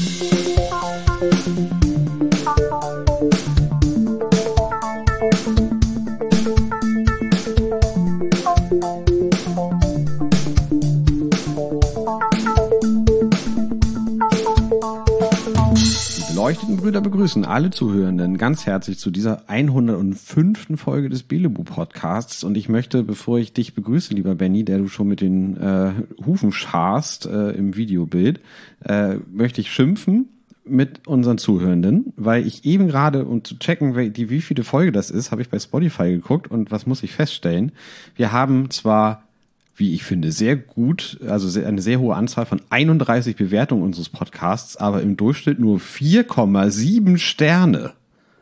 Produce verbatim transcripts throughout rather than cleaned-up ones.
Beleuchteten Brüder begrüßen alle Zuhörenden ganz herzlich zu dieser hundertfünften Folge des Belebu-Podcasts. Und ich möchte, bevor ich dich begrüße, lieber Benny, der du schon mit den äh, Hufen scharst äh, im Videobild, äh, möchte ich schimpfen mit unseren Zuhörenden, weil ich eben gerade, um zu checken, wie, wie viele Folge das ist, habe ich bei Spotify geguckt und was muss ich feststellen? Wir haben zwar, wie ich finde, sehr gut, also sehr, eine sehr hohe Anzahl von einunddreißig Bewertungen unseres Podcasts, aber im Durchschnitt nur vier Komma sieben Sterne.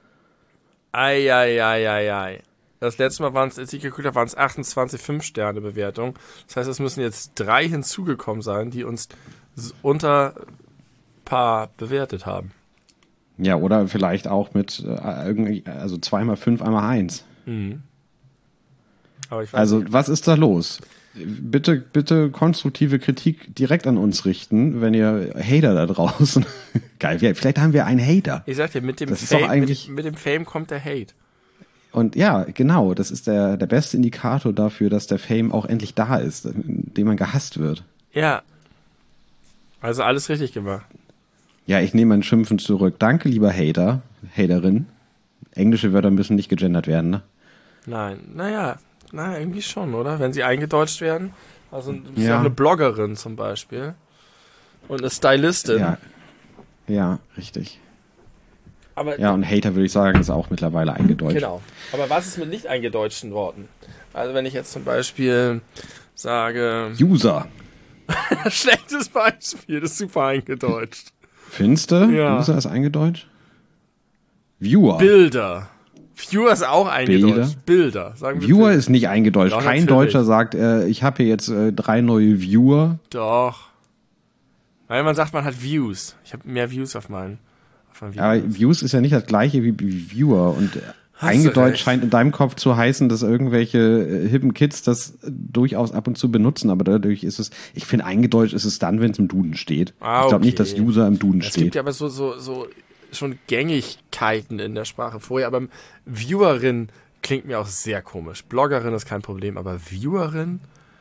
Ei, ei, ei, ei, ei. Das letzte Mal waren es, als ich geguckt habe, waren es achtundzwanzig fünf-Sterne-Bewertungen. Das heißt, es müssen jetzt drei hinzugekommen sein, die uns unter Paar bewertet haben. Ja, oder vielleicht auch mit äh, irgendwie, also zweimal fünf, einmal eins. Mhm. Aber ich weiß also, nicht. Was ist da los? Bitte, bitte konstruktive Kritik direkt an uns richten, wenn ihr Hater da draußen. Geil, vielleicht haben wir einen Hater. Ich sag dir, mit dem, das ist doch Fame, eigentlich mit, mit dem Fame kommt der Hate. Und ja, genau, das ist der, der beste Indikator dafür, dass der Fame auch endlich da ist, indem man gehasst wird. Ja. Also alles richtig gemacht. Ja, ich nehme mein Schimpfen zurück. Danke, lieber Hater, Haterin. Englische Wörter müssen nicht gegendert werden, ne? Nein, naja. Na, irgendwie schon, oder? Wenn sie eingedeutscht werden. Also, du bist ja Ja. auch eine Bloggerin zum Beispiel. Und eine Stylistin. Ja, ja, richtig. Aber ja, und Hater, würde ich sagen, ist auch mittlerweile eingedeutscht. Genau. Aber was ist mit nicht eingedeutschten Worten? Also, wenn ich jetzt zum Beispiel sage... User. Schlechtes Beispiel, das ist super eingedeutscht. Findest du? Ja. User ist eingedeutscht? Viewer. Bilder. Viewer ist auch eingedeutscht. Bilder. Bilder sagen wir Viewer Bilder. ist nicht eingedeutscht. Doch, Kein natürlich. Deutscher sagt, äh, ich habe hier jetzt äh, drei neue Viewer. Doch. Weil man sagt, man hat Views. Ich habe mehr Views auf meinen, auf meinen Aber Videos. Views ist ja nicht das gleiche wie Viewer. Und Hast eingedeutscht recht. scheint in deinem Kopf zu heißen, dass irgendwelche äh, hippen Kids das äh, durchaus ab und zu benutzen. Aber dadurch ist es, ich finde, eingedeutscht ist es dann, wenn es im Duden steht. Ah, ich glaube nicht, okay. dass User im Duden Es steht. gibt ja aber so, so, so schon Gängigkeiten in der Sprache vorher. Aber Viewerin klingt mir auch sehr komisch. Bloggerin ist kein Problem, aber Viewerin?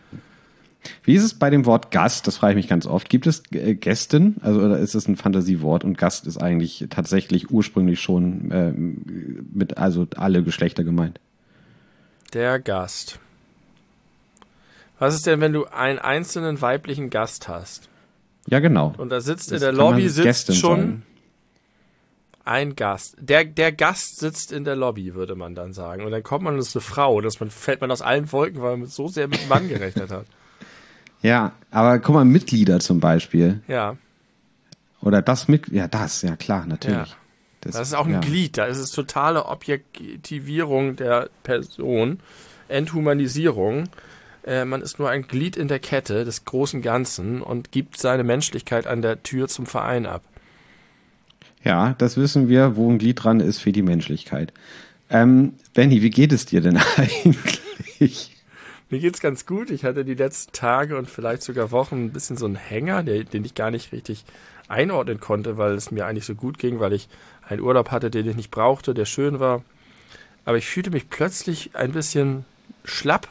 Wie ist es bei dem Wort Gast? Das frage ich mich ganz oft. Gibt es äh, Gästin? Also, oder ist es ein Fantasiewort? Und Gast ist eigentlich tatsächlich ursprünglich schon äh, mit, also alle Geschlechter gemeint. Der Gast. Was ist denn, wenn du einen einzelnen weiblichen Gast hast? Ja, genau. Und da sitzt Das in der kann man Lobby sitzt Gästin schon sagen. ein Gast. Der, der Gast sitzt in der Lobby, würde man dann sagen. Und dann kommt man und ist eine Frau. Dass man fällt man aus allen Wolken, weil man so sehr mit dem Mann gerechnet hat. Ja, aber guck mal, Mitglieder zum Beispiel. Ja. Oder das mit, ja, das, ja klar, natürlich. Ja. Das ist auch ein ja. Glied. Da ist es totale Objektivierung der Person, Enthumanisierung. Äh, man ist nur ein Glied in der Kette des großen Ganzen und gibt seine Menschlichkeit an der Tür zum Verein ab. Ja, das wissen wir, wo ein Glied dran ist für die Menschlichkeit. Ähm, Benny, wie geht es dir denn eigentlich? Mir geht's ganz gut. Ich hatte die letzten Tage und vielleicht sogar Wochen ein bisschen so einen Hänger, der, den ich gar nicht richtig einordnen konnte, weil es mir eigentlich so gut ging, weil ich einen Urlaub hatte, den ich nicht brauchte, der schön war. Aber ich fühlte mich plötzlich ein bisschen schlapp,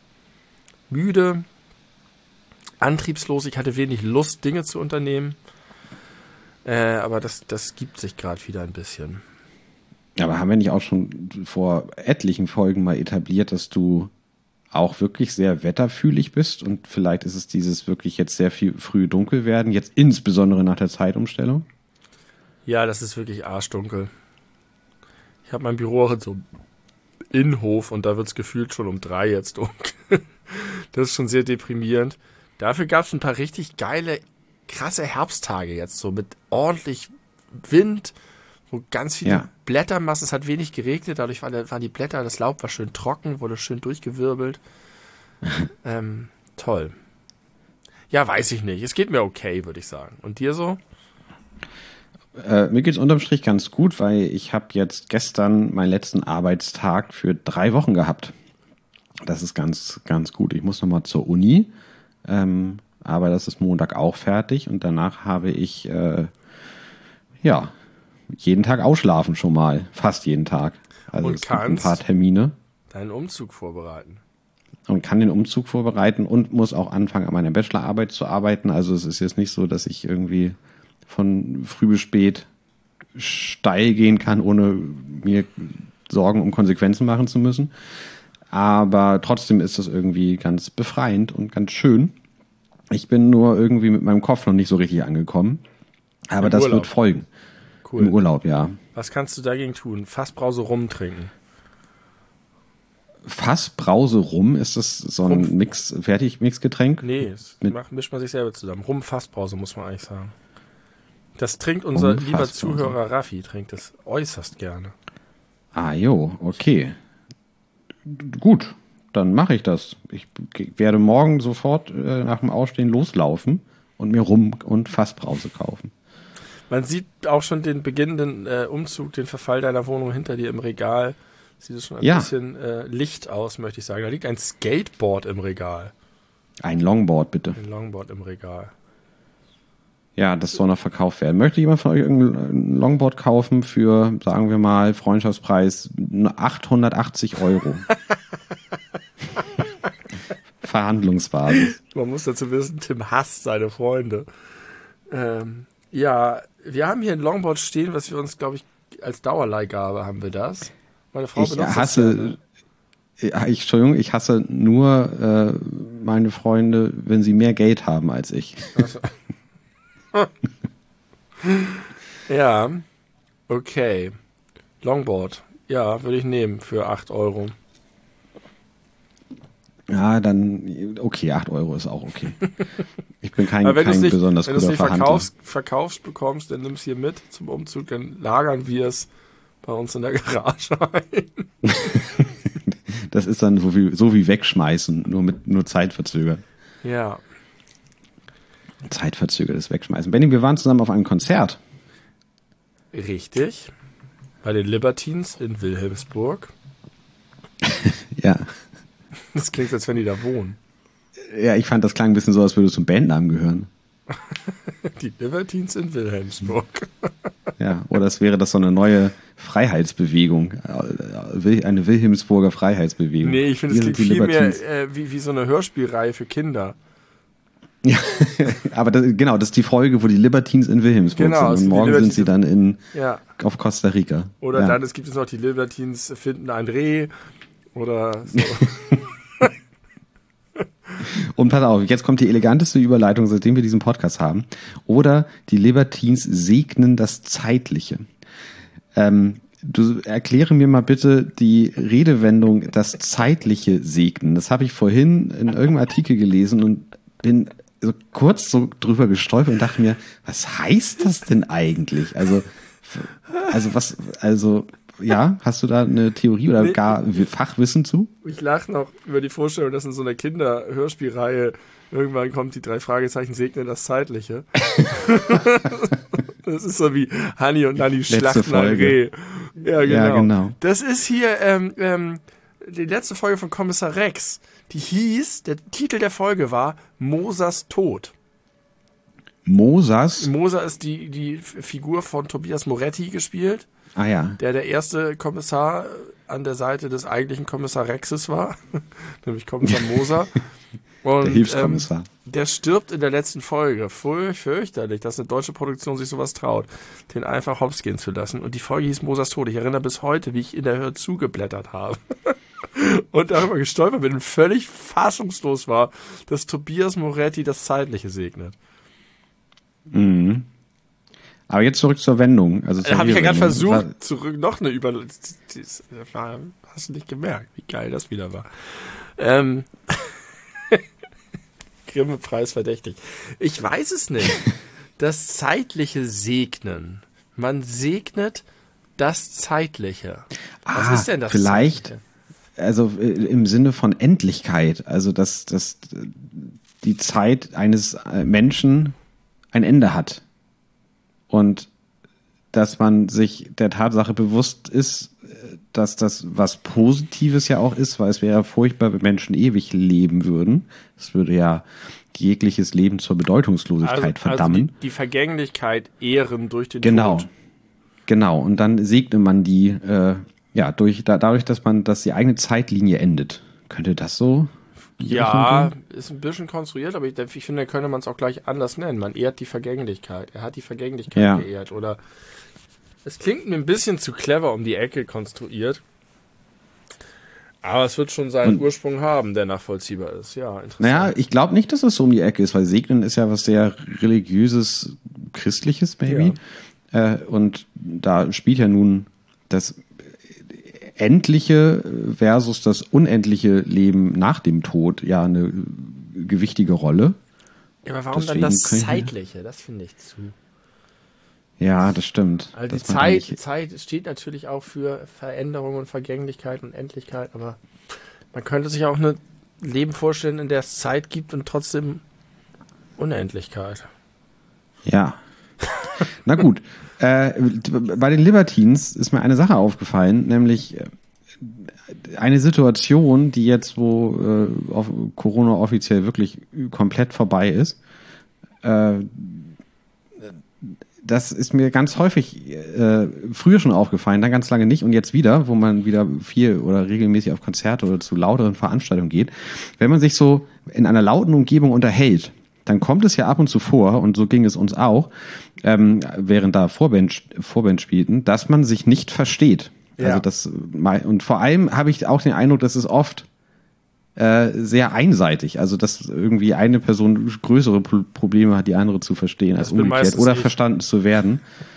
müde, antriebslos. Ich hatte wenig Lust, Dinge zu unternehmen. Äh, aber das, das gibt sich gerade wieder ein bisschen. Aber haben wir nicht auch schon vor etlichen Folgen mal etabliert, dass du auch wirklich sehr wetterfühlig bist und vielleicht ist es dieses wirklich jetzt sehr viel früh dunkel werden, jetzt insbesondere nach der Zeitumstellung? Ja, das ist wirklich arschdunkel. Ich habe mein Büro auch in so einem Innenhof und da wird es gefühlt schon um drei jetzt dunkel. Das ist schon sehr deprimierend. Dafür gab es ein paar richtig geile, krasse Herbsttage jetzt, so mit ordentlich Wind, wo ganz viele Ja. Blättermassen, es hat wenig geregnet, dadurch waren, waren die Blätter, das Laub war schön trocken, wurde schön durchgewirbelt. ähm, toll. Ja, weiß ich nicht. Es geht mir okay, würde ich sagen. Und dir so? Äh, mir geht's unterm Strich ganz gut, weil ich habe jetzt gestern meinen letzten Arbeitstag für drei Wochen gehabt. Das ist ganz, ganz gut. Ich muss nochmal zur Uni, ähm, aber das ist Montag auch fertig und danach habe ich äh, ja, jeden Tag ausschlafen schon mal. Fast jeden Tag. Also Und es gibt ein kannst paar Termine. deinen Umzug vorbereiten. Und kann den Umzug vorbereiten und muss auch anfangen, an meiner Bachelorarbeit zu arbeiten. Also es ist jetzt nicht so, dass ich irgendwie von früh bis spät steil gehen kann, ohne mir Sorgen um Konsequenzen machen zu müssen. Aber trotzdem ist das irgendwie ganz befreiend und ganz schön. Ich bin nur irgendwie mit meinem Kopf noch nicht so richtig angekommen. Aber Im das Urlaub. wird folgen. Cool. Im Urlaub, ja. Was kannst du dagegen tun? Fassbrause rumtrinken. Fassbrause rum, ist das so ein Rum. Mix, Fertigmixgetränk? Nee, das Mit- macht, mischt man sich selber zusammen. Rum Fassbrause, muss man eigentlich sagen. Das trinkt unser Rum lieber Fassbrause. Zuhörer Raffi, trinkt das äußerst gerne. Ah, jo, okay. Gut, dann mache ich das. Ich g- werde morgen sofort äh, nach dem Aufstehen loslaufen und mir Rum und Fassbrause kaufen. Man sieht auch schon den beginnenden äh, Umzug, den Verfall deiner Wohnung hinter dir im Regal. Sieht es schon ein Ja. bisschen äh, Licht aus, möchte ich sagen. Da liegt ein Skateboard im Regal. Ein Longboard, bitte. Ein Longboard im Regal. Ja, das soll noch verkauft werden. Möchte jemand von euch irgendein Longboard kaufen für, sagen wir mal, Freundschaftspreis achthundertachtzig Euro? Verhandlungsbasis. Man muss dazu wissen, Tim hasst seine Freunde. Ähm, ja, wir haben hier ein Longboard stehen, was wir uns, glaube ich, als Dauerleihgabe haben wir das. Meine Frau Ich benutzt das hasse, gerne. ja, ich, Entschuldigung, ich hasse nur äh, meine Freunde, wenn sie mehr Geld haben als ich. Also. Ja, okay. Longboard. Ja, würde ich nehmen für acht Euro. Ja, dann, okay, acht Euro ist auch okay. Ich bin kein, Aber wenn du es kein nicht, besonders wenn du es guter nicht Verhandler. verkaufst, verkaufst bekommst, dann nimm es hier mit zum Umzug, dann lagern wir es bei uns in der Garage ein. Das ist dann so wie, so wie wegschmeißen, nur mit nur zeitverzögert. Ja. Zeitverzögertes Wegschmeißen. Benny, wir waren zusammen auf einem Konzert. Richtig. Bei den Libertines in Wilhelmsburg. Ja. Das klingt, als wenn die da wohnen. Ja, ich fand, das klang ein bisschen so, als würde es zum Bandnamen gehören. Die Libertines in Wilhelmsburg. Ja, oder es wäre das so eine neue Freiheitsbewegung. Äh, Eine Wilhelmsburger Freiheitsbewegung. Nee, ich finde, es Wir klingt sind die viel mehr Libertines. äh, wie, wie so eine Hörspielreihe für Kinder. Ja, aber das, genau, das ist die Folge, wo die Libertines in Wilhelmsburg Genau, es sind. sind Und die morgen sind Libertines- sie dann in, Ja. auf Costa Rica. Oder ja. dann, es gibt jetzt noch die Libertines finden ein Reh. Oder so. Und pass auf, jetzt kommt die eleganteste Überleitung, seitdem wir diesen Podcast haben. Oder die Libertines segnen das Zeitliche. Ähm, du erkläre mir mal bitte die Redewendung das Zeitliche segnen. Das habe ich vorhin in irgendeinem Artikel gelesen und bin so kurz so drüber gestolpert und dachte mir, was heißt das denn eigentlich? Also, also was, also, ja, hast du da eine Theorie oder Nee. gar Fachwissen zu? Ich lache noch über die Vorstellung, dass in so einer Kinder-Hörspielreihe irgendwann kommt die drei Fragezeichen segnen das Zeitliche. Das ist so wie Hanni und Nanni schlachten ein Folge. Reh. Ja, genau. Ja, genau. Das ist hier ähm, ähm, die letzte Folge von Kommissar Rex. Die hieß, der Titel der Folge war Mosas Tod. Mosas? Mosa ist die, die Figur von Tobias Moretti gespielt, Ah ja. der der erste Kommissar an der Seite des eigentlichen Kommissar Rexes war, nämlich Kommissar Moser. Und, Der Hilfskommissar. Ähm, der stirbt in der letzten Folge. Furch, fürchterlich, dass eine deutsche Produktion sich sowas traut, den einfach hops gehen zu lassen. Und die Folge hieß Mosas Tod. Ich erinnere bis heute, wie ich in der Hör zugeblättert habe. Und darüber gestolpert bin und völlig fassungslos war, dass Tobias Moretti das Zeitliche segnet. Mhm. Aber jetzt zurück zur Wendung. Also zur Da habe ich ja gerade Redewendung. versucht, zurück noch eine Über... Das war- Hast du nicht gemerkt, wie geil das wieder war. Ähm... Grimme-Preis verdächtig. Ich weiß es nicht. Das zeitliche Segnen. Man segnet das Zeitliche. Was Ah, ist denn das vielleicht, Zeitliche? also äh, im Sinne von Endlichkeit, also dass, dass äh, die Zeit eines äh, Menschen ein Ende hat. Und dass man sich der Tatsache bewusst ist, dass das was Positives ja auch ist, weil es wäre furchtbar, wenn Menschen ewig leben würden. Das würde ja jegliches Leben zur Bedeutungslosigkeit also, verdammen. Also die, die Vergänglichkeit ehren durch den genau. Tod. Genau, und dann segne man die, äh, ja, durch, da, dadurch, dass man, dass die eigene Zeitlinie endet. Könnte das so? Ja, ist ein bisschen konstruiert, aber ich, ich finde, da könnte man es auch gleich anders nennen. Man ehrt die Vergänglichkeit. Er hat die Vergänglichkeit ja. geehrt. Oder es klingt mir ein bisschen zu clever um die Ecke konstruiert. Aber es wird schon seinen und, Ursprung haben, der nachvollziehbar ist. Ja, interessant. Naja, ich glaube nicht, dass es so um die Ecke ist, weil Segnen ist ja was sehr religiöses, christliches, maybe. Ja. Äh, und da spielt ja nun das endliche versus das unendliche Leben nach dem Tod ja eine gewichtige Rolle. Ja, aber warum Deswegen dann das Zeitliche? Das finde ich zu. Ja, das stimmt. Also die Zeit, die Zeit steht natürlich auch für Veränderung und Vergänglichkeit und Endlichkeit, aber man könnte sich auch ein Leben vorstellen, in der es Zeit gibt und trotzdem Unendlichkeit. Ja. Na gut. Äh, bei den Libertines ist mir eine Sache aufgefallen, nämlich eine Situation, die jetzt, wo äh, auf Corona offiziell wirklich komplett vorbei ist, äh, das ist mir ganz häufig äh, früher schon aufgefallen, dann ganz lange nicht und jetzt wieder, wo man wieder viel oder regelmäßig auf Konzerte oder zu lauteren Veranstaltungen geht. Wenn man sich so in einer lauten Umgebung unterhält, dann kommt es ja ab und zu vor, und so ging es uns auch, ähm, während da Vorband, Vorband spielten, dass man sich nicht versteht. Ja. Also das, und vor allem habe ich auch den Eindruck, dass es oft äh, sehr einseitig, also dass irgendwie eine Person größere Probleme hat, die andere zu verstehen, als umgekehrt oder ich. verstanden zu werden.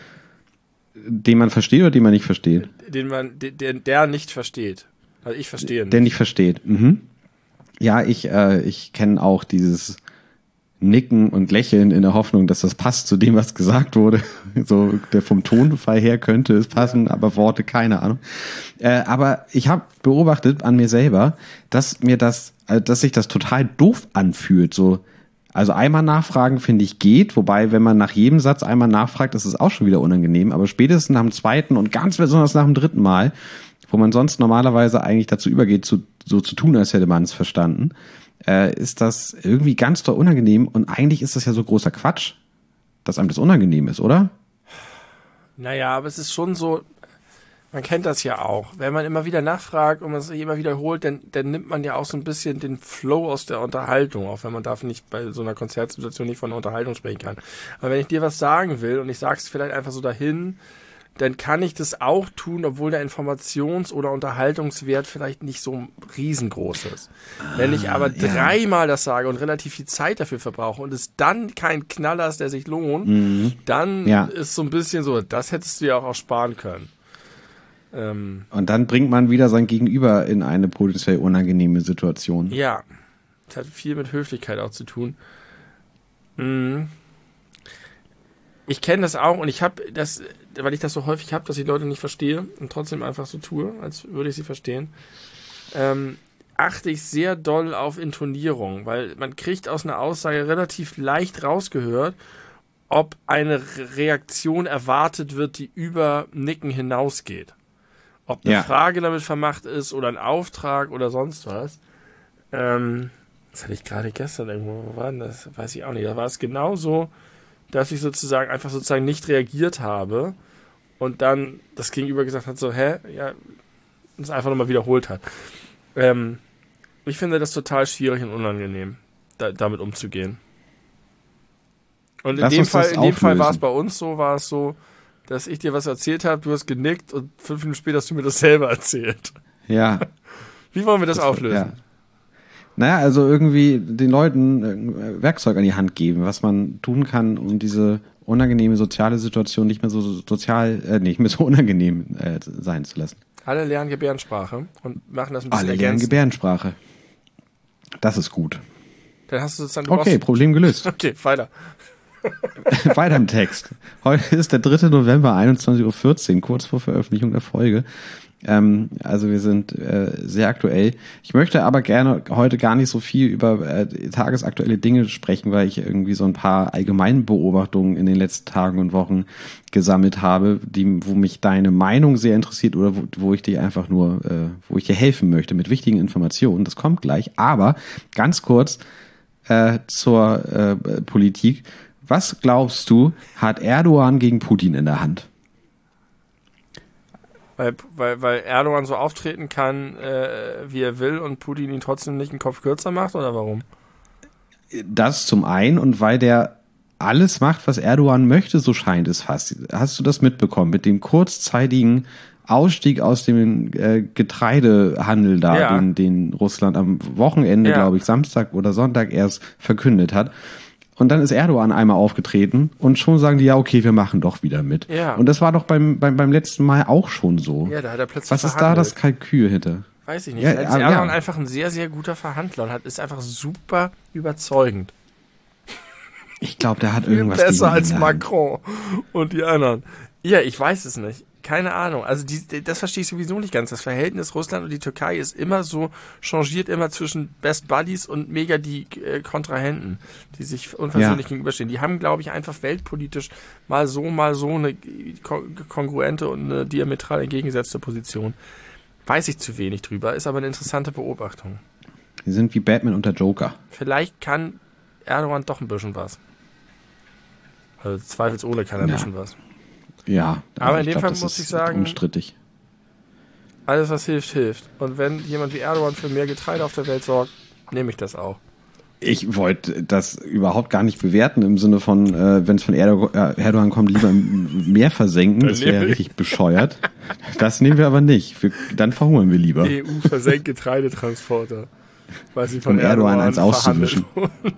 Den man versteht oder den man nicht versteht? Den man, den, der nicht versteht. Also ich verstehe nicht. Der nicht versteht. Mhm. Ja, ich, äh, ich kenne auch dieses Nicken und Lächeln in der Hoffnung, dass das passt zu dem, was gesagt wurde. So, der vom Tonfall her könnte es passen, ja. Aber Worte, keine Ahnung. Äh, aber ich habe beobachtet an mir selber, dass mir das, äh, dass sich das total doof anfühlt. So, also einmal nachfragen, finde ich, geht. Wobei, wenn man nach jedem Satz einmal nachfragt, ist es auch schon wieder unangenehm. Aber spätestens nach dem zweiten und ganz besonders nach dem dritten Mal, wo man sonst normalerweise eigentlich dazu übergeht, zu, so zu tun, als hätte man es verstanden, äh, ist das irgendwie ganz doll unangenehm. Und eigentlich ist das ja so großer Quatsch, dass einem das unangenehm ist, oder? Naja, aber es ist schon so, man kennt das ja auch. Wenn man immer wieder nachfragt und man es immer wiederholt, dann, dann nimmt man ja auch so ein bisschen den Flow aus der Unterhaltung, auch wenn man darf nicht bei so einer Konzertsituation nicht von einer Unterhaltung sprechen kann. Aber wenn ich dir was sagen will und ich sage es vielleicht einfach so dahin, dann kann ich das auch tun, obwohl der Informations- oder Unterhaltungswert vielleicht nicht so riesengroß ist. Ah, wenn ich aber ja. dreimal das sage und relativ viel Zeit dafür verbrauche und es dann kein Knaller ist, der sich lohnt, mhm. dann ja. ist so ein bisschen so, das hättest du ja auch, auch sparen können. Ähm, und dann bringt man wieder sein Gegenüber in eine potenziell unangenehme Situation. Ja, das hat viel mit Höflichkeit auch zu tun. Mhm. Ich kenne das auch und ich habe das, weil ich das so häufig habe, dass ich Leute nicht verstehe und trotzdem einfach so tue, als würde ich sie verstehen, ähm, achte ich sehr doll auf Intonierung, weil man kriegt aus einer Aussage relativ leicht rausgehört, ob eine Reaktion erwartet wird, die über Nicken hinausgeht. Ob eine ja. Frage damit vermacht ist oder ein Auftrag oder sonst was. Ähm, das hatte ich gerade gestern irgendwo, wo war denn das? Weiß ich auch nicht. Da war es genauso, dass ich sozusagen einfach sozusagen nicht reagiert habe und dann das Gegenüber gesagt hat, so, hä? Ja, es einfach nochmal wiederholt hat. Ähm, ich finde das total schwierig und unangenehm, da, damit umzugehen. Und in dem Fall, in dem Fall war es bei uns so, war es so, dass ich dir was erzählt habe, du hast genickt und fünf Minuten später hast du mir das selber erzählt. Ja. Wie wollen wir das, das auflösen? Ja. Naja, also irgendwie den Leuten Werkzeug an die Hand geben, was man tun kann, um diese unangenehme soziale Situation nicht mehr so sozial, äh, nicht mehr so unangenehm äh, sein zu lassen. Alle lernen Gebärdensprache und machen das ein bisschen Alle ergänzend. lernen Gebärdensprache. Das ist gut. Dann hast du sozusagen... Du okay, Problem gelöst. Okay, weiter. Weiter im Text. Heute ist der dritte November, einundzwanzig Uhr vierzehn, kurz vor Veröffentlichung der Folge. Ähm, also wir sind äh, sehr aktuell. Ich möchte aber gerne heute gar nicht so viel über äh, tagesaktuelle Dinge sprechen, weil ich irgendwie so ein paar allgemeine Beobachtungen in den letzten Tagen und Wochen gesammelt habe, die, wo mich deine Meinung sehr interessiert oder wo, wo ich dir einfach nur, äh, wo ich dir helfen möchte mit wichtigen Informationen. Das kommt gleich. Aber ganz kurz äh, zur äh, Politik. Was glaubst du, hat Erdogan gegen Putin in der Hand? Weil, weil, weil Erdogan so auftreten kann, äh, wie er will und Putin ihn trotzdem nicht einen Kopf kürzer macht, oder warum? Das zum einen und weil der alles macht, was Erdogan möchte, so scheint es fast. Hast du das mitbekommen mit dem kurzzeitigen Ausstieg aus dem äh, Getreidehandel da, Ja. den, den Russland am Wochenende, Ja. glaube ich, Samstag oder Sonntag erst verkündet hat? Und dann ist Erdogan einmal aufgetreten und schon sagen die, ja, okay, wir machen doch wieder mit. Ja. Und das war doch beim, beim, beim letzten Mal auch schon so. Ja, da hat er plötzlich Was ist da verhandelt. das Kalkül hinter? Weiß ich nicht. Ja, Vielleicht ist aber Erdogan ja. einfach ein sehr, sehr guter Verhandler und hat, ist einfach super überzeugend. Ich glaube, der hat Viel irgendwas besser gegen ihn als in der Hand. Macron und die anderen. Ja, ich weiß es nicht. Keine Ahnung. Also die, das verstehe ich sowieso nicht ganz. Das Verhältnis Russland und die Türkei ist immer so, changiert immer zwischen Best Buddies und mega die äh, Kontrahenten, die sich unversöhnlich Ja. gegenüberstehen. Die haben, glaube ich, einfach weltpolitisch mal so, mal so eine ko- kongruente und eine diametral entgegengesetzte Position. Weiß ich zu wenig drüber, ist aber eine interessante Beobachtung. Die sind wie Batman und der Joker. Vielleicht kann Erdogan doch ein bisschen was. Also zweifelsohne kann er ein Ja. bisschen was. Ja. Aber in ich dem glaub, Fall das muss ist ich sagen- unstrittig. Alles, was hilft, hilft. Und wenn jemand wie Erdogan für mehr Getreide auf der Welt sorgt, nehme ich das auch. Ich wollte das überhaupt gar nicht bewerten im Sinne von, äh, wenn es von Erdo äh, Erdogan kommt, lieber im Meer versenken. Dann Das wäre ja nehmen wir- richtig bescheuert. Das nehmen wir aber nicht. Wir, dann verhungern wir lieber. E U versenkt Getreidetransporter. Weil sie von Um Erdogan eins auszuwischen.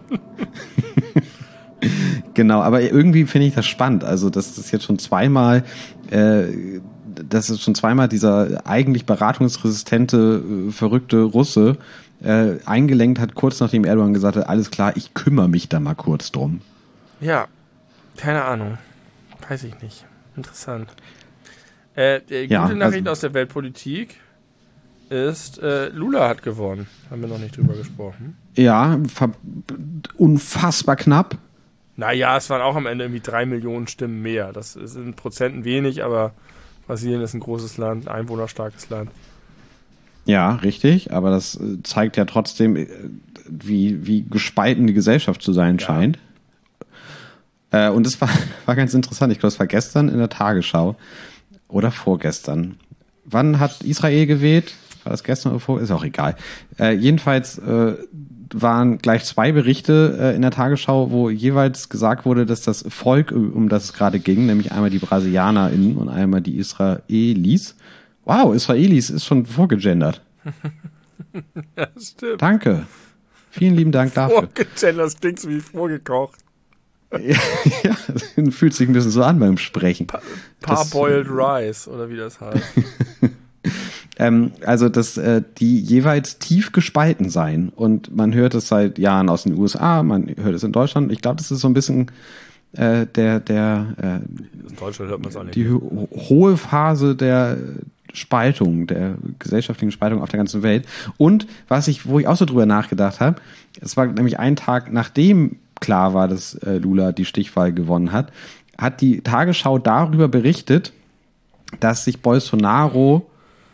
Genau, aber irgendwie finde ich das spannend. Also, dass das jetzt schon zweimal, äh, dass es schon zweimal dieser eigentlich beratungsresistente, äh, verrückte Russe äh, eingelenkt hat, kurz nachdem Erdogan gesagt hat, alles klar, ich kümmere mich da mal kurz drum. Ja, keine Ahnung. Weiß ich nicht. Interessant. Äh, äh, gute Ja, Nachricht also- aus der Weltpolitik ist, äh, Lula hat gewonnen. Haben wir noch nicht drüber gesprochen. Ja, ver unfassbar knapp. Naja, es waren auch am Ende irgendwie drei Millionen Stimmen mehr. Das ist in Prozenten wenig, aber Brasilien ist ein großes Land, einwohnerstarkes Land. Ja, richtig, aber das äh, zeigt ja trotzdem, äh, wie, wie gespalten die Gesellschaft zu sein Ja. scheint. Äh, und das war, war ganz interessant. Ich glaube, es war gestern in der Tagesschau oder vorgestern. Wann hat Israel gewählt? War das gestern oder vor? Ist auch egal. Äh, jedenfalls äh, waren gleich zwei Berichte äh, in der Tagesschau, wo jeweils gesagt wurde, dass das Volk, um das es gerade ging, nämlich einmal die BrasilianerInnen und einmal die Israelis. Wow, Israelis ist schon vorgegendert. Ja, stimmt. Danke. Vielen lieben Dank dafür. Vorgestellt, das klingt so wie vorgekocht. Ja, das fühlt sich ein bisschen so an beim Sprechen. Parboiled Rice, oder wie das heißt. Ähm, also, dass äh, die jeweils tief gespalten seien. Und man hört es seit Jahren aus den U S A, man hört es in Deutschland. Ich glaube, das ist so ein bisschen äh, der, der äh, In Deutschland hört man es auch nicht. die ho hohe Phase der Spaltung, der gesellschaftlichen Spaltung auf der ganzen Welt. Und was ich, wo ich auch so drüber nachgedacht habe, es war nämlich ein Tag, nachdem klar war, dass äh, Lula die Stichwahl gewonnen hat, hat die Tagesschau darüber berichtet, dass sich Bolsonaro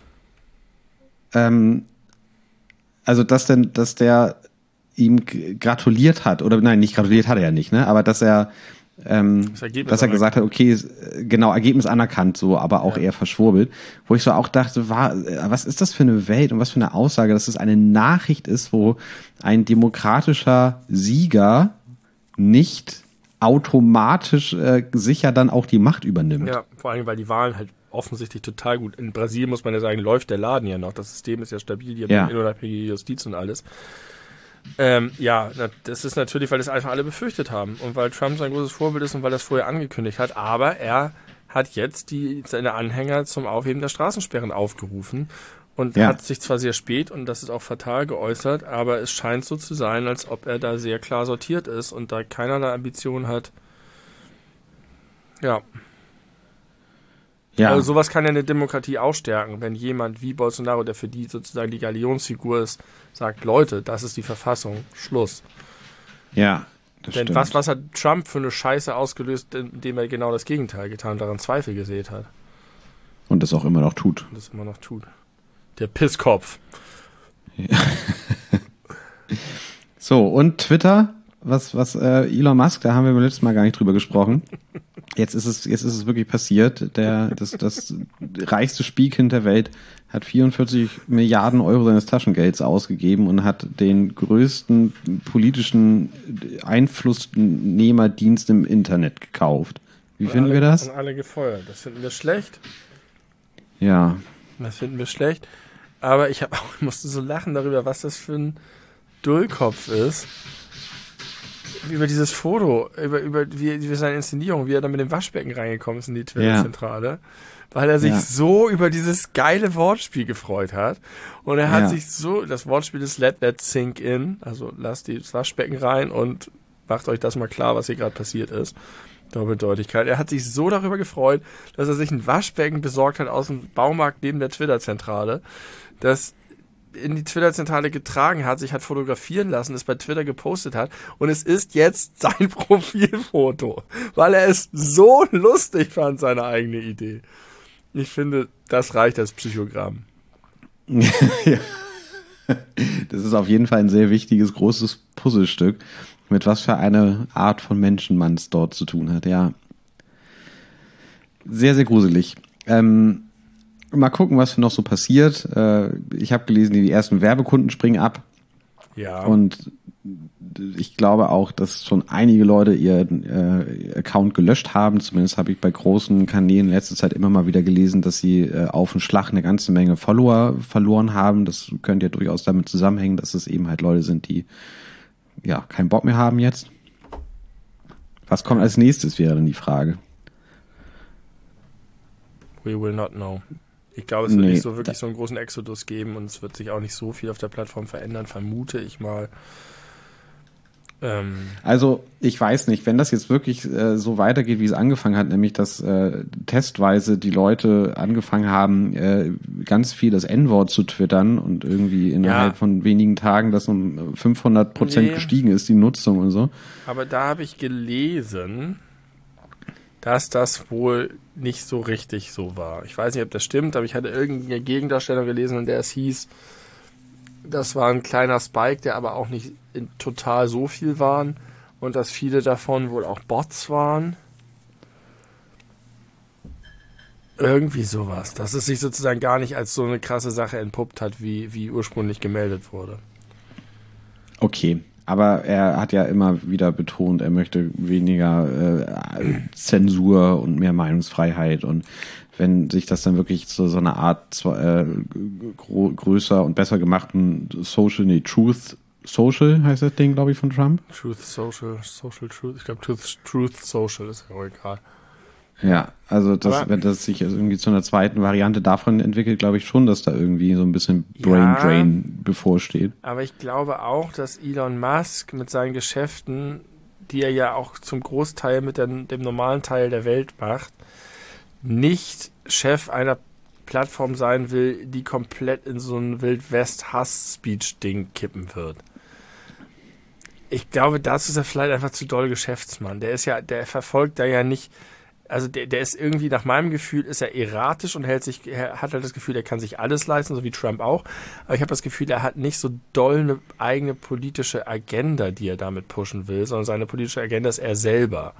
ähm, also dass denn, dass der ihm g- gratuliert hat, oder nein, nicht gratuliert hat er ja nicht, ne? Aber dass er ähm, Das Ergebnis dass er gesagt hat, okay, ist, äh, genau, Ergebnis anerkannt, so, aber auch Ja. eher verschwurbelt. Wo ich so auch dachte, war, äh, was ist das für eine Welt und was für eine Aussage, dass es eine Nachricht ist, wo ein demokratischer Sieger nicht automatisch äh, sicher dann auch die Macht übernimmt. Ja, vor allem, weil die Wahlen halt offensichtlich total gut. In Brasilien muss man ja sagen, läuft der Laden ja noch. Das System ist ja stabil, die haben Ja. eine unabhängige Justiz und alles. Ähm, ja, na, das ist natürlich, weil das einfach alle befürchtet haben und weil Trump sein großes Vorbild ist und weil das vorher angekündigt hat. Aber er hat jetzt die, seine Anhänger zum Aufheben der Straßensperren aufgerufen und Ja. hat sich zwar sehr spät, und das ist auch fatal, geäußert, aber es scheint so zu sein, als ob er da sehr klar sortiert ist und da keinerlei Ambition hat, Ja. Ja. Also sowas kann ja eine Demokratie auch stärken, wenn jemand wie Bolsonaro, der für die sozusagen die Galionsfigur ist, sagt, Leute, das ist die Verfassung, Schluss. Ja, das Denn stimmt. was, was hat Trump für eine Scheiße ausgelöst, indem er genau das Gegenteil getan, daran Zweifel gesät hat. Und das auch immer noch tut. Und das immer noch tut. Der Pisskopf. Ja. So, und Twitter, was, was äh, Elon Musk, da haben wir beim letzten Mal gar nicht drüber gesprochen. Jetzt ist es, jetzt ist es wirklich passiert. Der, das, das reichste Spielkind der Welt hat vierundvierzig Milliarden Euro seines Taschengelds ausgegeben und hat den größten politischen Einflussnehmerdienst im Internet gekauft. Wie Und finden alle, wir das? Und alle gefeuert. Das finden wir schlecht. Ja. Das finden wir schlecht. Aber ich, hab auch, ich musste so lachen darüber, was das für ein Dullkopf ist. Über dieses Foto, über, über, wie, über seine Inszenierung, wie er da mit dem Waschbecken reingekommen ist in die Twitter-Zentrale. Ja. Weil er sich ja. so über dieses geile Wortspiel gefreut hat. Und er hat ja. sich so, das Wortspiel ist Let That Sink In, also lasst das Waschbecken rein und macht euch das mal klar, was hier gerade passiert ist. Doppeldeutigkeit. Er hat sich so darüber gefreut, dass er sich ein Waschbecken besorgt hat aus dem Baumarkt neben der Twitter-Zentrale, das in die Twitter-Zentrale getragen hat, sich hat fotografieren lassen, es bei Twitter gepostet hat und es ist jetzt sein Profilfoto, weil er es so lustig fand, seine eigene Idee. Ich finde, das reicht als Psychogramm. Ja. Das ist auf jeden Fall ein sehr wichtiges, großes Puzzlestück, mit was für eine Art von Menschen man es dort zu tun hat, ja. Sehr, sehr gruselig. Ähm, mal gucken, was noch so passiert. Äh, ich habe gelesen, die ersten Werbekunden springen ab. Ja. Und ich glaube auch, dass schon einige Leute ihren äh, Account gelöscht haben. Zumindest habe ich bei großen Kanälen in letzter Zeit immer mal wieder gelesen, dass sie äh, auf den Schlag eine ganze Menge Follower verloren haben. Das könnte ja durchaus damit zusammenhängen, dass es eben halt Leute sind, die ja keinen Bock mehr haben jetzt. Was kommt als nächstes, wäre dann die Frage. We will not know. Ich glaube, es wird nee, nicht so wirklich so einen großen Exodus geben und es wird sich auch nicht so viel auf der Plattform verändern, vermute ich mal. Ähm also ich weiß nicht, wenn das jetzt wirklich äh, so weitergeht, wie es angefangen hat, nämlich dass äh, testweise die Leute angefangen haben, äh, ganz viel das En-Wort zu twittern und irgendwie innerhalb ja. von wenigen Tagen das um fünfhundert Prozent nee. gestiegen ist, die Nutzung und so. Aber da habe ich gelesen, dass das wohl nicht so richtig so war. Ich weiß nicht, ob das stimmt, aber ich hatte irgendeine Gegendarstellung gelesen, in der es hieß, das war ein kleiner Spike, der aber auch nicht in total so viel waren und dass viele davon wohl auch Bots waren. Irgendwie sowas. Dass es sich sozusagen gar nicht als so eine krasse Sache entpuppt hat, wie, wie ursprünglich gemeldet wurde. Okay. Aber er hat ja immer wieder betont, er möchte weniger äh, Zensur und mehr Meinungsfreiheit. Und wenn sich das dann wirklich zu so einer Art äh, gro- größer und besser gemachten Social, nee, Truth Social heißt das Ding, glaube ich, von Trump. Truth Social, Social Truth. Ich glaube, Truth, Truth Social ist ja auch egal. Ja, also das, aber wenn das sich irgendwie zu einer zweiten Variante davon entwickelt, glaube ich schon, dass da irgendwie so ein bisschen Brain Drain ja, bevorsteht. Aber ich glaube auch, dass Elon Musk mit seinen Geschäften, die er ja auch zum Großteil mit der, dem normalen Teil der Welt macht, nicht Chef einer Plattform sein will, die komplett in so ein Wild-West-Hass-Speech-Ding kippen wird. Ich glaube, dazu ist er vielleicht einfach zu doll Geschäftsmann. Der ist ja, der verfolgt da ja nicht. Also der, der ist irgendwie, nach meinem Gefühl, ist er erratisch und hält sich, er hat halt das Gefühl, er kann sich alles leisten, so wie Trump auch. Aber ich habe das Gefühl, er hat nicht so doll eine eigene politische Agenda, die er damit pushen will, sondern seine politische Agenda ist er selber.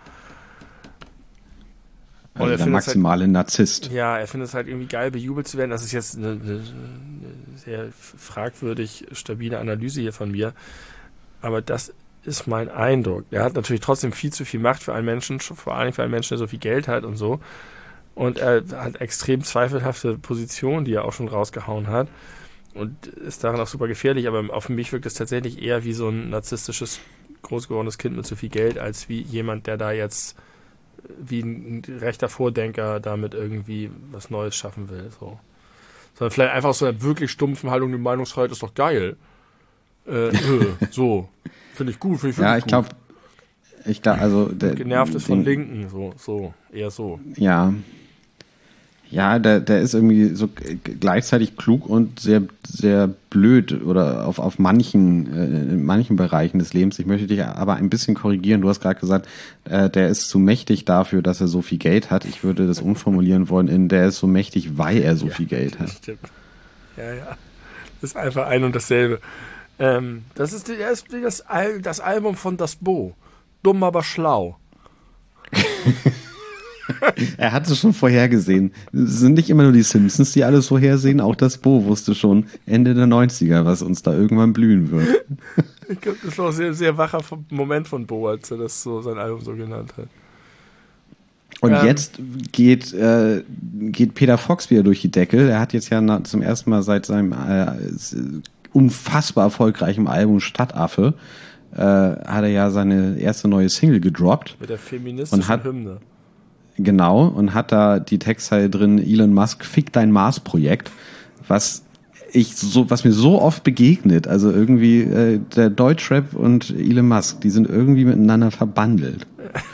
Und also der maximale halt, Narzisst. Ja, er findet es halt irgendwie geil, bejubelt zu werden. Das ist jetzt eine, eine, eine sehr fragwürdig stabile Analyse hier von mir. Aber das ist mein Eindruck. Er hat natürlich trotzdem viel zu viel Macht für einen Menschen, vor allem für einen Menschen, der so viel Geld hat und so. Und er hat extrem zweifelhafte Positionen, die er auch schon rausgehauen hat. Und ist darin auch super gefährlich. Aber auf mich wirkt es tatsächlich eher wie so ein narzisstisches, großgewordenes Kind mit zu viel Geld, als wie jemand, der da jetzt wie ein rechter Vordenker damit irgendwie was Neues schaffen will. So. Sondern vielleicht einfach so eine wirklich stumpfen Haltung, die Meinungsfreiheit ist doch geil. Äh, äh, so. Finde ich gut, finde ich Ja, ich glaube, Ich glaube, also der, genervt ist von Linken, so, so, eher so. Ja. Ja, der, der ist irgendwie so gleichzeitig klug und sehr, sehr blöd oder auf, auf manchen, äh, in manchen Bereichen des Lebens. Ich möchte dich aber ein bisschen korrigieren. Du hast gerade gesagt, äh, der ist zu mächtig dafür, dass er so viel Geld hat. Ich würde das umformulieren wollen in, der ist so mächtig, weil er so ja, viel Geld hat. Stimmt. Ja, ja. Das ist einfach ein und dasselbe. Ähm, das ist, die, das, ist das, Al- das Album von Das Bo. Dumm, aber schlau. Er hat es schon vorhergesehen. Es sind nicht immer nur die Simpsons, die alles vorhersehen. Auch das Bo wusste schon Ende der neunziger, was uns da irgendwann blühen wird. Ich glaube, das war ein sehr, sehr wacher Moment von Bo, als er das so sein Album so genannt hat. Und ähm, jetzt geht, äh, geht Peter Fox wieder durch die Deckel. Er hat jetzt ja na, zum ersten Mal seit seinem äh, unfassbar erfolgreichen Album Stadtaffe äh, hat er ja seine erste neue Single gedroppt. Mit der feministischen und hat, Hymne. Genau, und hat da die Textzeile drin, Elon Musk, fick dein Mars-Projekt, was ich so, was mir so oft begegnet. Also irgendwie äh, der Deutschrap und Elon Musk, die sind irgendwie miteinander verbandelt.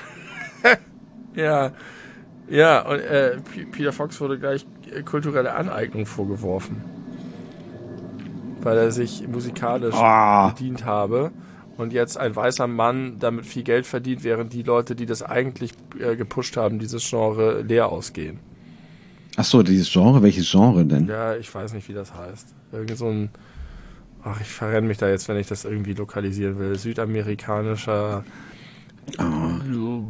Ja, ja, und äh, P- Peter Fox wurde gleich kulturelle Aneignung vorgeworfen, weil er sich musikalisch Oh. bedient habe und jetzt ein weißer Mann damit viel Geld verdient, während die Leute, die das eigentlich äh, gepusht haben, dieses Genre leer ausgehen. Ach so, dieses Genre, welches Genre denn? Ja, ich weiß nicht, wie das heißt. Irgend so ein, ach, ich verrenne mich da jetzt, wenn ich das irgendwie lokalisieren will. Südamerikanischer. Oh.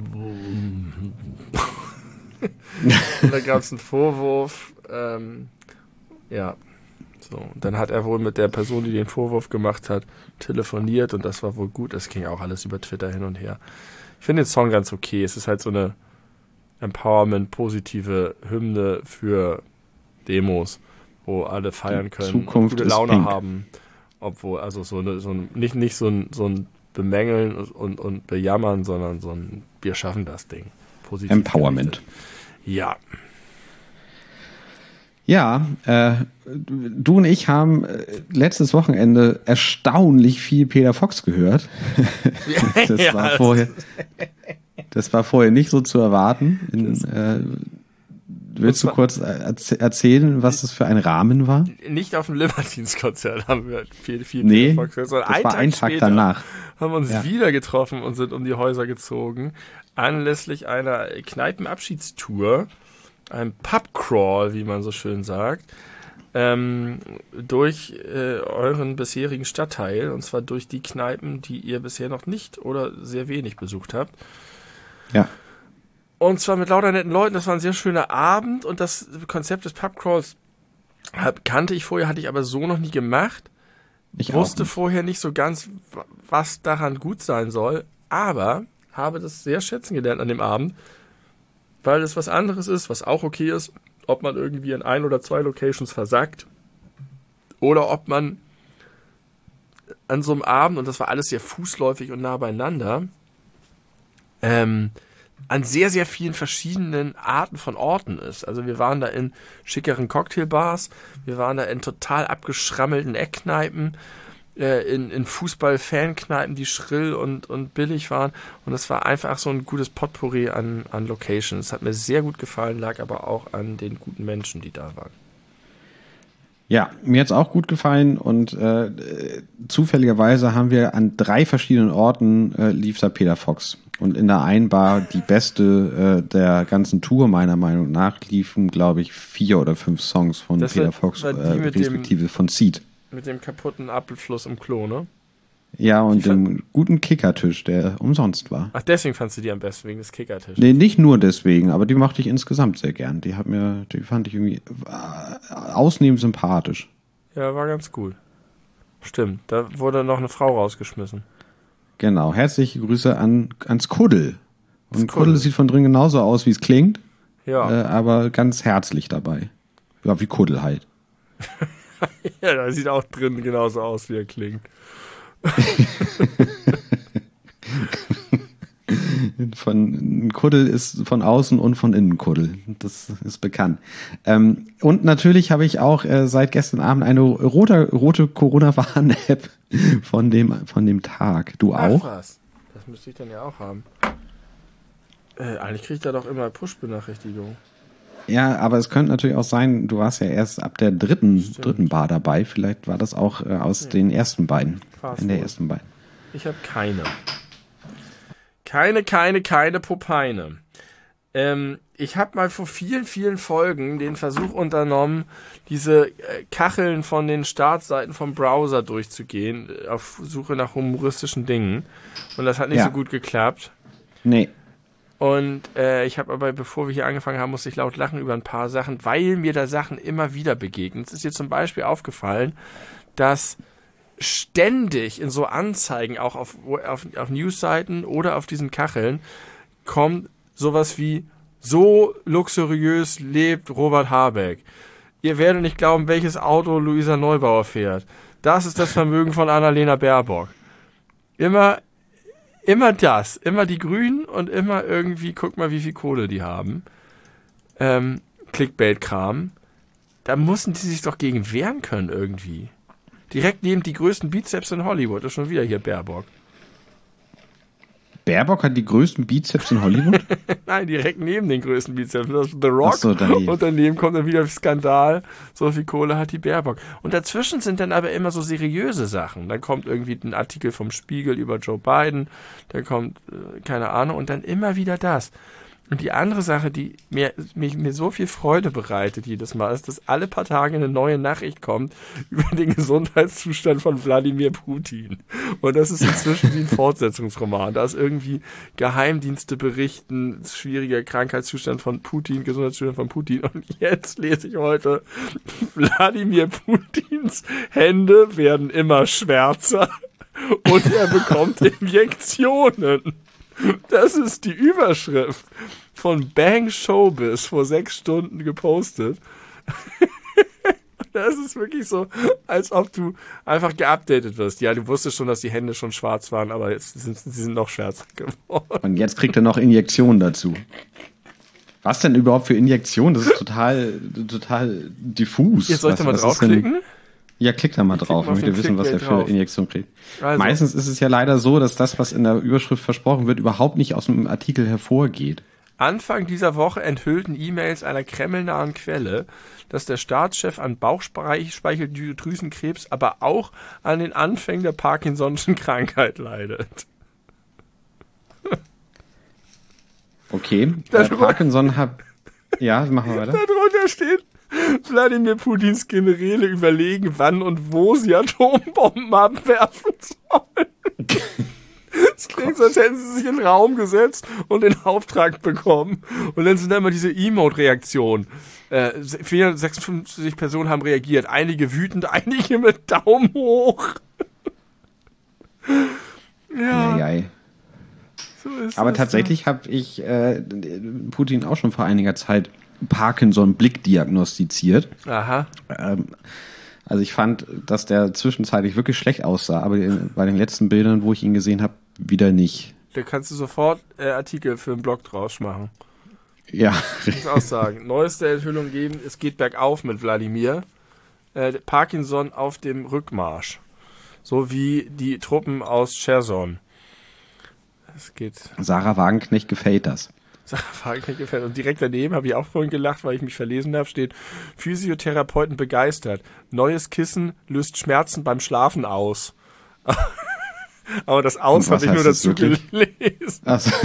Und da gab es einen Vorwurf. Ähm, ja, so. Und dann hat er wohl mit der Person, die den Vorwurf gemacht hat, telefoniert und das war wohl gut. Das ging auch alles über Twitter hin und her. Ich finde den Song ganz okay. Es ist halt so eine Empowerment, positive Hymne für Demos, wo alle feiern können, Zukunft gute ist Laune pink. haben. Obwohl, also so eine, so ein, nicht, nicht so ein, so ein Bemängeln und, und Bejammern, sondern so ein, wir schaffen das Ding. Positiv Empowerment. gerichtet. Ja. Ja, äh, du und ich haben äh, letztes Wochenende erstaunlich viel Peter Fox gehört. das Ja, war das vorher, das war vorher nicht so zu erwarten. In, äh, willst du war- kurz erz- erzählen, was das für ein Rahmen war? Nicht auf dem Libertines-Konzert haben wir viel, viel Nee, Peter Fox gehört, sondern das einen war Tag ein Tag später danach. haben wir uns Ja. wieder getroffen und sind um die Häuser gezogen, anlässlich einer Kneipenabschiedstour, einem Pubcrawl, wie man so schön sagt, ähm, durch äh, euren bisherigen Stadtteil, und zwar durch die Kneipen, die ihr bisher noch nicht oder sehr wenig besucht habt. Ja. Und zwar mit lauter netten Leuten. Das war ein sehr schöner Abend und das Konzept des Pubcrawls hab, kannte ich vorher, hatte ich aber so noch nie gemacht. Ich Wusste auch nicht. vorher nicht so ganz, was daran gut sein soll, aber habe das sehr schätzen gelernt an dem Abend, weil es was anderes ist, was auch okay ist, ob man irgendwie in ein oder zwei Locations versackt oder ob man an so einem Abend, und das war alles sehr fußläufig und nah beieinander, ähm, an sehr, sehr vielen verschiedenen Arten von Orten ist. Also wir waren da in schickeren Cocktailbars, wir waren da in total abgeschrammelten Eckkneipen, äh, in, in Fußball-Fankneipen, die schrill und, und billig waren. Und es war einfach so ein gutes Potpourri an, an Locations. Es hat mir sehr gut gefallen, lag aber auch an den guten Menschen, die da waren. Ja, mir hat's auch gut gefallen und äh, zufälligerweise haben wir an drei verschiedenen Orten äh, lief da Peter Fox. Und in der einen Bar, die beste äh, der ganzen Tour meiner Meinung nach, liefen, glaube ich, vier oder fünf Songs von Das Peter war- Fox, war die äh, mit dem- respektive von Seed. Mit dem kaputten Apfelfluss im Klo, ne? Ja, und Die dem guten Kickertisch, der umsonst war. Ach, deswegen fandst du die am besten, wegen des Kickertisches. Nee, nicht nur deswegen, aber die mochte ich insgesamt sehr gern. Die hat mir, die fand ich irgendwie äh, ausnehmend sympathisch. Ja, war ganz gut. Stimmt, da wurde noch eine Frau rausgeschmissen. Genau, herzliche Grüße an ans Kuddel. Und Das Kuddel Kuddel. sieht von drin genauso aus, wie es klingt, Ja, äh, aber ganz herzlich dabei. Ja, wie Kuddel halt. ja, da sieht auch drin genauso aus, wie er klingt. Von ein Kuddel ist von außen und von innen Kuddel. Das ist bekannt. Ähm, und natürlich habe ich auch äh, seit gestern Abend eine rote, rote Corona-Warn-App von dem, von dem Tag. Du Ach auch? was, das müsste ich dann ja auch haben. Äh, eigentlich kriegt er doch immer Push-Benachrichtigungen. Ja, aber es könnte natürlich auch sein, du warst ja erst ab der dritten, dritten Bar dabei. Vielleicht war das auch äh, aus ja. den ersten beiden. Fast in der wohl. ersten beiden. Ich habe keine. Keine, keine, keine Popeine. Ähm, ich habe mal vor vielen, vielen Folgen den Versuch unternommen, diese äh, Kacheln von den Startseiten vom Browser durchzugehen, äh, auf Suche nach humoristischen Dingen. Und das hat nicht ja. so gut geklappt. Nee. Und äh, ich habe aber, bevor wir hier angefangen haben, musste ich laut lachen über ein paar Sachen, weil mir da Sachen immer wieder begegnen. Es ist dir zum Beispiel aufgefallen, dass ständig in so Anzeigen, auch auf, auf, auf Newsseiten oder auf diesen Kacheln, kommt sowas wie: so luxuriös lebt Robert Habeck. Ihr werdet nicht glauben, welches Auto Luisa Neubauer fährt. Das ist das Vermögen von Annalena Baerbock. Immer Immer das, immer die Grünen und immer irgendwie, guck mal, wie viel Kohle die haben. Ähm, Clickbait-Kram. Da mussten die sich doch gegen wehren können irgendwie. Direkt neben die größten Bizeps in Hollywood ist schon wieder hier Baerbock. Baerbock hat die größten Bizeps in Hollywood? Nein, direkt neben den größten Bizeps. Das ist The Rock. Ach so, daneben. Und daneben kommt dann wieder Skandal. So viel Kohle hat die Baerbock. Und dazwischen sind dann aber immer so seriöse Sachen. Dann kommt irgendwie ein Artikel vom Spiegel über Joe Biden. Dann kommt, äh, keine Ahnung. Und dann immer wieder das. Und die andere Sache, die mir, mir, mir so viel Freude bereitet jedes Mal, ist, dass alle paar Tage eine neue Nachricht kommt über den Gesundheitszustand von Wladimir Putin. Und das ist inzwischen wie ein Fortsetzungsroman. Da ist irgendwie Geheimdienste berichten, schwieriger Krankheitszustand von Putin, Gesundheitszustand von Putin. Und jetzt lese ich heute, Wladimir Putins Hände werden immer schwärzer und er bekommt Injektionen. Das ist die Überschrift von Bang Showbiz vor sechs Stunden gepostet. Das ist wirklich so, als ob du einfach geupdatet wirst. Ja, du wusstest schon, dass die Hände schon schwarz waren, aber jetzt sind sie sind noch schwärzer geworden. Und jetzt kriegt er noch Injektionen dazu. Was denn überhaupt für Injektionen? Das ist total, total diffus. Jetzt soll ich was, da mal draufklicken? Ja, klick da mal ich drauf. Ich möchte wissen, was er für drauf. Injektion kriegt. Also. Meistens ist es ja leider so, dass das, was in der Überschrift versprochen wird, überhaupt nicht aus dem Artikel hervorgeht. Anfang dieser Woche enthüllten E-Mails einer kremlnahen Quelle, dass der Staatschef an Bauchspeicheldrüsenkrebs, aber auch an den Anfängen der Parkinson'schen Krankheit leidet. Okay, äh, Parkinson hat... Ja, machen wir weiter. Darunter steht: Wladimir Putins Generäle überlegen, wann und wo sie Atombomben abwerfen sollen. Es klingt so, als hätten sie sich in den Raum gesetzt und den Auftrag bekommen. Und dann sind da immer diese Emote-Reaktionen. Äh, vierhundertsechsundfünfzig Personen haben reagiert. Einige wütend, einige mit Daumen hoch. Ja. Ei, ei. So ist Aber das tatsächlich habe ich äh, Putin auch schon vor einiger Zeit Parkinson-Blick diagnostiziert. Aha. Ähm, also ich fand, dass der zwischenzeitlich wirklich schlecht aussah, aber bei den letzten Bildern, wo ich ihn gesehen habe, wieder nicht. Da kannst du sofort äh, Artikel für einen Blog draus machen. Ja. Ich muss auch sagen, neueste Enthüllung geben, es geht bergauf mit Wladimir. Äh, Parkinson auf dem Rückmarsch. So wie die Truppen aus Cherson. Es geht. Sarah Wagenknecht gefällt das. Sarah Wagenknecht gefällt. Und direkt daneben habe ich auch vorhin gelacht, weil ich mich verlesen habe, steht: Physiotherapeuten begeistert. Neues Kissen löst Schmerzen beim Schlafen aus. Aber das Aus habe ich nur dazu gelesen. Ach so.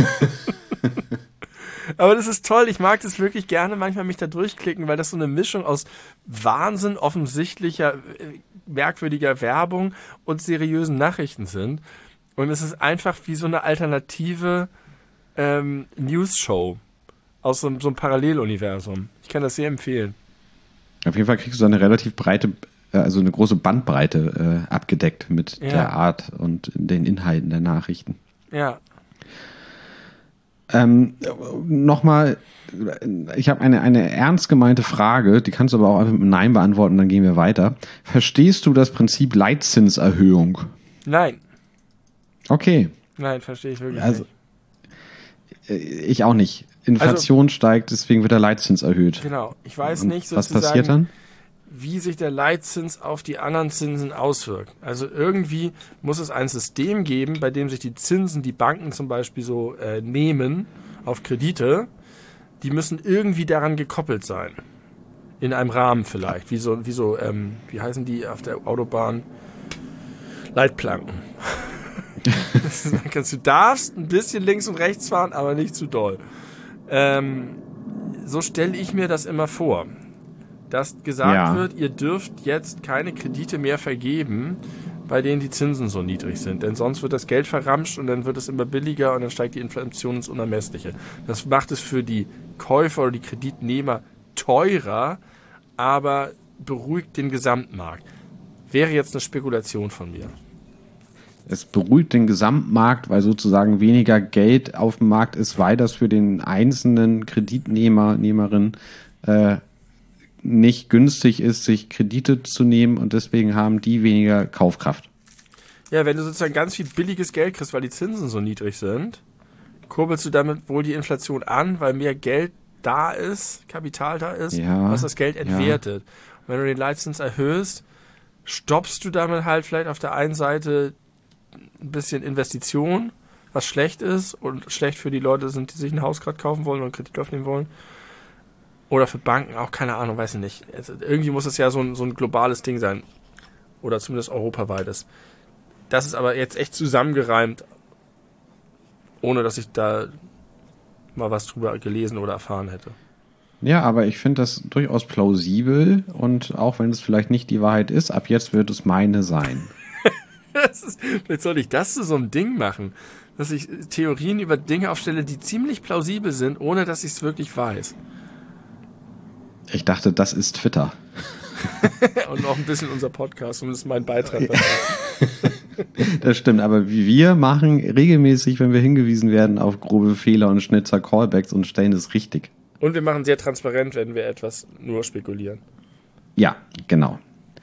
Aber das ist toll. Ich mag das wirklich gerne, manchmal mich da durchklicken, weil das so eine Mischung aus Wahnsinn, offensichtlicher, merkwürdiger Werbung und seriösen Nachrichten sind. Und es ist einfach wie so eine alternative ähm, News-Show aus so, so einem Paralleluniversum. Ich kann das sehr empfehlen. Auf jeden Fall kriegst du so eine relativ breite, also eine große Bandbreite äh, abgedeckt mit Ja. der Art und den Inhalten der Nachrichten. Ja. Ähm, Nochmal, ich habe eine, eine ernst gemeinte Frage, die kannst du aber auch einfach mit Nein beantworten, dann gehen wir weiter. Verstehst du das Prinzip Leitzinserhöhung? Nein. Okay. Nein, verstehe ich wirklich Also, nicht. ich auch nicht. Inflation Also, steigt, deswegen wird der Leitzins erhöht. Genau. Ich weiß Und nicht was sozusagen, passiert dann? wie sich der Leitzins auf die anderen Zinsen auswirkt. Also irgendwie muss es ein System geben, bei dem sich die Zinsen, die Banken zum Beispiel so äh, nehmen auf Kredite, die müssen irgendwie daran gekoppelt sein. In einem Rahmen vielleicht. Wie so, wie so, ähm, wie heißen die auf der Autobahn? Leitplanken. Du darfst ein bisschen links und rechts fahren, aber nicht zu doll. Ähm, so stelle ich mir das immer vor. Dass gesagt Ja. wird, ihr dürft jetzt keine Kredite mehr vergeben, bei denen die Zinsen so niedrig sind. Denn sonst wird das Geld verramscht und dann wird es immer billiger und dann steigt die Inflation ins Unermessliche. Das macht es für die Käufer oder die Kreditnehmer teurer, aber beruhigt den Gesamtmarkt. Wäre jetzt eine Spekulation von mir. Es beruhigt den Gesamtmarkt, weil sozusagen weniger Geld auf dem Markt ist, weil das für den einzelnen Kreditnehmer, Nehmerin äh, nicht günstig ist, sich Kredite zu nehmen und deswegen haben die weniger Kaufkraft. Ja, wenn du sozusagen ganz viel billiges Geld kriegst, weil die Zinsen so niedrig sind, kurbelst du damit wohl die Inflation an, weil mehr Geld da ist, Kapital da ist, Ja, was das Geld entwertet. Ja. Und wenn du den Leitzins erhöhst, stoppst du damit halt vielleicht auf der einen Seite ein bisschen Investition, was schlecht ist und schlecht für die Leute sind, die sich ein Haus gerade kaufen wollen und einen Kredit aufnehmen wollen. Oder für Banken auch, keine Ahnung, weiß ich nicht. Also irgendwie muss es ja so ein, so ein globales Ding sein. Oder zumindest europaweites. Das ist aber jetzt echt zusammengereimt, ohne dass ich da mal was drüber gelesen oder erfahren hätte. Ja, aber ich finde das durchaus plausibel und auch wenn es vielleicht nicht die Wahrheit ist, ab jetzt wird es meine sein. Das ist, vielleicht sollte ich das zu so einem Ding machen, dass ich Theorien über Dinge aufstelle, die ziemlich plausibel sind, ohne dass ich es wirklich weiß. Ich dachte, das ist Twitter. Und noch ein bisschen unser Podcast, und das ist mein Beitrag. Das stimmt, aber wie wir machen regelmäßig, wenn wir hingewiesen werden auf grobe Fehler und Schnitzer Callbacks und stellen es richtig. Und wir machen sehr transparent, wenn wir etwas nur spekulieren. Ja, genau.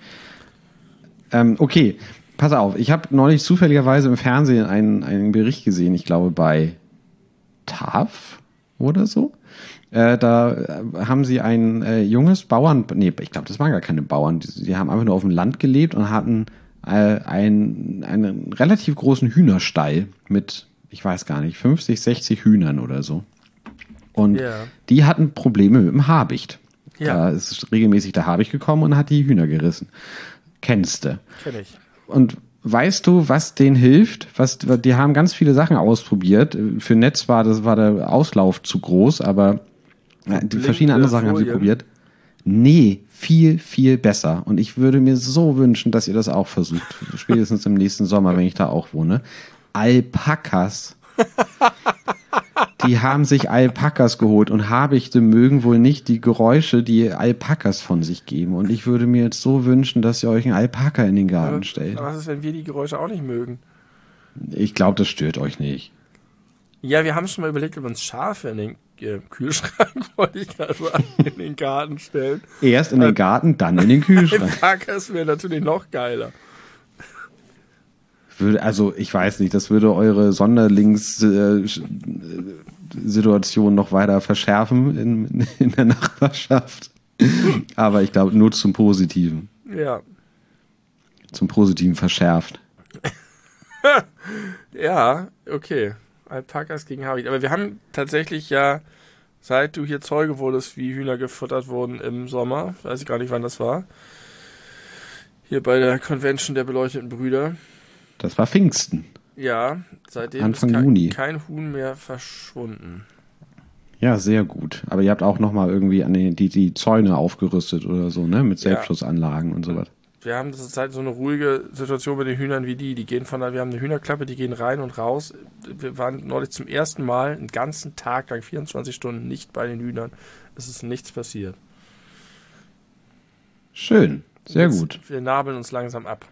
Ähm, okay, pass auf. Ich habe neulich zufälligerweise im Fernsehen einen, einen Bericht gesehen, ich glaube bei T A F oder so. Äh, da haben sie ein äh, junges Bauern, nee, ich glaube, das waren gar keine Bauern, die, die haben einfach nur auf dem Land gelebt und hatten äh, einen, einen relativ großen Hühnerstall mit, ich weiß gar nicht, fünfzig, sechzig Hühnern oder so. Und Ja. die hatten Probleme mit dem Habicht. Ja. Da ist regelmäßig der Habicht gekommen und hat die Hühner gerissen. Kennst du? Kenn ich. Und weißt du, was denen hilft? Was, die haben ganz viele Sachen ausprobiert. Für Netz war das war der Auslauf zu groß, aber die verschiedene andere Sachen haben sie probiert. Nee, viel, viel besser. Und ich würde mir so wünschen, dass ihr das auch versucht. Spätestens im nächsten Sommer, wenn ich da auch wohne. Alpakas. Die haben sich Alpakas geholt und Habichte mögen wohl nicht die Geräusche, die Alpakas von sich geben. Und ich würde mir jetzt so wünschen, dass ihr euch einen Alpaka in den Garten Aber stellt. was ist, wenn wir die Geräusche auch nicht mögen? Ich glaube, das stört euch nicht. Ja, wir haben schon mal überlegt, ob wir uns Schafe in den äh, Kühlschrank, wollte ich gerade sagen, in den Garten stellen. Erst in den Garten, dann in den Kühlschrank. Alpakas wäre natürlich noch geiler. Würde, also ich weiß nicht, das würde eure Sonderlingssituation äh, noch weiter verschärfen in, in der Nachbarschaft. Aber ich glaube nur zum Positiven. Ja. Zum Positiven verschärft. Ja, okay. Alpakas gegen Habicht. Aber wir haben tatsächlich ja, seit du hier Zeuge wurdest, wie Hühner gefuttert wurden im Sommer, weiß ich gar nicht, wann das war, hier bei der Convention der beleuchteten Brüder. Das war Pfingsten. Ja, seitdem Anfang ist kein, Juni. kein Huhn mehr verschwunden. Ja, sehr gut. Aber ihr habt auch nochmal irgendwie an die, die, die Zäune aufgerüstet oder so, ne? Mit Selbstschussanlagen und sowas. Wir haben das ist halt so eine ruhige Situation mit den Hühnern wie die. Die gehen von da, wir haben eine Hühnerklappe, die gehen rein und raus. Wir waren neulich zum ersten Mal einen ganzen Tag lang, vierundzwanzig Stunden, nicht bei den Hühnern. Es ist nichts passiert. Schön, sehr Jetzt, gut. Wir nabeln uns langsam ab.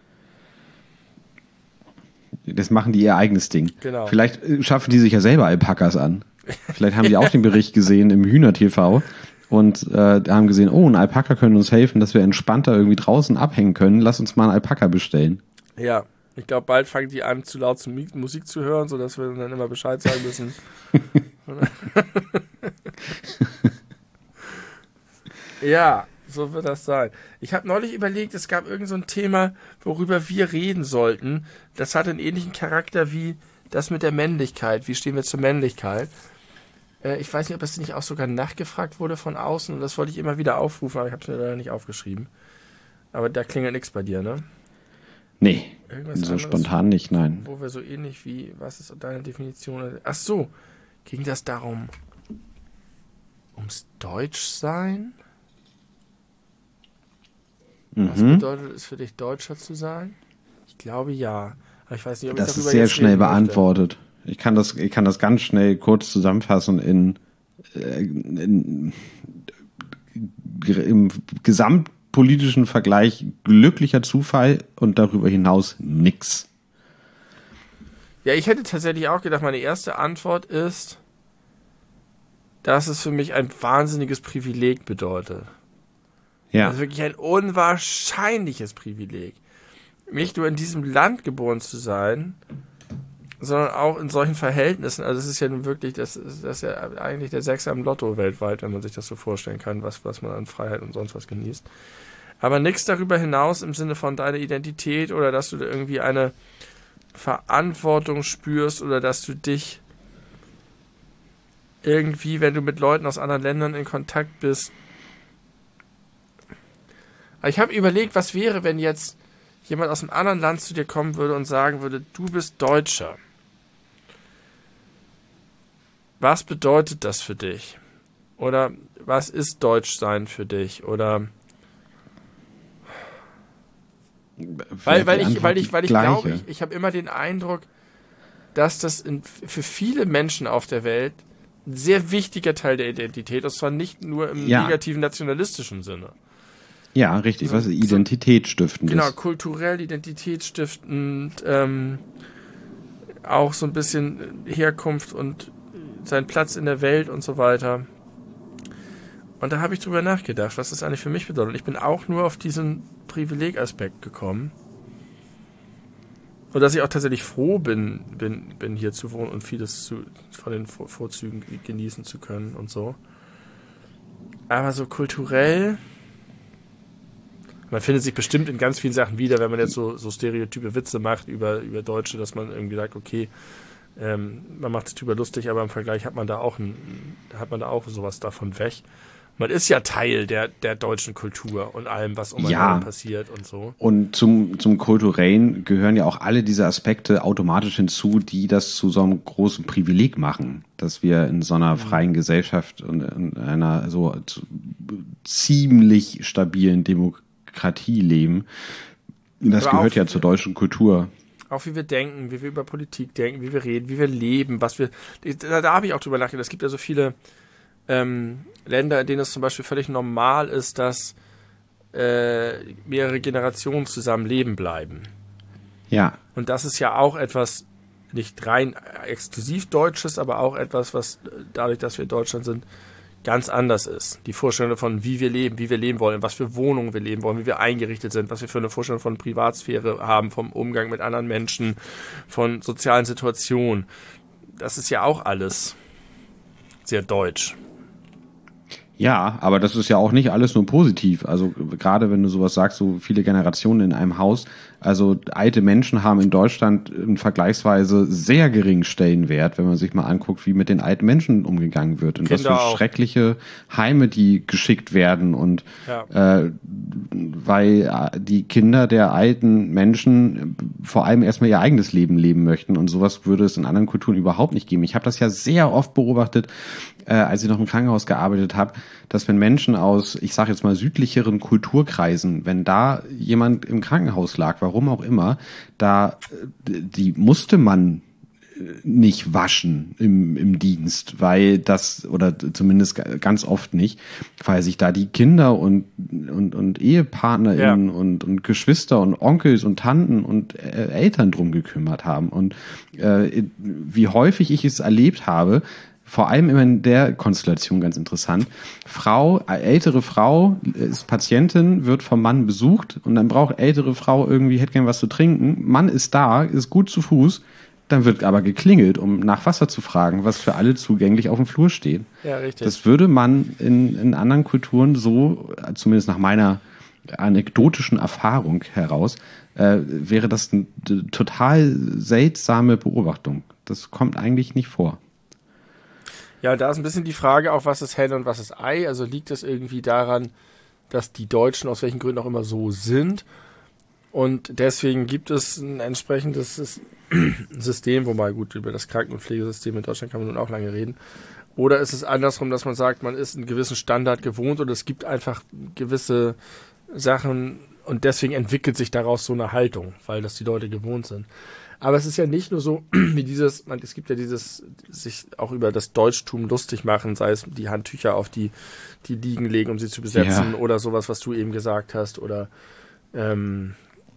Das machen die ihr eigenes Ding. Genau. Vielleicht äh, schaffen die sich ja selber Alpakas an. Vielleicht haben die auch den Bericht gesehen im Hühner-T V und äh, haben gesehen, oh, ein Alpaka könnte uns helfen, dass wir entspannter irgendwie draußen abhängen können. Lass uns mal einen Alpaka bestellen. Ja, ich glaube, bald fangen die an, zu laut zu Musik zu hören, sodass wir dann immer Bescheid sagen müssen. Ja, So wird das sein. Ich habe neulich überlegt, es gab irgend so ein Thema, worüber wir reden sollten. Das hat einen ähnlichen Charakter wie das mit der Männlichkeit. Wie stehen wir zur Männlichkeit? Äh, ich weiß nicht, ob das nicht auch sogar nachgefragt wurde von außen. Und das wollte ich immer wieder aufrufen, aber ich habe es mir leider nicht aufgeschrieben. Aber da klingelt nichts bei dir, ne? Nee, Irgendwas so anderes, spontan nicht, nein. Wo wir so ähnlich wie, was ist deine Definition? Ach so, ging das darum, ums Deutschsein? Was Mhm. bedeutet es für dich, Deutscher zu sein? Ich glaube ja. Aber ich weiß nicht, ob Das ich darüber ist sehr jetzt schnell reden möchte. beantwortet. Ich kann das, ich kann das ganz schnell kurz zusammenfassen in, äh, in, im gesamtpolitischen Vergleich glücklicher Zufall und darüber hinaus nix. Ja, ich hätte tatsächlich auch gedacht, meine erste Antwort ist, dass es für mich ein wahnsinniges Privileg bedeutet. Ja. Das ist wirklich ein unwahrscheinliches Privileg. Nicht nur in diesem Land geboren zu sein, sondern auch in solchen Verhältnissen. Also es ist ja nun wirklich, das ist, das ist ja eigentlich der Sechser im Lotto weltweit, wenn man sich das so vorstellen kann, was, was man an Freiheit und sonst was genießt. Aber nichts darüber hinaus im Sinne von deiner Identität oder dass du da irgendwie eine Verantwortung spürst oder dass du dich irgendwie, wenn du mit Leuten aus anderen Ländern in Kontakt bist. Aber ich habe überlegt, was wäre, wenn jetzt jemand aus einem anderen Land zu dir kommen würde und sagen würde, du bist Deutscher. Was bedeutet das für dich? Oder was ist Deutschsein für dich? Oder weil, weil ich, weil ich, weil ich glaube, ich, ich habe immer den Eindruck, dass das in, für viele Menschen auf der Welt ein sehr wichtiger Teil der Identität ist, zwar nicht nur im Ja. negativen nationalistischen Sinne. Ja, richtig, So- was identitätsstiftend Genau, ist. kulturell identitätsstiftend, ähm, auch so ein bisschen Herkunft und seinen Platz in der Welt und so weiter. Und da habe ich drüber nachgedacht, was das eigentlich für mich bedeutet. Ich bin auch nur auf diesen Privilegaspekt gekommen. Und dass ich auch tatsächlich froh bin, bin, bin hier zu wohnen und vieles zu, von den Vor- Vorzügen genießen zu können und so. Aber so kulturell, man findet sich bestimmt in ganz vielen Sachen wieder, wenn man jetzt so, so stereotype Witze macht über, über Deutsche, dass man irgendwie sagt, okay, ähm, man macht sich drüber lustig, aber im Vergleich hat man da auch ein, hat man da auch sowas davon weg. Man ist ja Teil der, der deutschen Kultur und allem, was um einen Ja. herum passiert und so. Und zum, zum Kulturellen gehören ja auch alle diese Aspekte automatisch hinzu, die das zu so einem großen Privileg machen, dass wir in so einer freien Gesellschaft und in einer so ziemlich stabilen Demokratie leben. Das Aber gehört auch- ja zur deutschen Kultur. Auch wie wir denken, wie wir über Politik denken, wie wir reden, wie wir leben, was wir. Da, da habe ich auch drüber nachgedacht. Es gibt ja so viele ähm, Länder, in denen es zum Beispiel völlig normal ist, dass äh, mehrere Generationen zusammen leben bleiben. Ja, Und das ist ja auch etwas nicht rein exklusiv Deutsches, aber auch etwas, was äh, dadurch, dass wir in Deutschland sind, ganz anders ist. Die Vorstellung davon, wie wir leben, wie wir leben wollen, was für Wohnungen wir leben wollen, wie wir eingerichtet sind, was wir für eine Vorstellung von Privatsphäre haben, vom Umgang mit anderen Menschen, von sozialen Situationen. Das ist ja auch alles sehr deutsch. Ja, aber das ist ja auch nicht alles nur positiv. Also gerade wenn du sowas sagst, so viele Generationen in einem Haus. Also alte Menschen haben in Deutschland einen vergleichsweise sehr geringen Stellenwert, wenn man sich mal anguckt, wie mit den alten Menschen umgegangen wird. Und was Kinder für auch. schreckliche Heime die geschickt werden. Und Ja. äh, weil äh, die Kinder der alten Menschen vor allem erstmal ihr eigenes Leben leben möchten. Und sowas würde es in anderen Kulturen überhaupt nicht geben. Ich habe das ja sehr oft beobachtet, äh, als ich noch im Krankenhaus gearbeitet habe, dass wenn Menschen aus, ich sage jetzt mal, südlicheren Kulturkreisen, wenn da jemand im Krankenhaus lag, warum auch immer, da äh, die musste man nicht waschen im, im Dienst, weil das, oder zumindest ganz oft nicht, weil sich da die Kinder und, und, und EhepartnerInnen Ja. und, und Geschwister und Onkels und Tanten und äh, Eltern drum gekümmert haben. Und äh, wie häufig ich es erlebt habe, vor allem immer in der Konstellation ganz interessant. Frau, äh, ältere Frau ist Patientin, wird vom Mann besucht und dann braucht ältere Frau irgendwie, hätte gern was zu trinken. Mann ist da, ist gut zu Fuß. Dann wird aber geklingelt, um nach Wasser zu fragen, was für alle zugänglich auf dem Flur steht. Ja, richtig. Das würde man in, in anderen Kulturen so, zumindest nach meiner anekdotischen Erfahrung heraus, äh, wäre das eine total seltsame Beobachtung. Das kommt eigentlich nicht vor. Ja, da ist ein bisschen die Frage auch, was ist Henne und was ist Ei? Also liegt es irgendwie daran, dass die Deutschen aus welchen Gründen auch immer so sind und deswegen gibt es ein entsprechendes System, wobei gut, über das Kranken- und Pflegesystem in Deutschland kann man nun auch lange reden. Oder ist es andersrum, dass man sagt, man ist einen gewissen Standard gewohnt und es gibt einfach gewisse Sachen und deswegen entwickelt sich daraus so eine Haltung, weil das die Leute gewohnt sind. Aber es ist ja nicht nur so wie dieses, man, es gibt ja dieses, sich auch über das Deutschtum lustig machen, sei es die Handtücher auf die, die Liegen legen, um sie zu besetzen, ja. Oder sowas, was du eben gesagt hast, oder ähm,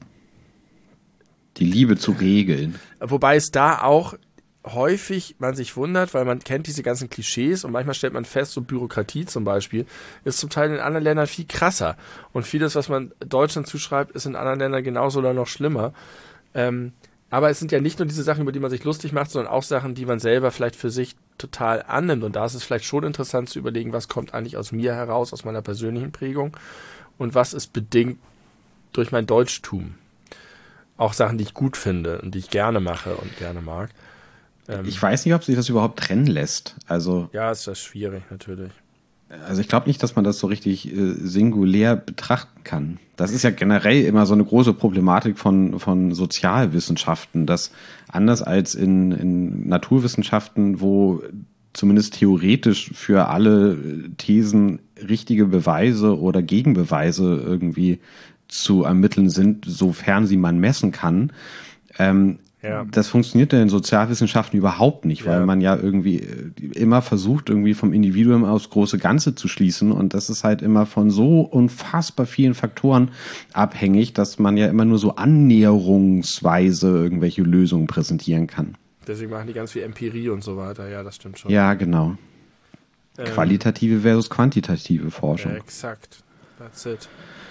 die Liebe zu regeln. Wobei es da auch häufig man sich wundert, weil man kennt diese ganzen Klischees und manchmal stellt man fest, so Bürokratie zum Beispiel ist zum Teil in anderen Ländern viel krasser und vieles, was man Deutschland zuschreibt, ist in anderen Ländern genauso oder noch schlimmer. Ähm, aber es sind ja nicht nur diese Sachen, über die man sich lustig macht, sondern auch Sachen, die man selber vielleicht für sich total annimmt und da ist es vielleicht schon interessant zu überlegen, was kommt eigentlich aus mir heraus, aus meiner persönlichen Prägung und was ist bedingt durch mein Deutschtum. Auch Sachen, die ich gut finde und die ich gerne mache und gerne mag. Ähm, ich weiß nicht, ob sich das überhaupt trennen lässt. Also ja, ist das schwierig, natürlich. Also ich glaube nicht, dass man das so richtig äh, singulär betrachten kann. Das ist ja generell immer so eine große Problematik von, von Sozialwissenschaften, dass anders als in, in Naturwissenschaften, wo zumindest theoretisch für alle Thesen richtige Beweise oder Gegenbeweise irgendwie zu ermitteln sind, sofern sie man messen kann. Ähm, ja. Das funktioniert in den Sozialwissenschaften überhaupt nicht, weil ja. man ja irgendwie immer versucht, irgendwie vom Individuum aus große Ganze zu schließen und das ist halt immer von so unfassbar vielen Faktoren abhängig, dass man ja immer nur so annäherungsweise irgendwelche Lösungen präsentieren kann. Deswegen machen die ganz viel Empirie und so weiter, ja, das stimmt schon. Ja, genau. Ähm, Qualitative versus quantitative Forschung. Ja, exakt. That's it.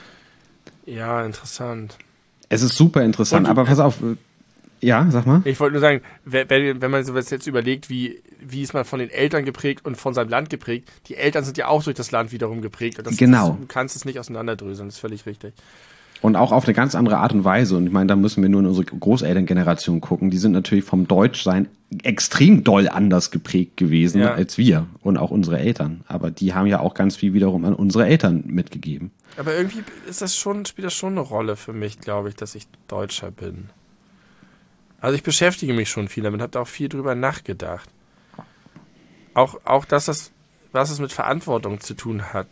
Ja, interessant. Es ist super interessant, aber pass auf, ja, sag mal. Ich wollte nur sagen, wenn, wenn man sowas jetzt überlegt, wie, wie ist man von den Eltern geprägt und von seinem Land geprägt, die Eltern sind ja auch durch das Land wiederum geprägt. Und das, genau. Das, du kannst es nicht auseinanderdröseln, das ist völlig richtig. Und auch auf eine ganz andere Art und Weise. Und ich meine, da müssen wir nur in unsere Großelterngeneration gucken. Die sind natürlich vom Deutschsein extrem doll anders geprägt gewesen ja. als wir und auch unsere Eltern. Aber die haben ja auch ganz viel wiederum an unsere Eltern mitgegeben. Aber irgendwie ist das schon, spielt das schon eine Rolle für mich, glaube ich, dass ich Deutscher bin. Also ich beschäftige mich schon viel damit, habe da auch viel drüber nachgedacht. Auch, auch dass das, was es mit Verantwortung zu tun hat.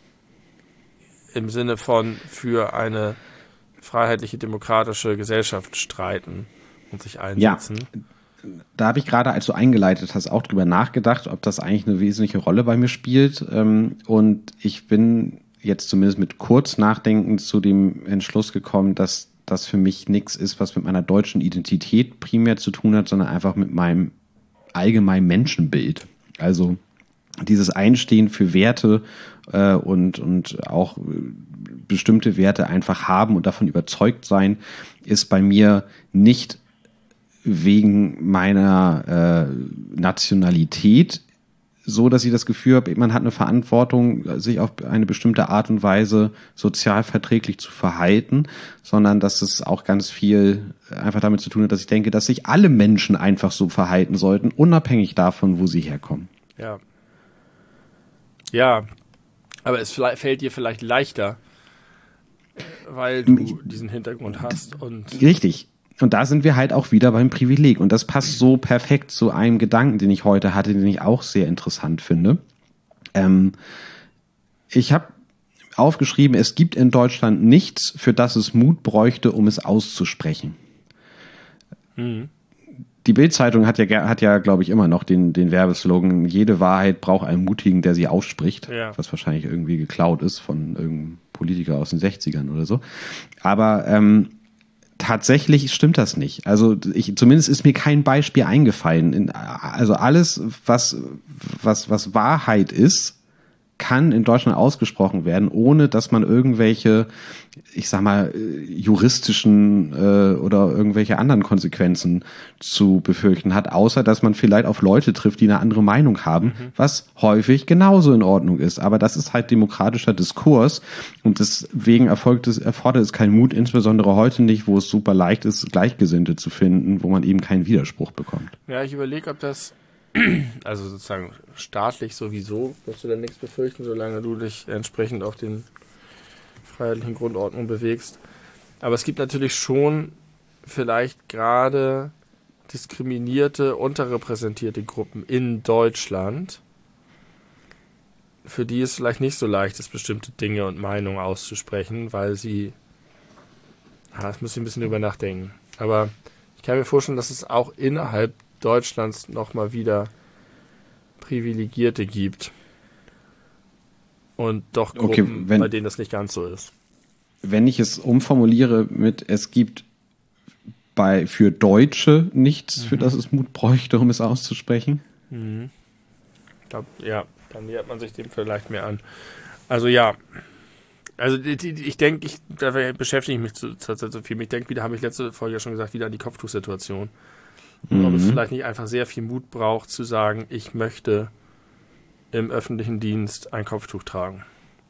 Im Sinne von für eine freiheitliche, demokratische Gesellschaft streiten und sich einsetzen. Ja, da habe ich gerade, als du eingeleitet hast, auch drüber nachgedacht, ob das eigentlich eine wesentliche Rolle bei mir spielt. Und ich bin jetzt zumindest mit kurz Nachdenken zu dem Entschluss gekommen, dass das für mich nichts ist, was mit meiner deutschen Identität primär zu tun hat, sondern einfach mit meinem allgemeinen Menschenbild. Also dieses Einstehen für Werte äh, und, und auch bestimmte Werte einfach haben und davon überzeugt sein, ist bei mir nicht wegen meiner äh, Nationalität so, dass ich das Gefühl habe, man hat eine Verantwortung, sich auf eine bestimmte Art und Weise sozial verträglich zu verhalten, sondern dass es auch ganz viel einfach damit zu tun hat, dass ich denke, dass sich alle Menschen einfach so verhalten sollten, unabhängig davon, wo sie herkommen. Ja. Ja, aber es fällt dir vielleicht leichter, weil du diesen Hintergrund hast. Und richtig. Und da sind wir halt auch wieder beim Privileg. Und das passt so perfekt zu einem Gedanken, den ich heute hatte, den ich auch sehr interessant finde. Ähm, ich habe aufgeschrieben, es gibt in Deutschland nichts, für das es Mut bräuchte, um es auszusprechen. Mhm. Die Bild-Zeitung hat ja, hat ja, glaube ich, immer noch den, den Werbeslogan, jede Wahrheit braucht einen Mutigen, der sie ausspricht. Ja. Was wahrscheinlich irgendwie geklaut ist von irgendeinem Politiker aus den sechzigern oder so. Aber ähm, tatsächlich stimmt das nicht. Also ich, zumindest ist mir kein Beispiel eingefallen. Also alles, was, was, was Wahrheit ist, kann in Deutschland ausgesprochen werden, ohne dass man irgendwelche, ich sag mal, juristischen äh, oder irgendwelche anderen Konsequenzen zu befürchten hat, außer dass man vielleicht auf Leute trifft, die eine andere Meinung haben, mhm. was häufig genauso in Ordnung ist. Aber das ist halt demokratischer Diskurs und deswegen erfolgt es, erfordert es keinen Mut, insbesondere heute nicht, wo es super leicht ist, Gleichgesinnte zu finden, wo man eben keinen Widerspruch bekommt. Ja, ich überlege, ob das also sozusagen staatlich sowieso wirst du dann nichts befürchten, solange du dich entsprechend auf den freiheitlichen Grundordnungen bewegst. Aber es gibt natürlich schon vielleicht gerade diskriminierte, unterrepräsentierte Gruppen in Deutschland, für die es vielleicht nicht so leicht ist, bestimmte Dinge und Meinungen auszusprechen, weil sie, ja, das müssen wir ein bisschen drüber nachdenken. Aber ich kann mir vorstellen, dass es auch innerhalb Deutschlands nochmal wieder Privilegierte gibt. Und doch Gruppen, okay, wenn, bei denen das nicht ganz so ist. Wenn ich es umformuliere mit, es gibt bei für Deutsche nichts, mhm. für das es Mut bräuchte, um es auszusprechen. Mhm. Ich glaub, ja, dann nähert man sich dem vielleicht mehr an. Also ja, also ich denke, ich, da beschäftige ich mich zurzeit so viel. Ich denke, wieder habe ich letzte Folge ja schon gesagt, wieder an die Kopftuchsituation. Mhm. Ob es vielleicht nicht einfach sehr viel Mut braucht, zu sagen, ich möchte im öffentlichen Dienst ein Kopftuch tragen.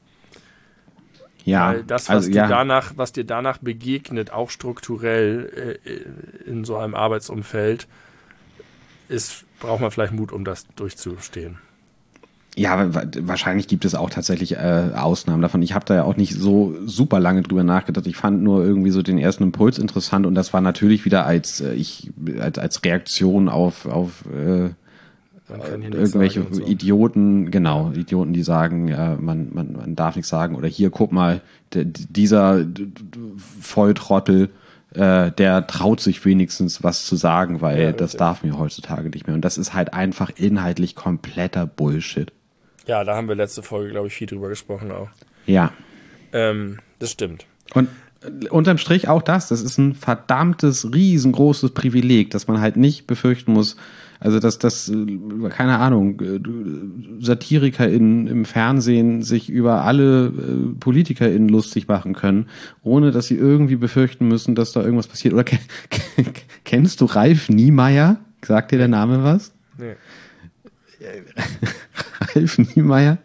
Ja, weil das, was, also, dir ja. danach, was dir danach begegnet, auch strukturell äh, in so einem Arbeitsumfeld, ist, braucht man vielleicht Mut, um das durchzustehen. Ja, wahrscheinlich gibt es auch tatsächlich äh, Ausnahmen davon. Ich habe da ja auch nicht so super lange drüber nachgedacht. Ich fand nur irgendwie so den ersten Impuls interessant und das war natürlich wieder als äh, ich als als Reaktion auf auf äh, irgendwelche so. Idioten, genau, Idioten, die sagen, ja, man man man darf nichts sagen oder hier guck mal, der, dieser Volltrottel, äh, der traut sich wenigstens was zu sagen, weil ja, das darf mir heutzutage nicht mehr. Und das ist halt einfach inhaltlich kompletter Bullshit. Ja, da haben wir letzte Folge, glaube ich, viel drüber gesprochen auch. Ja. Ähm, das stimmt. Und unterm Strich auch das, das ist ein verdammtes, riesengroßes Privileg, dass man halt nicht befürchten muss, also dass das, keine Ahnung, SatirikerInnen im Fernsehen sich über alle PolitikerInnen lustig machen können, ohne dass sie irgendwie befürchten müssen, dass da irgendwas passiert. Oder kennst du Ralf Niemeyer? Sagt dir der Name was? Nee. Ralf Niemeyer?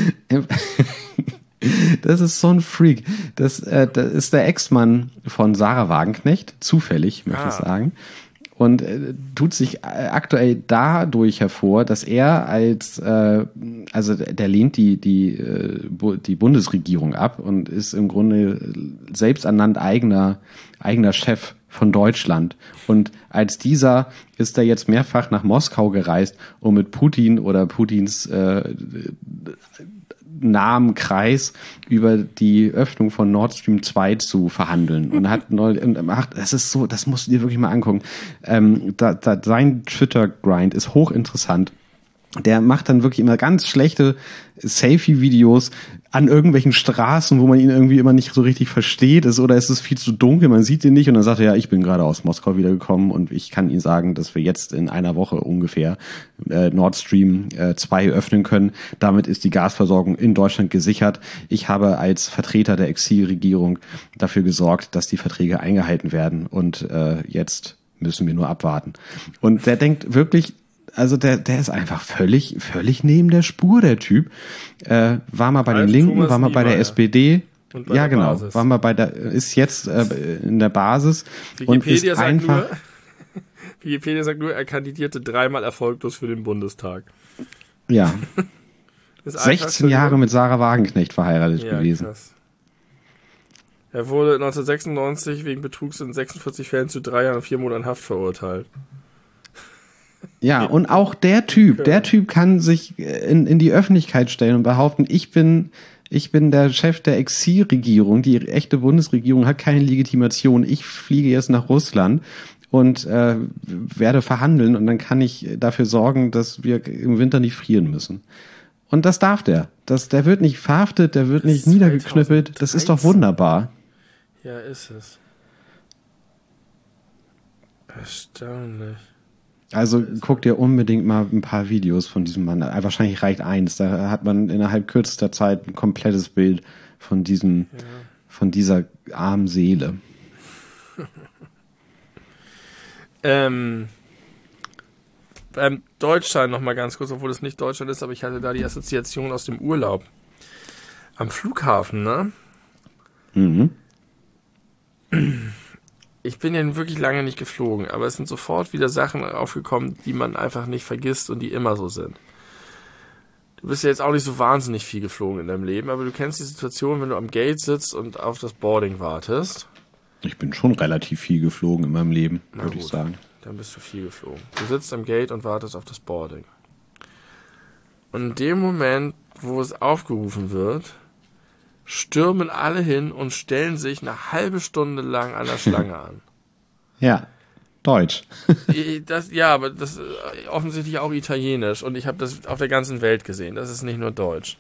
Das ist so ein Freak. Das, äh, das ist der Ex-Mann von Sarah Wagenknecht, zufällig, möchte ah. ich sagen. Und äh, tut sich aktuell dadurch hervor, dass er als, äh, also der lehnt die, die, äh, die Bundesregierung ab und ist im Grunde selbsternannt eigener, eigener Chef von Deutschland. Und als dieser ist er jetzt mehrfach nach Moskau gereist, um mit Putin oder Putins äh, nahem Kreis über die Öffnung von Nord Stream zwei zu verhandeln und hat neu, und macht, das ist so, das musst du dir wirklich mal angucken. Ähm, da, da, sein Twitter-Grind ist hochinteressant. Der macht dann wirklich immer ganz schlechte Selfie-Videos an irgendwelchen Straßen, wo man ihn irgendwie immer nicht so richtig versteht ist oder es ist viel zu dunkel, man sieht ihn nicht und dann sagt er, ja, ich bin gerade aus Moskau wiedergekommen und ich kann Ihnen sagen, dass wir jetzt in einer Woche ungefähr äh, Nord Stream zwei öffnen können. Damit ist die Gasversorgung in Deutschland gesichert. Ich habe als Vertreter der Exilregierung dafür gesorgt, dass die Verträge eingehalten werden und äh, jetzt müssen wir nur abwarten. Und der denkt wirklich, also der, der ist einfach völlig, völlig neben der Spur, der Typ. Äh, war mal bei den Linken, Thomas war mal bei der S P D. Und bei ja, genau. Basis. War mal bei der, ist jetzt äh, in der Basis. Und ist sagt einfach. Nur, Wikipedia sagt nur, er kandidierte dreimal erfolglos für den Bundestag. Ja. sechzehn Jahre mit Sarah Wagenknecht verheiratet ja, gewesen. Krass. Er wurde neunzehnhundertsechsundneunzig wegen Betrugs in sechsundvierzig Fällen zu drei Jahren und vier Monaten Haft verurteilt. Ja, und auch der Typ, der Typ kann sich in, in die Öffentlichkeit stellen und behaupten, ich bin, ich bin der Chef der Exilregierung, die echte Bundesregierung hat keine Legitimation, ich fliege jetzt nach Russland und äh, werde verhandeln und dann kann ich dafür sorgen, dass wir im Winter nicht frieren müssen. Und das darf der. Das, der wird nicht verhaftet, der wird nicht niedergeknüppelt, das ist doch wunderbar. Ja, ist es. Erstaunlich. Also guck dir unbedingt mal ein paar Videos von diesem Mann an. Wahrscheinlich reicht eins. Da hat man innerhalb kürzester Zeit ein komplettes Bild von diesem, ja. von dieser armen Seele. ähm, beim Deutschland noch mal ganz kurz, obwohl es nicht Deutschland ist, aber ich hatte da die Assoziation aus dem Urlaub. Am Flughafen, ne? Mhm. Ich bin ja wirklich lange nicht geflogen, aber es sind sofort wieder Sachen aufgekommen, die man einfach nicht vergisst und die immer so sind. Du bist ja jetzt auch nicht so wahnsinnig viel geflogen in deinem Leben, aber du kennst die Situation, wenn du am Gate sitzt und auf das Boarding wartest. Ich bin schon relativ viel geflogen in meinem Leben, würde ich sagen. Dann bist du viel geflogen. Du sitzt am Gate und wartest auf das Boarding. Und in dem Moment, wo es aufgerufen wird, stürmen alle hin und stellen sich eine halbe Stunde lang an der Schlange an. Ja, Deutsch. Das, ja, aber das ist offensichtlich auch italienisch und ich habe das auf der ganzen Welt gesehen. Das ist nicht nur Deutsch.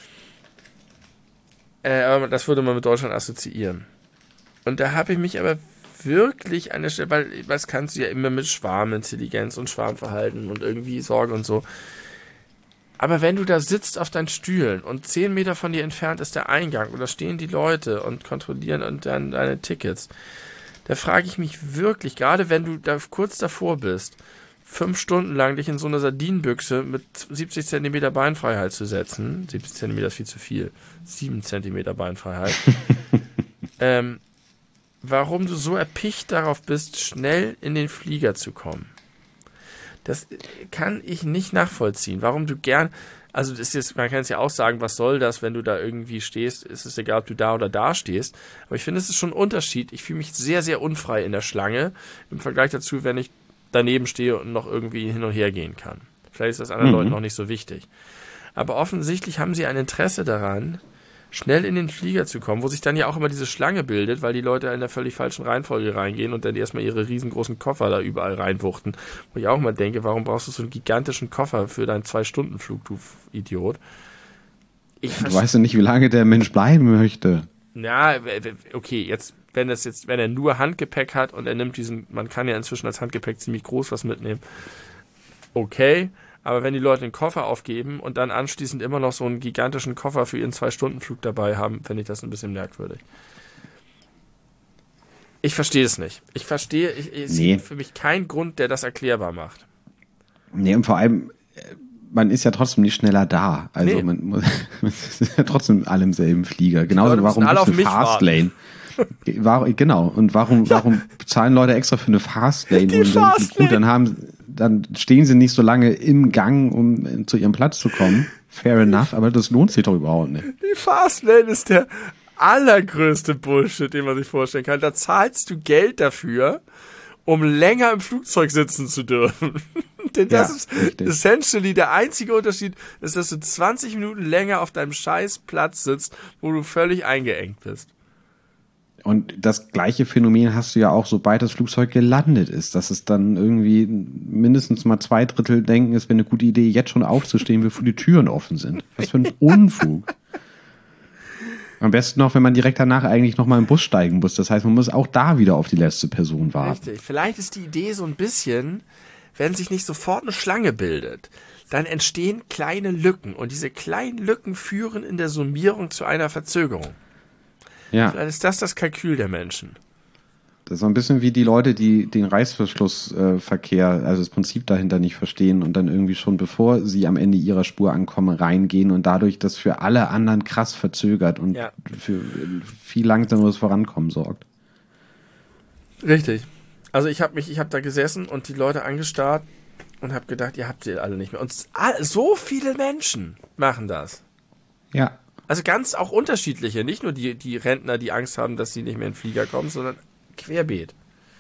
Äh, aber das würde man mit Deutschland assoziieren. Und da habe ich mich aber wirklich an der Stelle, weil was kannst du ja immer mit Schwarmintelligenz und Schwarmverhalten und irgendwie Sorge und so. Aber wenn du da sitzt auf deinen Stühlen und zehn Meter von dir entfernt ist der Eingang und da stehen die Leute und kontrollieren und dann deine Tickets, da frage ich mich wirklich, gerade wenn du da kurz davor bist, fünf Stunden lang dich in so eine Sardinenbüchse mit siebzig Zentimeter Beinfreiheit zu setzen, siebzig Zentimeter ist viel zu viel, sieben Zentimeter Beinfreiheit, ähm, warum du so erpicht darauf bist, schnell in den Flieger zu kommen. Das kann ich nicht nachvollziehen. Warum du gern, also das ist jetzt, man kann es ja auch sagen, was soll das, wenn du da irgendwie stehst, ist es egal, ob du da oder da stehst. Aber ich finde, es ist schon ein Unterschied. Ich fühle mich sehr, sehr unfrei in der Schlange im Vergleich dazu, wenn ich daneben stehe und noch irgendwie hin und her gehen kann. Vielleicht ist das anderen mhm. Leuten noch nicht so wichtig. Aber offensichtlich haben sie ein Interesse daran, schnell in den Flieger zu kommen, wo sich dann ja auch immer diese Schlange bildet, weil die Leute in der völlig falschen Reihenfolge reingehen und dann erstmal ihre riesengroßen Koffer da überall reinwuchten. Wo ich auch mal denke, warum brauchst du so einen gigantischen Koffer für deinen Zwei-Stunden-Flug, du Idiot? Ich du weißt ja nicht, wie lange der Mensch bleiben möchte. Ja, okay, jetzt, wenn das jetzt, wenn er nur Handgepäck hat und er nimmt diesen, man kann ja inzwischen als Handgepäck ziemlich groß was mitnehmen. Okay. Aber wenn die Leute den Koffer aufgeben und dann anschließend immer noch so einen gigantischen Koffer für ihren Zwei-Stunden-Flug dabei haben, finde ich das ein bisschen merkwürdig. Ich verstehe es nicht. Ich verstehe, ich, es nee. gibt für mich keinen Grund, der das erklärbar macht. Nee, und vor allem, man ist ja trotzdem nicht schneller da. Also nee. man, man ist ja trotzdem alle im selben Flieger. Genauso, warum alle gibt's eine Fastlane? War, genau. Und warum, ja. warum bezahlen Leute extra für eine Fastlane? Die Fastlane. Gut, dann haben, dann stehen sie nicht so lange im Gang, um zu ihrem Platz zu kommen. Fair enough, aber das lohnt sich doch überhaupt nicht. Die Fastlane ist der allergrößte Bullshit, den man sich vorstellen kann. Da zahlst du Geld dafür, um länger im Flugzeug sitzen zu dürfen. Denn das ja, ist richtig. Essentially der einzige Unterschied, ist, dass du zwanzig Minuten länger auf deinem scheiß Platz sitzt, wo du völlig eingeengt bist. Und das gleiche Phänomen hast du ja auch, sobald das Flugzeug gelandet ist, dass es dann irgendwie mindestens mal zwei Drittel denken, es wäre eine gute Idee, jetzt schon aufzustehen, bevor die Türen offen sind. Was für ein Unfug. Am besten noch, wenn man direkt danach eigentlich nochmal im Bus steigen muss. Das heißt, man muss auch da wieder auf die letzte Person warten. Richtig. Vielleicht ist die Idee so ein bisschen, wenn sich nicht sofort eine Schlange bildet, dann entstehen kleine Lücken. Und diese kleinen Lücken führen in der Summierung zu einer Verzögerung. Ja. Vielleicht ist das das Kalkül der Menschen. Das ist so ein bisschen wie die Leute, die den Reißverschlussverkehr, äh, also das Prinzip dahinter nicht verstehen und dann irgendwie schon bevor sie am Ende ihrer Spur ankommen, reingehen und dadurch das für alle anderen krass verzögert und ja. für viel langsameres Vorankommen sorgt. Richtig. Also ich habe mich, ich habe da gesessen und die Leute angestarrt und habe gedacht, ihr habt sie alle nicht mehr. Und so viele Menschen machen das. Ja. Also ganz auch unterschiedliche, nicht nur die, die Rentner, die Angst haben, dass sie nicht mehr in den Flieger kommen, sondern querbeet.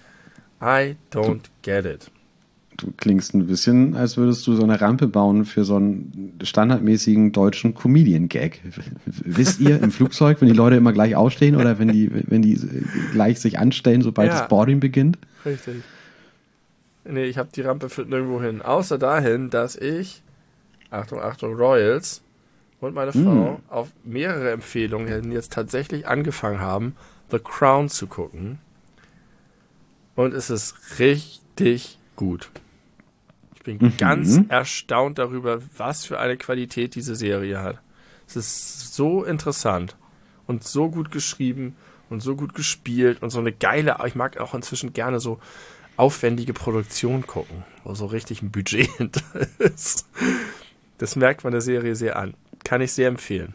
I don't get it. Du klingst ein bisschen, als würdest du so eine Rampe bauen für so einen standardmäßigen deutschen Comedian-Gag. Wisst ihr, im Flugzeug, wenn die Leute immer gleich aufstehen oder wenn die, wenn die gleich sich anstellen, sobald ja. das Boarding beginnt? Richtig. Nee, ich habe die Rampe führt nirgendwo hin. Außer dahin, dass ich, Achtung, Achtung, Royals und meine Frau mm. auf mehrere Empfehlungen jetzt tatsächlich angefangen haben, The Crown zu gucken. Und es ist richtig gut. Ich bin Mhm. ganz erstaunt darüber, was für eine Qualität diese Serie hat. Es ist so interessant und so gut geschrieben und so gut gespielt und so eine geile, ich mag auch inzwischen gerne so aufwendige Produktion gucken, wo so richtig ein Budget hinter ist. Das merkt man der Serie sehr an. Kann ich sehr empfehlen.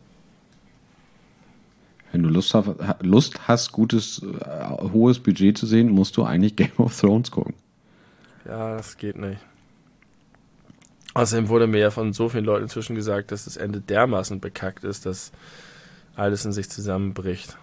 Wenn du Lust, auf, Lust hast, gutes, äh, hohes Budget zu sehen, musst du eigentlich Game of Thrones gucken. Ja, das geht nicht. Außerdem wurde mir ja von so vielen Leuten inzwischen gesagt, dass das Ende dermaßen bekackt ist, dass alles in sich zusammenbricht.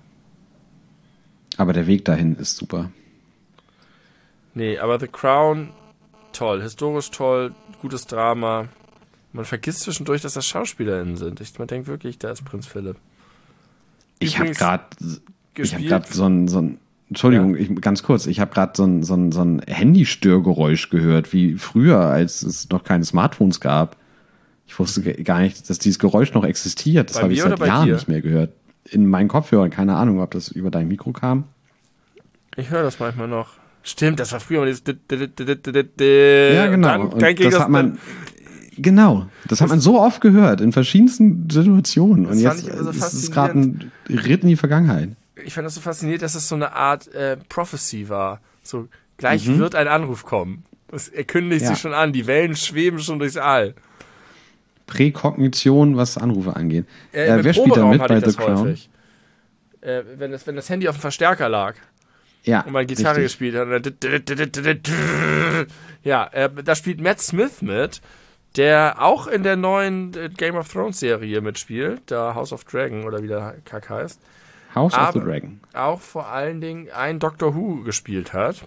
Aber der Weg dahin ist super. Nee, aber The Crown, toll. Historisch toll, gutes Drama. Man vergisst zwischendurch, dass das SchauspielerInnen sind. Ich, man denkt wirklich, da ist Prinz Philipp. Ich habe Übrigens gerade ich habe gespielt- gerade so ein, so ein Entschuldigung, Ja. ich, ganz kurz, ich habe gerade so ein, so ein, so ein Handystörgeräusch gehört, wie früher, als es noch keine Smartphones gab. Ich wusste ge- gar nicht, dass dieses Geräusch noch existiert. Das Bei habe ich mir oder seit bei Jahren dir? nicht mehr gehört. In meinen Kopfhörern, keine Ahnung, ob das über dein Mikro kam. Ich höre das manchmal noch. Stimmt, das war früher mal dieses Ja, genau. Dann, Und dann ging das das hat man, genau, das hat man so oft gehört, in verschiedensten Situationen. Und Das fand jetzt ich immer so ist es gerade ein Ritt in die Vergangenheit. Ich fand das so faszinierend, dass es so eine Art äh, Prophecy war. So, gleich Mhm. wird ein Anruf kommen. Das er kündigt Ja. sich schon an. Die Wellen schweben schon durchs All. Präkognition, was Anrufe angeht. Äh, Äh, im wer spielt da Proberaum mit hatte bei ich The das Crown? häufig. Äh, wenn, das, wenn das Handy auf dem Verstärker lag Ja, und man Gitarre richtig. gespielt hat. Und dann ja, äh, da spielt Matt Smith mit, der auch in der neuen äh, Game of Thrones Serie mitspielt, da House of Dragon oder wie der Kack heißt. House of Aber the Dragon. auch vor allen Dingen ein Doctor Who gespielt hat.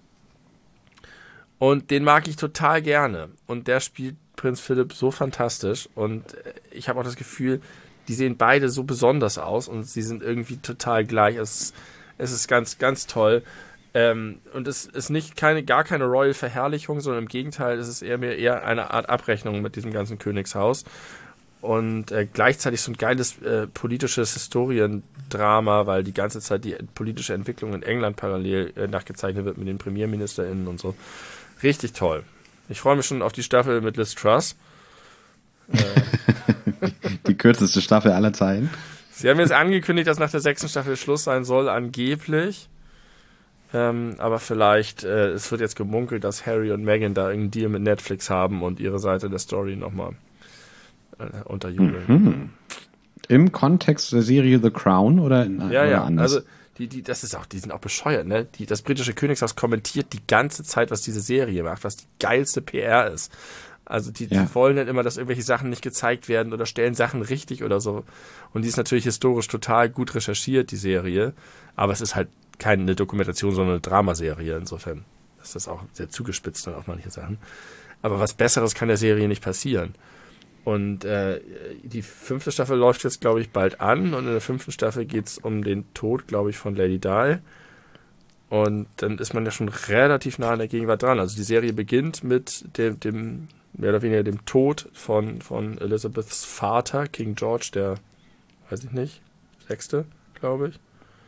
Und den mag ich total gerne. Und der spielt Prinz Philipp so fantastisch. Und äh, ich habe auch das Gefühl, die sehen beide so besonders aus und sie sind irgendwie total gleich. Es, es ist ganz, ganz toll. Ähm, und es ist nicht keine, gar keine Royal-Verherrlichung, sondern im Gegenteil, es ist eher mehr eher eine Art Abrechnung mit diesem ganzen Königshaus. Und äh, gleichzeitig so ein geiles äh, politisches Historiendrama, weil die ganze Zeit die politische Entwicklung in England parallel äh, nachgezeichnet wird mit den PremierministerInnen und so. Richtig toll. Ich freue mich schon auf die Staffel mit Liz Truss. Die kürzeste Staffel aller Zeiten. Sie haben jetzt angekündigt, dass nach der sechsten Staffel Schluss sein soll, angeblich. Ähm, aber vielleicht, äh, es wird jetzt gemunkelt, dass Harry und Meghan da irgendeinen Deal mit Netflix haben und ihre Seite der Story nochmal äh, unterjubeln. Mhm. Im Kontext der Serie The Crown oder, in, Ja, oder ja, anders? also die, die, das ist auch, die sind auch bescheuert, ne? Die, das britische Königshaus kommentiert die ganze Zeit, was diese Serie macht, was die geilste P R ist. Also die, Ja. die wollen dann immer, dass irgendwelche Sachen nicht gezeigt werden oder stellen Sachen richtig oder so. Und die ist natürlich historisch total gut recherchiert, die Serie. Aber es ist halt keine Dokumentation, sondern eine Dramaserie. Insofern ist das auch sehr zugespitzt dann auf manche Sachen. Aber was Besseres kann der Serie nicht passieren. Und äh, die fünfte Staffel läuft jetzt, glaube ich, bald an. Und in der fünften Staffel geht es um den Tod, glaube ich, von Lady Di. Und dann ist man ja schon relativ nah an der Gegenwart dran. Also die Serie beginnt mit dem, dem mehr oder weniger dem Tod von, von Elizabeths Vater, King George, der, weiß ich nicht, sechste, glaube ich.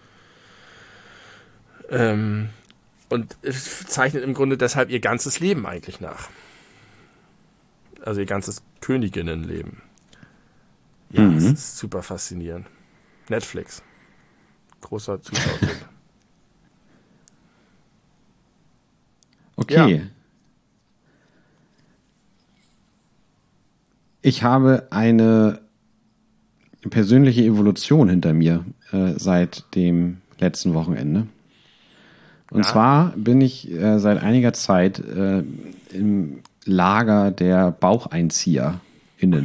Ähm, und es zeichnet im Grunde deshalb ihr ganzes Leben eigentlich nach. Also ihr ganzes Königinnenleben. Ja, Mhm. das ist super faszinierend. Netflix. Großer Zuschauertipp. Okay. Ja. Ich habe eine persönliche Evolution hinter mir äh, seit dem letzten Wochenende. Und Ja. zwar bin ich äh, seit einiger Zeit äh, im Lager der BaucheinzieherInnen.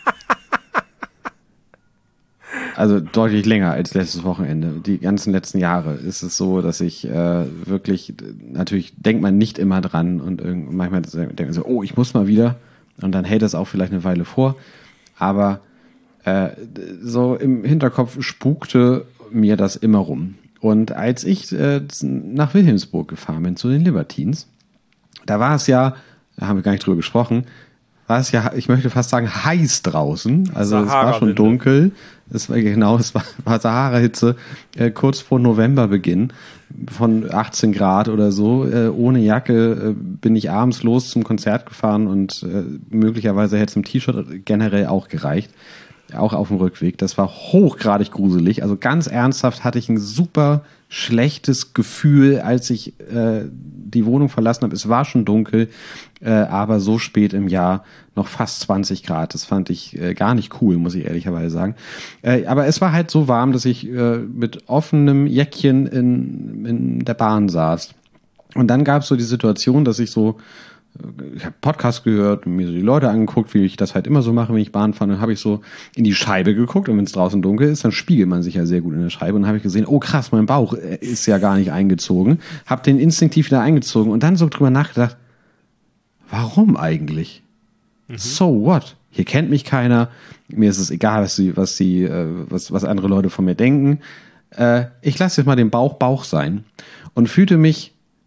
Also deutlich länger als letztes Wochenende. Die ganzen letzten Jahre ist es so, dass ich äh, wirklich, natürlich denkt man nicht immer dran und irgend, manchmal denkt man so, oh, ich muss mal wieder. Und dann hält das auch vielleicht eine Weile vor. Aber äh, so im Hinterkopf spukte mir das immer rum. Und als ich äh, nach Wilhelmsburg gefahren bin, zu den Libertines, da war es ja, da haben wir gar nicht drüber gesprochen, war es ja, ich möchte fast sagen, heiß draußen. Also es war schon Sahara-Winde. dunkel. Es war genau, es war, war Sahara-Hitze, äh, kurz vor Novemberbeginn von achtzehn Grad oder so. Äh, ohne Jacke äh, bin ich abends los zum Konzert gefahren und äh, möglicherweise hätte es im T-Shirt generell auch gereicht. Auch auf dem Rückweg. Das war hochgradig gruselig. Also ganz ernsthaft hatte ich ein super schlechtes Gefühl, als ich äh, die Wohnung verlassen habe. Es war schon dunkel, äh, aber so spät im Jahr noch fast zwanzig Grad. Das fand ich äh, gar nicht cool, muss ich ehrlicherweise sagen. Äh, aber es war halt so warm, dass ich äh, mit offenem Jäckchen in, in der Bahn saß. Und dann gab es so die Situation, dass ich so ich habe Podcast gehört und mir so die Leute angeguckt, wie ich das halt immer so mache, wenn ich Bahn fahre. Dann habe ich so in die Scheibe geguckt und wenn es draußen dunkel ist, dann spiegelt man sich ja sehr gut in der Scheibe. Und dann habe ich gesehen, oh krass, mein Bauch ist ja gar nicht eingezogen. Habe den instinktiv wieder eingezogen und dann so drüber nachgedacht, warum eigentlich? Mhm. So what? Hier kennt mich keiner. Mir ist es egal, was sie, was sie, was, was andere Leute von mir denken. Ich lasse jetzt mal den Bauch Bauch sein und fühlte mich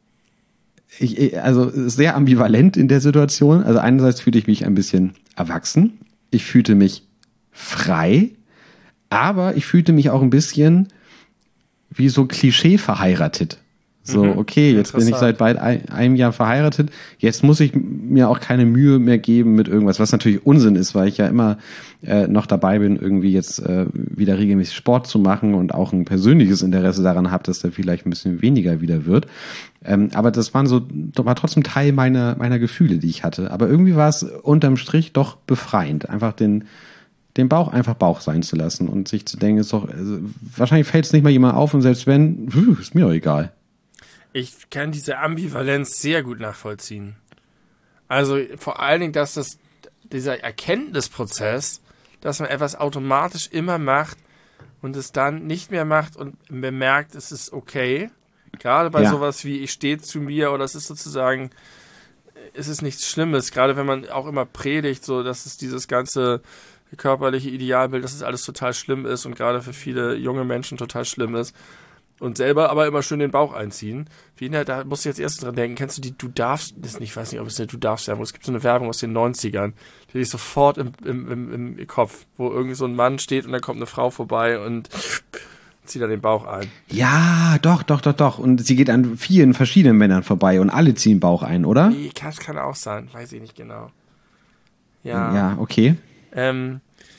Ich, also sehr ambivalent in der Situation. Also einerseits fühlte ich mich ein bisschen erwachsen. Ich fühlte mich frei. Aber ich fühlte mich auch ein bisschen wie so Klischee verheiratet. So, okay, jetzt bin ich seit bald ein, einem Jahr verheiratet. Jetzt muss ich mir auch keine Mühe mehr geben mit irgendwas, was natürlich Unsinn ist, weil ich ja immer äh, noch dabei bin, irgendwie jetzt äh, wieder regelmäßig Sport zu machen und auch ein persönliches Interesse daran habe, dass der vielleicht ein bisschen weniger wieder wird. Ähm, aber das waren so, das war trotzdem Teil meiner meiner Gefühle, die ich hatte. Aber irgendwie war es unterm Strich doch befreiend, einfach den den Bauch einfach Bauch sein zu lassen und sich zu denken, ist doch, also, wahrscheinlich fällt es nicht mal jemand auf und selbst wenn, pf, ist mir doch egal. Ich kann diese Ambivalenz sehr gut nachvollziehen. Also vor allen Dingen, dass das, dieser Erkenntnisprozess, dass man etwas automatisch immer macht und es dann nicht mehr macht und bemerkt, es ist okay. Gerade bei ja. sowas wie, ich stehe zu mir oder es ist sozusagen, es ist nichts Schlimmes. Gerade wenn man auch immer predigt, so dass es dieses ganze körperliche Idealbild, dass es alles total schlimm ist und gerade für viele junge Menschen total schlimm ist. Und selber aber immer schön den Bauch einziehen. Wie in der, da musst du jetzt erst dran denken, kennst du die Du darfst, das nicht, ich weiß nicht, ob es eine Du darfst Werbung, es gibt so eine Werbung aus den neunzigern, die ist sofort im, im, im, im Kopf, wo irgendwie so ein Mann steht und dann kommt eine Frau vorbei und zieht da den Bauch ein. Ja, doch, doch, doch, doch. Und sie geht an vielen verschiedenen Männern vorbei und alle ziehen Bauch ein, oder? Nee, das kann auch sein, weiß ich nicht genau. Ja. Ja, okay. Ähm,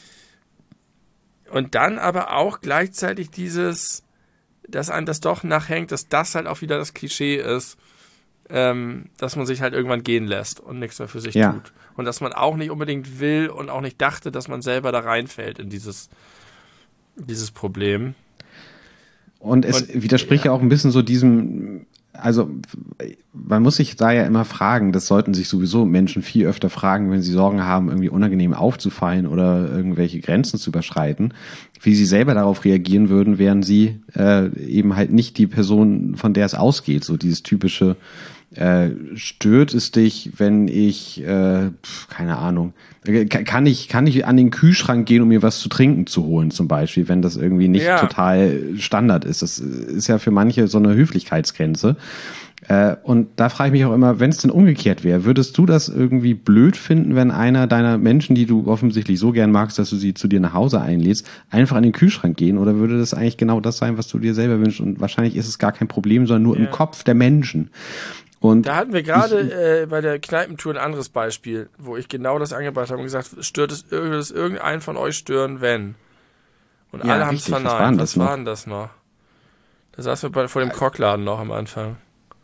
und dann aber auch gleichzeitig dieses, dass einem das doch nachhängt, dass das halt auch wieder das Klischee ist, ähm, dass man sich halt irgendwann gehen lässt und nichts mehr für sich ja. tut. Und dass man auch nicht unbedingt will und auch nicht dachte, dass man selber da reinfällt in dieses, dieses Problem. Und es und, widerspricht ja. ja auch ein bisschen so diesem, also man muss sich da ja immer fragen, das sollten sich sowieso Menschen viel öfter fragen, wenn sie Sorgen haben, irgendwie unangenehm aufzufallen oder irgendwelche Grenzen zu überschreiten, wie sie selber darauf reagieren würden, wären sie äh, eben halt nicht die Person, von der es ausgeht, so dieses typische, äh, stört es dich, wenn ich, äh, keine Ahnung, kann ich, kann ich an den Kühlschrank gehen, um mir was zu trinken zu holen, zum Beispiel, wenn das irgendwie nicht ja. total Standard ist. Das ist ja für manche so eine Höflichkeitsgrenze. Äh, und da frage ich mich auch immer, wenn es denn umgekehrt wäre, würdest du das irgendwie blöd finden, wenn einer deiner Menschen, die du offensichtlich so gern magst, dass du sie zu dir nach Hause einlädst, einfach an den Kühlschrank gehen? Oder würde das eigentlich genau das sein, was du dir selber wünschst? Und wahrscheinlich ist es gar kein Problem, sondern nur ja. im Kopf der Menschen. Und da hatten wir gerade äh, bei der Kneipentour ein anderes Beispiel, wo ich genau das angebracht habe und gesagt, stört es, würde es irgendeinen von euch stören, wenn? Und ja, alle haben es verneint. Was waren das, was waren das noch? Da saßen wir bei, vor dem Kockladen noch am Anfang.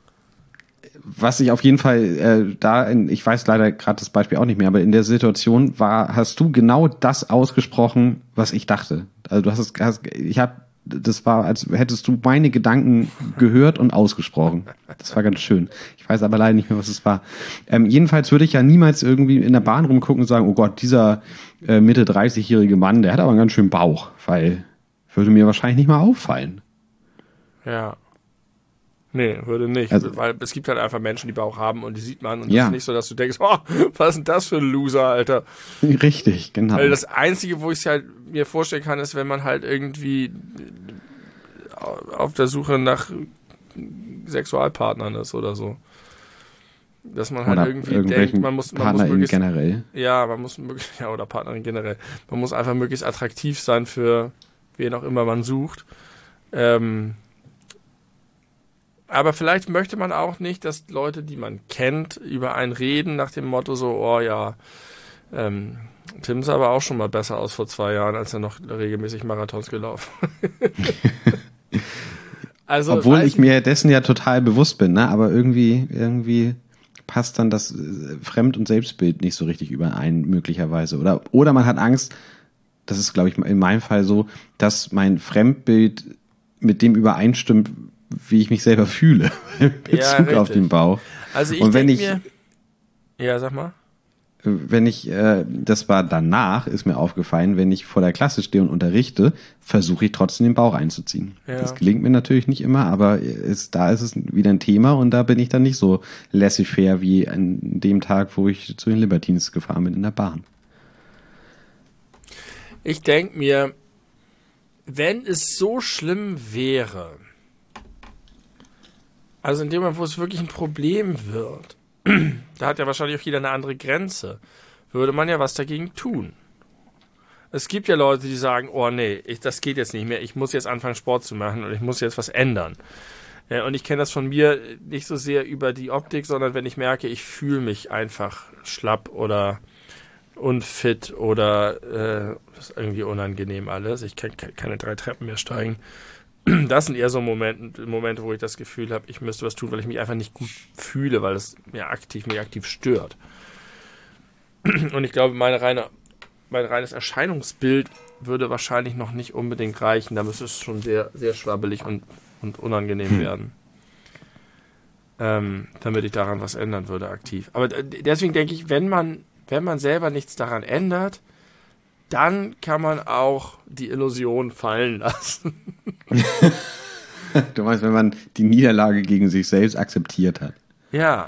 Was ich auf jeden Fall äh, da, in, ich weiß leider gerade das Beispiel auch nicht mehr, aber in der Situation war, hast du genau das ausgesprochen, was ich dachte. Also du hast es, hast, ich habe das war, als hättest du meine Gedanken gehört und ausgesprochen. Das war ganz schön. Ich weiß aber leider nicht mehr, was es war. Ähm, jedenfalls würde ich ja niemals irgendwie in der Bahn rumgucken und sagen, oh Gott, dieser äh, Mitte dreißigjährige Mann, der hat aber einen ganz schönen Bauch, weil würde mir wahrscheinlich nicht mal auffallen. Ja. Nee, würde nicht. Also, weil es gibt halt einfach Menschen, die Bauch haben und die sieht man und ja. das ist nicht so, dass du denkst, oh, was ist denn das für ein Loser, Alter. Richtig, genau. Weil das Einzige, wo ich es halt mir vorstellen kann, ist, wenn man halt irgendwie auf der Suche nach Sexualpartnern ist oder so. Dass man halt oder irgendwie denkt, man muss, man muss möglichst, generell. Ja, man muss möglichst, ja, oder Partnerin generell. Man muss einfach möglichst attraktiv sein für wen auch immer man sucht. Ähm, aber vielleicht möchte man auch nicht, dass Leute, die man kennt, über einen reden nach dem Motto so, oh ja, ähm, Tim sah aber auch schon mal besser aus vor zwei Jahren, als er noch regelmäßig Marathons gelaufen. Also, obwohl ich mir dessen ja total bewusst bin, ne? Aber irgendwie, irgendwie passt dann das Fremd- und Selbstbild nicht so richtig überein, möglicherweise. Oder, oder man hat Angst, das ist, glaube ich, in meinem Fall so, dass mein Fremdbild mit dem übereinstimmt, wie ich mich selber fühle, in Bezug ja, auf den Bauch. Also ich und wenn denke ich, mir, ja, sag mal. Wenn ich, äh, das war danach, ist mir aufgefallen, wenn ich vor der Klasse stehe und unterrichte, versuche ich trotzdem den Bauch einzuziehen. Ja. Das gelingt mir natürlich nicht immer, aber ist, da ist es wieder ein Thema und da bin ich dann nicht so laissez-faire wie an dem Tag, wo ich zu den Libertines gefahren bin in der Bahn. Ich denke mir, wenn es so schlimm wäre, also in dem Moment, wo es wirklich ein Problem wird, da hat ja wahrscheinlich auch jeder eine andere Grenze, würde man ja was dagegen tun. Es gibt ja Leute, die sagen, oh nee, ich, das geht jetzt nicht mehr, ich muss jetzt anfangen Sport zu machen und ich muss jetzt was ändern. Ja, und ich kenne das von mir nicht so sehr über die Optik, sondern wenn ich merke, ich fühle mich einfach schlapp oder unfit oder äh, das ist irgendwie unangenehm alles, ich kann keine drei Treppen mehr steigen. Das sind eher so Momente, Momente, wo ich das Gefühl habe, ich müsste was tun, weil ich mich einfach nicht gut fühle, weil es mir aktiv, mich aktiv stört. Und ich glaube, meine reine, mein reines Erscheinungsbild würde wahrscheinlich noch nicht unbedingt reichen. Da müsste es schon sehr, sehr schwabbelig und, und unangenehm hm. werden. Ähm, damit ich daran was ändern würde, aktiv. Aber deswegen denke ich, wenn man, wenn man selber nichts daran ändert, dann kann man auch die Illusion fallen lassen. Du meinst, wenn man die Niederlage gegen sich selbst akzeptiert hat. Ja.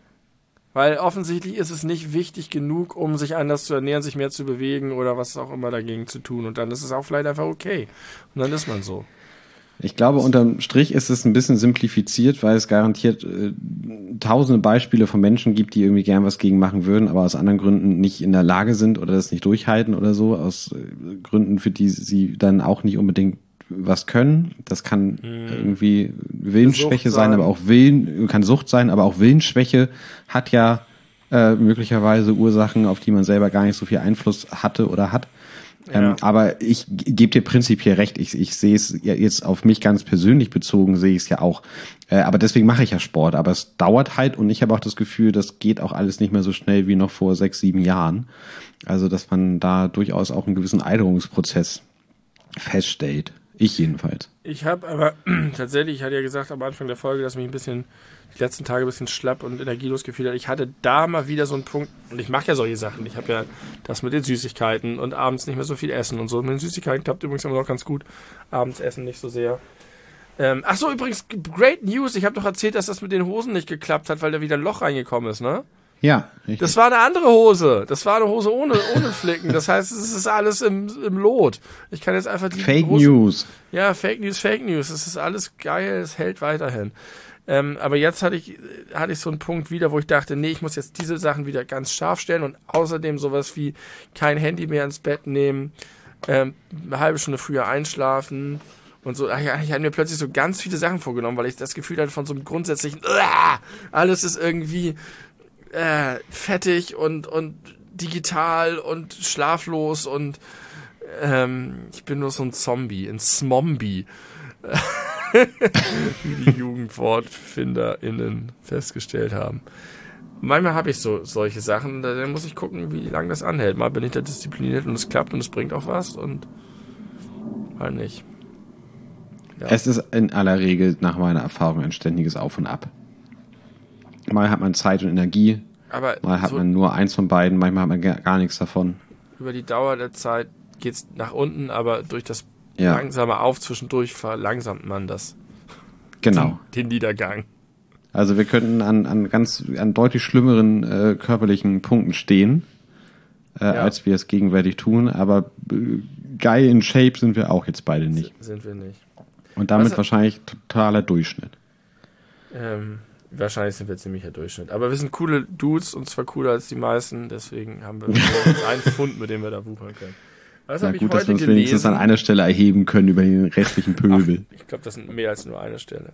Weil offensichtlich ist es nicht wichtig genug, um sich anders zu ernähren, sich mehr zu bewegen oder was auch immer dagegen zu tun. Und dann ist es auch vielleicht einfach okay. Und dann ist man so. Ich glaube, unterm Strich ist es ein bisschen simplifiziert, weil es garantiert äh, tausende Beispiele von Menschen gibt, die irgendwie gern was gegen machen würden, aber aus anderen Gründen nicht in der Lage sind oder das nicht durchhalten oder so, aus äh, Gründen, für die sie dann auch nicht unbedingt was können. Das kann hm. irgendwie Willensschwäche sein, sein, aber auch Willen, kann Sucht sein, aber auch Willensschwäche hat ja äh, möglicherweise Ursachen, auf die man selber gar nicht so viel Einfluss hatte oder hat. Ja. Ähm, aber ich gebe dir prinzipiell recht, ich, ich sehe es ja jetzt auf mich ganz persönlich bezogen, sehe ich es ja auch. Äh, aber deswegen mache ich ja Sport. Aber es dauert halt und ich habe auch das Gefühl, das geht auch alles nicht mehr so schnell wie noch vor sechs, sieben Jahren. Also dass man da durchaus auch einen gewissen Alterungsprozess feststellt. Ich jedenfalls. Ich habe aber tatsächlich, ich hatte ja gesagt am Anfang der Folge, dass mich ein bisschen die letzten Tage ein bisschen schlapp und energielos gefühlt hat. Ich hatte da mal wieder so einen Punkt, und ich mache ja solche Sachen. Ich habe ja das mit den Süßigkeiten und abends nicht mehr so viel essen und so. Mit den Süßigkeiten klappt übrigens immer noch ganz gut. Abends essen nicht so sehr. Ähm, ach so, übrigens, great news. Ich habe doch erzählt, dass das mit den Hosen nicht geklappt hat, weil da wieder ein Loch reingekommen ist, ne? Ja. Richtig. Das war eine andere Hose. Das war eine Hose ohne, ohne Flicken. Das heißt, es ist alles im, im Lot. Ich kann jetzt einfach die Fake Hose, News. Ja, Fake News, Fake News. Es ist alles geil, es hält weiterhin. Ähm, aber jetzt hatte ich, hatte ich so einen Punkt wieder, wo ich dachte, nee, ich muss jetzt diese Sachen wieder ganz scharf stellen und außerdem sowas wie kein Handy mehr ins Bett nehmen, ähm, eine halbe Stunde früher einschlafen und so. Ich hatte mir plötzlich so ganz viele Sachen vorgenommen, weil ich das Gefühl hatte von so einem grundsätzlichen, uh, alles ist irgendwie äh, fettig und, und digital und schlaflos und ähm, ich bin nur so ein Zombie, ein Smombie. Wie die JugendwortfinderInnen festgestellt haben. Manchmal habe ich so solche Sachen, da muss ich gucken, wie lange das anhält. Mal bin ich da diszipliniert und es klappt und es bringt auch was und mal nicht. Ja. Es ist in aller Regel nach meiner Erfahrung ein ständiges Auf und Ab. Mal hat man Zeit und Energie, aber mal hat so man nur eins von beiden, manchmal hat man gar, gar nichts davon. Über die Dauer der Zeit geht es nach unten, aber durch das ja. langsame Auf zwischendurch verlangsamt man das. Genau. Den, den Niedergang. Also wir könnten an, an ganz an deutlich schlimmeren äh, körperlichen Punkten stehen, äh, ja. als wir es gegenwärtig tun, aber äh, geil in Shape sind wir auch jetzt beide nicht. Sind wir nicht. Und damit Was, wahrscheinlich totaler Durchschnitt. Ähm, Wahrscheinlich sind wir ziemlicher Durchschnitt. Aber wir sind coole Dudes und zwar cooler als die meisten. Deswegen haben wir einen Pfund, mit dem wir da wuchern können. Was habe ich gut, heute dass wir uns gelesen? wenigstens an einer Stelle erheben können über den restlichen Pöbel. Ach, ich glaube, das sind mehr als nur eine Stelle.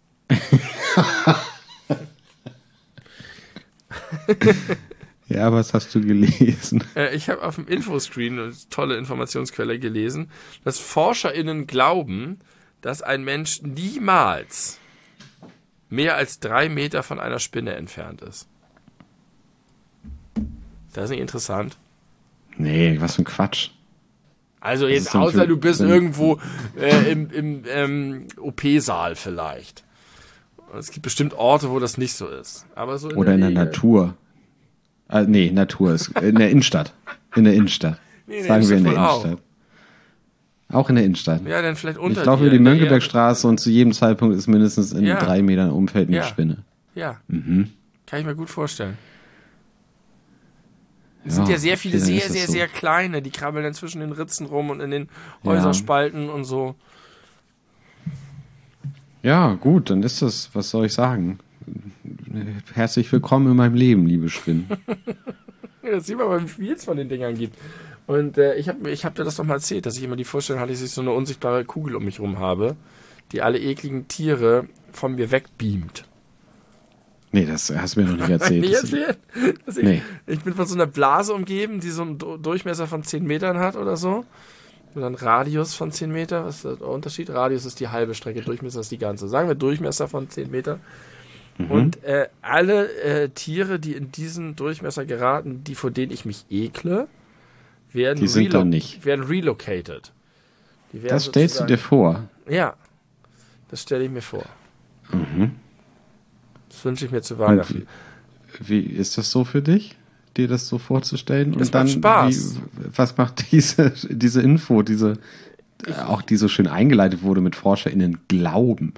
Ja, was hast du gelesen? Äh, ich habe auf dem Infoscreen eine tolle Informationsquelle gelesen, dass ForscherInnen glauben, dass ein Mensch niemals mehr als drei Meter von einer Spinne entfernt ist. Ist das nicht interessant? Nee, was für ein Quatsch. Also Was jetzt ist denn außer für- du bist wenn- irgendwo äh, im, im ähm, O P-Saal vielleicht. Und es gibt bestimmt Orte, wo das nicht so ist. Aber so in Oder in der Regel- Natur. Ah, nee, Natur ist in der Innenstadt. In der Innenstadt. Nee, nee, Sagen wir in der Innenstadt wohl Innenstadt. Auch in der Innenstadt. Ja, dann vielleicht unter Ich laufe dir, über die in der Mönckebergstraße und zu jedem Zeitpunkt ist mindestens in Ja. drei Metern Umfeld eine Ja. Spinne. Ja, Mhm. kann ich mir gut vorstellen. Es sind ja sehr viele okay, dann sehr, ist das sehr, so. sehr kleine. Die krabbeln dann zwischen den Ritzen rum und in den Häuserspalten und so. Ja, gut, dann ist das, was soll ich sagen? Herzlich willkommen in meinem Leben, liebe Spinnen. Ja, das sieht man mal, wie viel es von den Dingern gibt. Und äh, ich habe ich hab dir das doch mal erzählt, dass ich immer die Vorstellung hatte, dass ich so eine unsichtbare Kugel um mich rum habe, die alle ekligen Tiere von mir wegbeamt. Nee, das hast du mir noch nicht erzählt. Nicht Das- erzählt? Dass ich, Nee. ich bin von so einer Blase umgeben, die so einen Du- Durchmesser von zehn Metern hat oder so. Oder einen Radius von zehn Meter. Was ist der Unterschied? Radius ist die halbe Strecke, Durchmesser ist die ganze. Sagen wir Durchmesser von zehn Meter. Mhm. Und äh, alle äh, Tiere, die in diesen Durchmesser geraten, die vor denen ich mich ekle, werden, Die sind da nicht. werden relocated. Die werden Das stellst du dir vor. Ja, das stelle ich mir vor. Mhm. Das wünsche ich mir zu Und Weihnachten. wie, wie ist das so für dich, dir das so vorzustellen? Und Das dann, macht Spaß. Wie, was macht diese, diese Info, diese, auch die so schön eingeleitet wurde mit ForscherInnen glauben?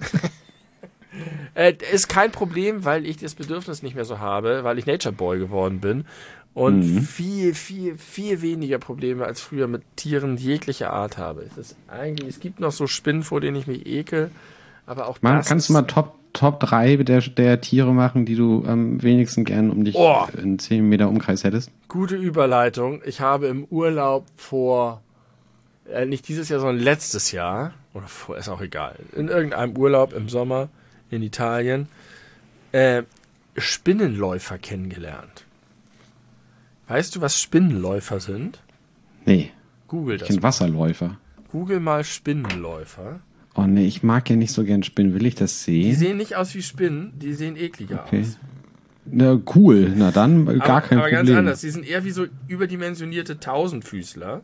Äh, ist kein Problem, weil ich das Bedürfnis nicht mehr so habe, weil ich Nature Boy geworden bin und Mhm. viel, viel, viel weniger Probleme als früher mit Tieren jeglicher Art habe. Es ist eigentlich, es gibt noch so Spinnen, vor denen ich mich ekel, aber auch Mal, das kannst ist, du mal Top, Top drei der, der Tiere machen, die du am wenigsten gern um dich Oh. in zehn Meter Umkreis hättest? gute Überleitung. Ich habe im Urlaub vor, äh, nicht dieses Jahr, sondern letztes Jahr, oder vor, ist auch egal, in irgendeinem Urlaub im Sommer in Italien, äh, Spinnenläufer kennengelernt. Weißt du, was Spinnenläufer sind? Nee, Google ich das. kenne Wasserläufer. Google mal Spinnenläufer. Oh nee, ich mag ja nicht so gern Spinnen. Will ich das Die sehen? sehen nicht aus wie Spinnen, die sehen ekliger Okay. aus. Na cool, na dann gar aber, kein aber Problem. ganz anders. Die sind eher wie so überdimensionierte Tausendfüßler.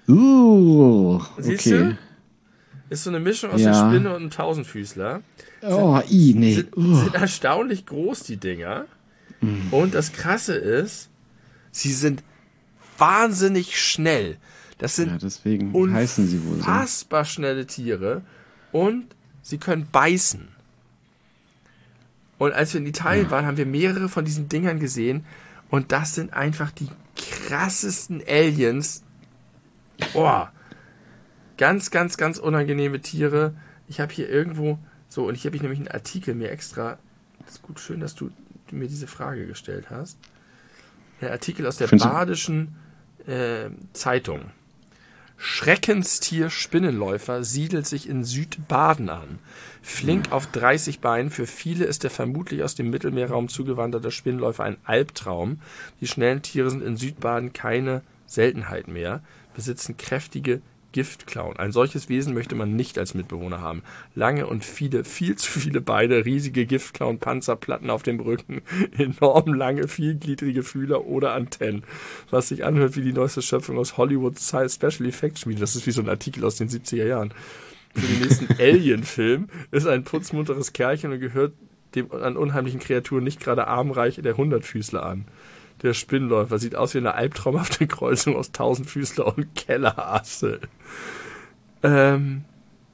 Uh, Siehst okay. du? Ist so eine Mischung aus Ja. einer Spinne und einem Tausendfüßler. Oh, i, nee. Sind, Uh. sind erstaunlich groß, die Dinger. Und das Krasse ist, sie sind wahnsinnig schnell. Das sind Ja, deswegen heißen sie wohl so. unfassbar schnelle Tiere und sie können beißen. Und als wir in Italien waren, haben wir mehrere von diesen Dingern gesehen und das sind einfach die krassesten Aliens. Boah. Ganz, ganz, ganz unangenehme Tiere. Ich habe hier irgendwo so, und ich habe nämlich einen Artikel mir extra, das ist gut, schön, dass du mir diese Frage gestellt hast. Der Artikel aus der Findest du- Badischen äh, Zeitung. Schreckenstier Spinnenläufer siedelt sich in Südbaden an. Flink auf dreißig Beinen. Für viele ist der vermutlich aus dem Mittelmeerraum zugewanderte Spinnenläufer ein Albtraum. Die schnellen Tiere sind in Südbaden keine Seltenheit mehr, besitzen kräftige Giftklauen. Ein solches Wesen möchte man nicht als Mitbewohner haben. Lange und viele, viel zu viele Beine, riesige Giftklauen, Panzerplatten auf dem Rücken, enorm lange, vielgliedrige Fühler oder Antennen. Was sich anhört wie die neueste Schöpfung aus Hollywood Special Effects Schmiede. Das ist wie so ein Artikel aus den siebziger Jahren. Für den nächsten Alien-Film ist ein putzmunteres Kerlchen und gehört dem an unheimlichen Kreaturen nicht gerade armreich der Hundertfüßler an. Der Spinnenläufer sieht aus wie eine albtraumhafte Kreuzung aus Tausendfüßler und Kellerasse. Ähm,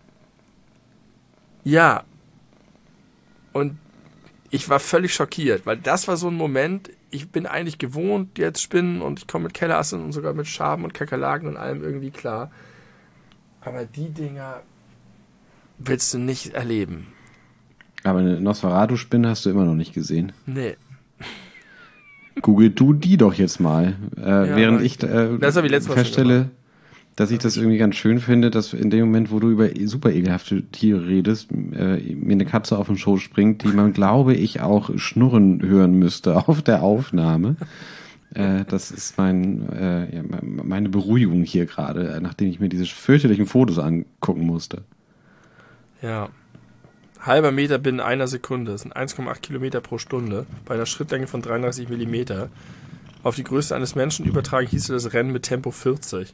ja. Und ich war völlig schockiert, weil das war so ein Moment, ich bin eigentlich gewohnt, jetzt Spinnen und ich komme mit Kellerassen und sogar mit Schaben und Kakerlaken und allem irgendwie klar. Aber die Dinger willst du nicht erleben. Aber eine Nosferatu-Spinne hast du immer noch nicht gesehen. Nee. Google du die doch jetzt mal. Äh, ja, während ich äh, das hab ich letztes Mal feststelle, dass ich das irgendwie ganz schön finde, dass in dem Moment, wo du über super ekelhafte Tiere redest, äh, mir eine Katze auf den Schoß springt, die man, glaube ich, auch schnurren hören müsste auf der Aufnahme. Äh, das ist mein, äh, ja, meine Beruhigung hier gerade, nachdem ich mir diese fürchterlichen Fotos angucken musste. Ja. Halber Meter binnen einer Sekunde. Das sind eins Komma acht Kilometer pro Stunde. Bei einer Schrittlänge von dreiunddreißig Millimeter. Auf die Größe eines Menschen übertragen hieße das Rennen mit Tempo vierzig.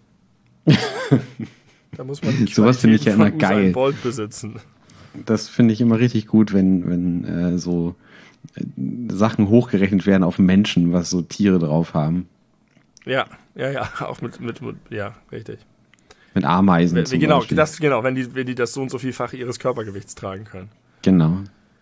Da muss man die sowas finde ich ja immer geil. Bolt besitzen. Das finde ich immer richtig gut, wenn, wenn äh, so äh, Sachen hochgerechnet werden auf Menschen, was so Tiere drauf haben. Ja, ja, ja, auch mit, mit, mit ja, richtig. Mit Ameisen wenn, zum genau, Beispiel. Das, genau, wenn die, wenn die das so und so vielfach ihres Körpergewichts tragen können. Genau.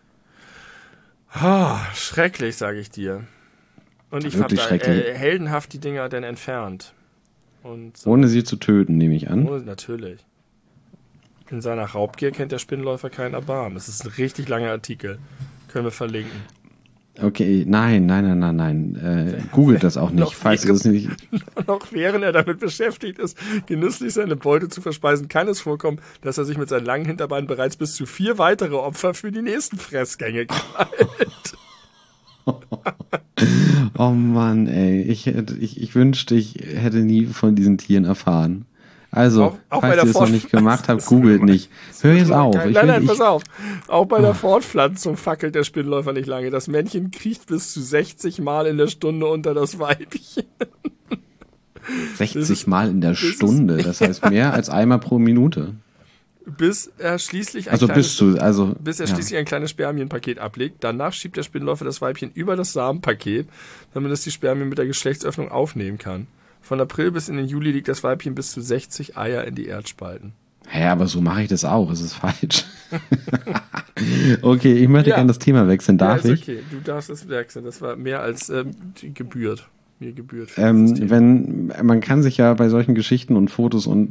Oh, schrecklich, sage ich dir. Und ich habe äh, heldenhaft die Dinger dann entfernt. Und so. Ohne sie zu töten, nehme ich an. Ohne, natürlich. In seiner Raubgier kennt der Spinnenläufer keinen Erbarmen. Das ist ein richtig langer Artikel. Können wir verlinken. Okay, nein, nein, nein, nein, nein. Äh, googelt das auch nicht, falls während, es nicht. Noch während er damit beschäftigt ist, genüsslich seine Beute zu verspeisen, kann es vorkommen, dass er sich mit seinen langen Hinterbeinen bereits bis zu vier weitere Opfer für die nächsten Fressgänge krallt. Oh Mann, ey. Ich, ich, ich wünschte, ich hätte nie von diesen Tieren erfahren. Also, auch, auch falls ihr es noch nicht gemacht habt, googelt nicht. Hör jetzt auf. Nein, ich nein, will, nein, ich, pass auf. Auch bei der Fortpflanzung fackelt der Spinnenläufer nicht lange. Das Männchen kriecht bis zu sechzig Mal in der Stunde unter das Weibchen. sechzig Mal in der Stunde? Das heißt mehr als einmal pro Minute. Bis er schließlich ein also kleines, bist du, also, bis er ja. schließlich ein kleines Spermienpaket ablegt. Danach schiebt der Spinnenläufer das Weibchen über das Samenpaket, damit es die Spermien mit der Geschlechtsöffnung aufnehmen kann. Von April bis in den Juli liegt das Weibchen bis zu sechzig Eier in die Erdspalten. Ja, aber so mache ich das auch. Es ist falsch. Okay, ich möchte ja. gerne das Thema wechseln. Darf ja, ist ich? Okay, du darfst es wechseln. Das war mehr als ähm, gebührt. Mir gebührt. Ähm, wenn, man kann sich ja bei solchen Geschichten und Fotos und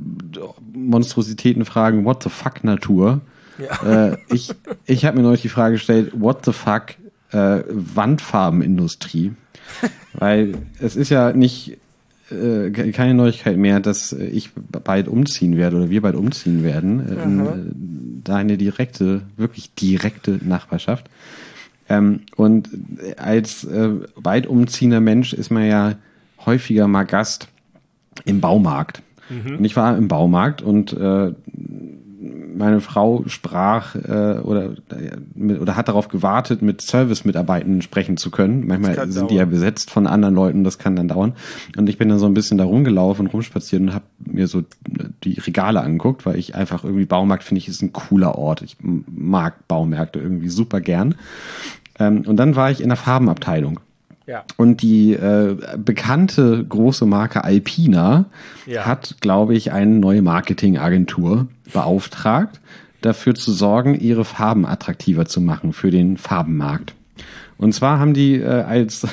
Monstrositäten fragen, what the fuck Natur? Ja. Äh, ich ich habe mir neulich die Frage gestellt, what the fuck äh, Wandfarbenindustrie? Weil es ist ja nicht äh, keine Neuigkeit mehr, dass ich bald umziehen werde oder wir bald umziehen werden in äh, deine direkte, wirklich direkte Nachbarschaft. Ähm, und als äh, weit umziehender Mensch ist man ja häufiger mal Gast im Baumarkt. Mhm. Und ich war im Baumarkt und äh, meine Frau sprach äh, oder, oder hat darauf gewartet, mit Service-Mitarbeitenden sprechen zu können. Manchmal sind dauern. die ja besetzt von anderen Leuten, das kann dann dauern. Und ich bin dann so ein bisschen da rumgelaufen, rumspaziert und habe mir so die Regale angeguckt, weil ich einfach irgendwie, Baumarkt finde ich ist ein cooler Ort. Ich mag Baumärkte irgendwie super gern. Ähm, und dann war ich in der Farbenabteilung. Ja. Und die äh, bekannte große Marke Alpina ja. hat, glaube ich, eine neue Marketingagentur beauftragt, dafür zu sorgen, ihre Farben attraktiver zu machen für den Farbenmarkt. Und zwar haben die äh, als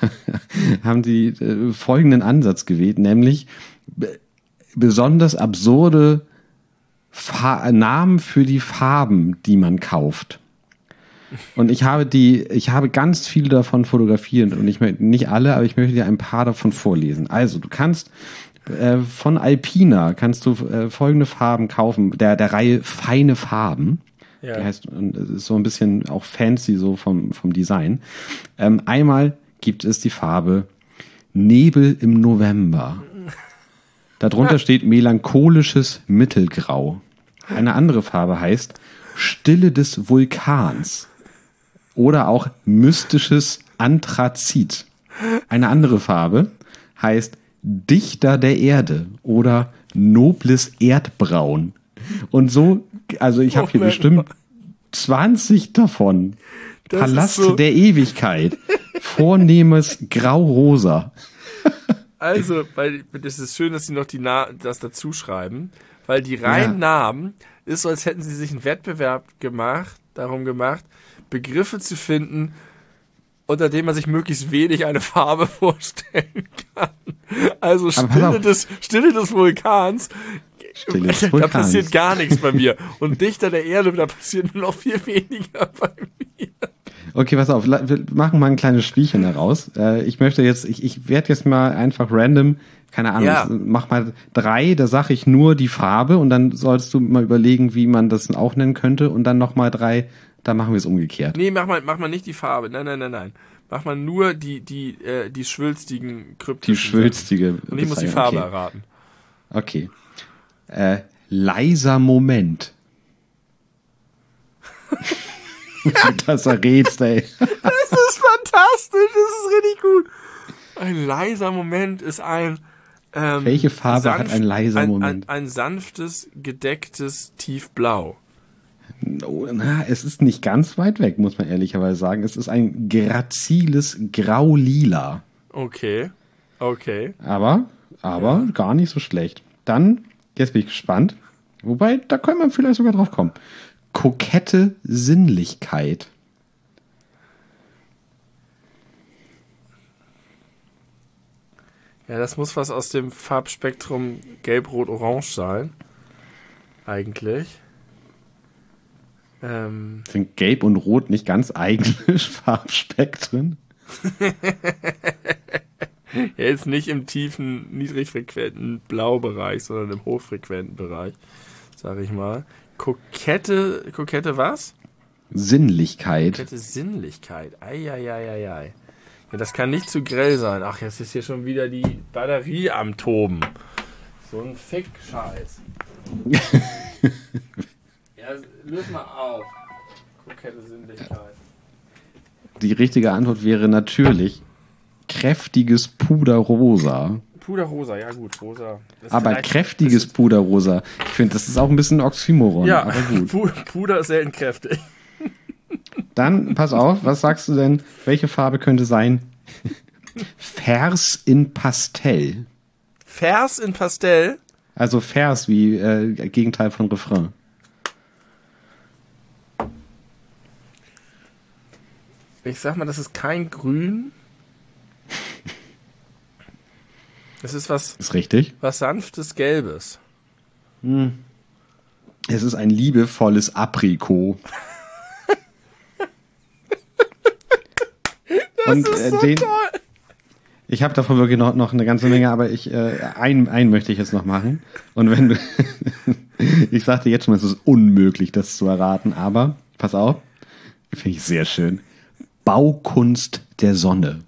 haben die äh, folgenden Ansatz gewählt, nämlich b- besonders absurde Fa- Namen für die Farben, die man kauft. Und ich habe die, ich habe ganz viele davon fotografiert und ich möchte nicht alle, aber ich möchte dir ein paar davon vorlesen. Also du kannst äh, von Alpina kannst du äh, folgende Farben kaufen, der der Reihe feine Farben. Ja. Die heißt, und es ist so ein bisschen auch fancy so vom vom Design. Ähm, einmal gibt es die Farbe Nebel im November. Darunter steht melancholisches Mittelgrau. Eine andere Farbe heißt Stille des Vulkans. Oder auch mystisches Anthrazit. Eine andere Farbe heißt Dichter der Erde oder nobles Erdbraun. Und so, also ich habe hier bestimmt zwanzig davon. Das Palast so der Ewigkeit. Vornehmes Grau-Rosa. Also, weil das ist schön, dass sie noch die Na- das dazu schreiben, weil die reinen ja. Namen ist so, als hätten sie sich einen Wettbewerb gemacht, darum gemacht, Begriffe zu finden, unter denen man sich möglichst wenig eine Farbe vorstellen kann. Also Stille des, Stille des Vulkans Stille des Da Vulkans. passiert gar nichts bei mir. Und dichter der Erde, da passiert noch viel weniger bei mir. Okay, pass auf, wir machen mal ein kleines Spielchen daraus. Äh, ich möchte jetzt, ich, ich werde jetzt mal einfach random, keine Ahnung, Ja. mach mal drei, da sage ich nur die Farbe und dann sollst du mal überlegen, wie man das auch nennen könnte und dann nochmal drei, da machen wir es umgekehrt. Nee, mach mal, mach mal nicht die Farbe. Nein, nein, nein, nein. Mach mal nur die, die, äh, die schwülstigen kryptischen Die schwülstige. Sachen. Und ich muss die Farbe okay. erraten. Okay. Äh, leiser Moment. Das errätst, ey. Das ist fantastisch, das ist richtig gut. Ein leiser Moment ist ein... Ähm, Welche Farbe sanft, hat ein leiser ein, Moment? Ein, ein sanftes, gedecktes Tiefblau. Oh, na, es ist nicht ganz weit weg, muss man ehrlicherweise sagen. Es ist ein graziles Grau-Lila. Okay, okay. Aber, aber Ja. gar nicht so schlecht. Dann, jetzt bin ich gespannt. Wobei, da können wir vielleicht sogar drauf kommen. Kokette Sinnlichkeit. Ja, das muss was aus dem Farbspektrum Gelb-Rot-Orange sein. Eigentlich. Ähm, Sind Gelb und Rot nicht ganz eigene Farbspektren? er ist nicht im tiefen, niedrigfrequenten Blaubereich, sondern im hochfrequenten Bereich, sag ich mal. Kokette, kokette was? Sinnlichkeit. Kokette Sinnlichkeit. Eieieiei. Ja, das kann nicht zu grell sein. Ach, jetzt ist hier schon wieder die Batterie am Toben. So ein Fick-Scheiß. Ja, löse mal auf. Kokette Sinnlichkeit. Die richtige Antwort wäre natürlich kräftiges Puderrosa. Puderrosa, ja gut, rosa. Das ist Aber vielleicht- kräftiges Puderrosa. Ich finde, das ist auch ein bisschen Oxymoron. Ja, Aber gut. Pu- Puder ist selten kräftig. Dann, pass auf, was sagst du denn? Welche Farbe könnte sein? Vers in Pastell. Vers in Pastell. Also Vers wie äh, Gegenteil von Refrain. Ich sag mal, das ist kein Grün. Es ist was, Ist richtig. was sanftes Gelbes. Es ist ein liebevolles Aprikot. Und Das ist äh, so den, toll. ich habe davon wirklich noch, noch eine ganze Menge, aber ich äh, einen, einen möchte ich jetzt noch machen. Und wenn du, ich sagte jetzt schon, es ist unmöglich, das zu erraten, aber pass auf, finde ich sehr schön. Baukunst der Sonne.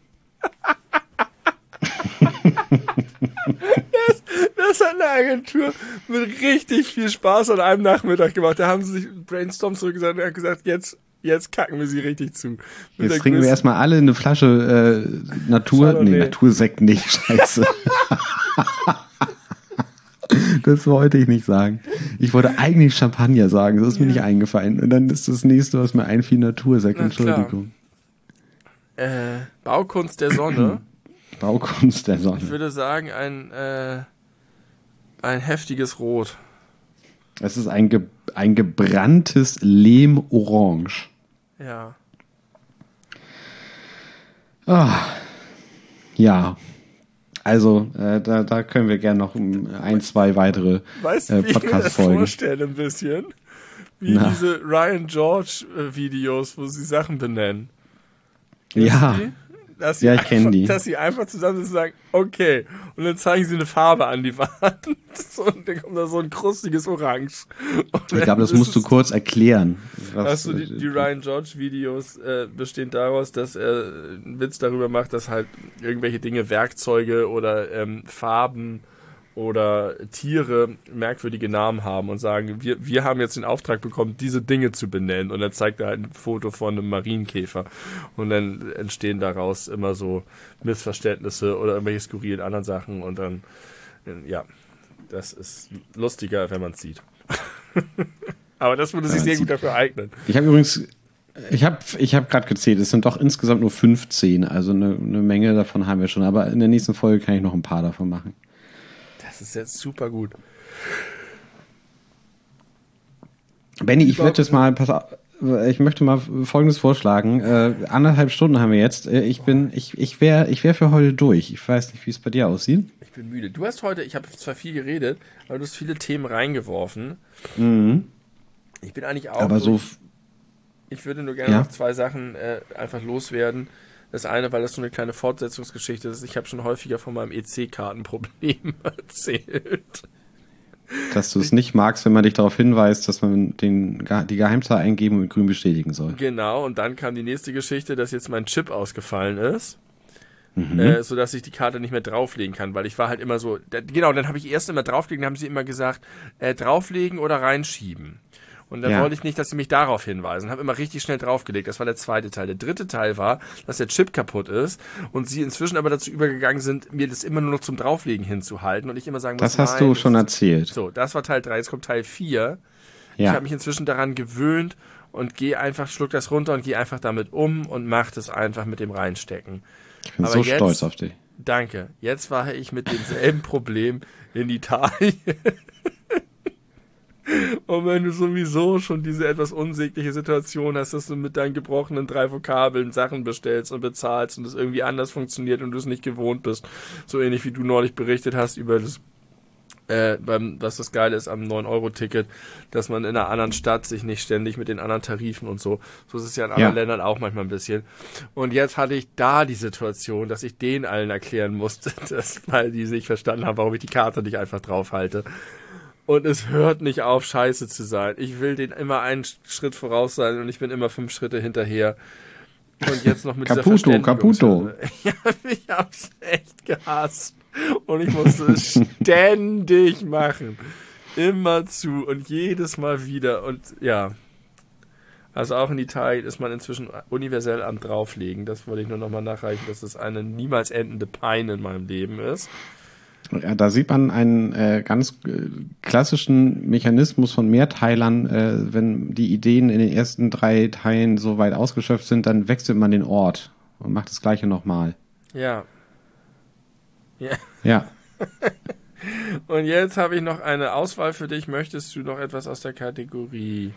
Das hat eine Agentur mit richtig viel Spaß an einem Nachmittag gemacht. Da haben sie sich Brainstorm zurückgesagt und haben gesagt, jetzt, jetzt kacken wir sie richtig zu. Mit Jetzt der trinken wir größten- erstmal alle eine Flasche äh, Natur, Chardonnay. nee, Natursekt nicht, scheiße. Das wollte ich nicht sagen. Ich wollte eigentlich Champagner sagen, das ist mir nicht eingefallen. Und dann ist das nächste, was mir einfiel, Natursekt, Na klar. Entschuldigung. äh, Baukunst der Sonne. Baukunst der Ich Sonne. würde sagen, ein, äh, ein heftiges Rot. Es ist ein, ge ein gebranntes Lehmorange. Ja. Ah, ja. Also, äh, da, da können wir gerne noch um ein, zwei weitere Weißt du, äh, wie ich mir das Podcast-Folgen. vorstelle ein bisschen? Wie Na. diese Ryan George-Videos, wo sie Sachen benennen. Ja. Die? Dass Ja, sie ich kenn einfach- die. Dass sie einfach zusammen sind und sagen, okay. Und dann zeigen sie eine Farbe an die Wand. So, und dann kommt da so ein krustiges Orange. Und Ich glaube, das dann musst du ist kurz erklären. Was, Also die, die Ryan George Videos äh, bestehen daraus, dass er einen Witz darüber macht, dass halt irgendwelche Dinge, Werkzeuge oder ähm, Farben oder Tiere merkwürdige Namen haben und sagen, wir, wir haben jetzt den Auftrag bekommen, diese Dinge zu benennen. Und dann zeigt er halt ein Foto von einem Marienkäfer. Und dann entstehen daraus immer so Missverständnisse oder irgendwelche skurrilen anderen Sachen. Und dann, äh, ja, das ist lustiger, wenn man es sieht. Aber das würde sich man's sehr sieht. gut dafür eignen. Ich habe übrigens, ich habe ich hab gerade gezählt, es sind doch insgesamt nur fünfzehn, also eine, eine Menge davon haben wir schon, aber in der nächsten Folge kann ich noch ein paar davon machen. Das ist jetzt super gut. Benni, ich würde jetzt mal, pass auf, ich möchte mal Folgendes vorschlagen. Äh, anderthalb Stunden haben wir jetzt. Äh, Ich bin, ich, ich wäre, ich wäre für heute durch. Ich weiß nicht, wie es bei dir aussieht. Ich Ich bin müde. Du hast heute, ich habe zwar viel geredet, aber du hast viele Themen reingeworfen. Mhm. Ich bin eigentlich auch... Aber so... Ich, ich würde nur gerne Ja? noch zwei Sachen äh, einfach loswerden. Das eine, weil das so eine kleine Fortsetzungsgeschichte ist. Ich habe schon häufiger von meinem E C-Kartenproblem erzählt. Dass du es nicht magst, wenn man dich darauf hinweist, dass man den, die Geheimzahl eingeben und mit grün bestätigen soll. Genau, und dann kam die nächste Geschichte, dass jetzt mein Chip ausgefallen ist. Mhm. Äh, sodass ich die Karte nicht mehr drauflegen kann, weil ich war halt immer so, da, genau, dann habe ich erst immer drauflegen, dann haben sie immer gesagt, äh, drauflegen oder reinschieben. Und dann Ja. wollte ich nicht, dass sie mich darauf hinweisen. Habe immer richtig schnell draufgelegt. Das war der zweite Teil. Der dritte Teil war, dass der Chip kaputt ist und sie inzwischen aber dazu übergegangen sind, mir das immer nur noch zum Drauflegen hinzuhalten und ich immer sagen muss, Das hast nein, du schon das- erzählt. So, das war Teil drei. Jetzt kommt Teil vier. Ich Ja. habe mich inzwischen daran gewöhnt und gehe einfach, schluck das runter und gehe einfach damit um und mache das einfach mit dem Reinstecken. Ich bin aber so jetzt- stolz auf dich. Danke. Jetzt war ich mit demselben Problem in Italien. Und wenn du sowieso schon diese etwas unsägliche Situation hast, dass du mit deinen gebrochenen drei Vokabeln Sachen bestellst und bezahlst und es irgendwie anders funktioniert und du es nicht gewohnt bist, so ähnlich wie du neulich berichtet hast über das, äh, beim, was das Geile ist am neun Euro Ticket, dass man in einer anderen Stadt sich nicht ständig mit den anderen Tarifen und so, so ist es ja in anderen Ja. Ländern auch manchmal ein bisschen. Und jetzt hatte ich da die Situation, dass ich denen allen erklären musste, dass, weil die nicht verstanden haben, warum ich die Karte nicht einfach drauf halte. Und es hört nicht auf, scheiße zu sein. Ich will denen immer einen Schritt voraus sein und ich bin immer fünf Schritte hinterher. Und jetzt noch mit Caputo, dieser Caputo. Ja, ich hab's echt gehasst. Und ich musste es ständig machen. Immer zu und jedes Mal wieder. Und ja, also auch in Italien ist man inzwischen universell am Drauflegen. Das wollte ich nur nochmal nachreichen, dass es eine niemals endende Pein in meinem Leben ist. Ja, da sieht man einen äh, ganz äh, klassischen Mechanismus von Mehrteilern. Äh, wenn die Ideen in den ersten drei Teilen so weit ausgeschöpft sind, dann wechselt man den Ort und macht das Gleiche nochmal. Ja. Ja. Ja. Und jetzt habe ich noch eine Auswahl für dich. Möchtest du noch etwas aus der Kategorie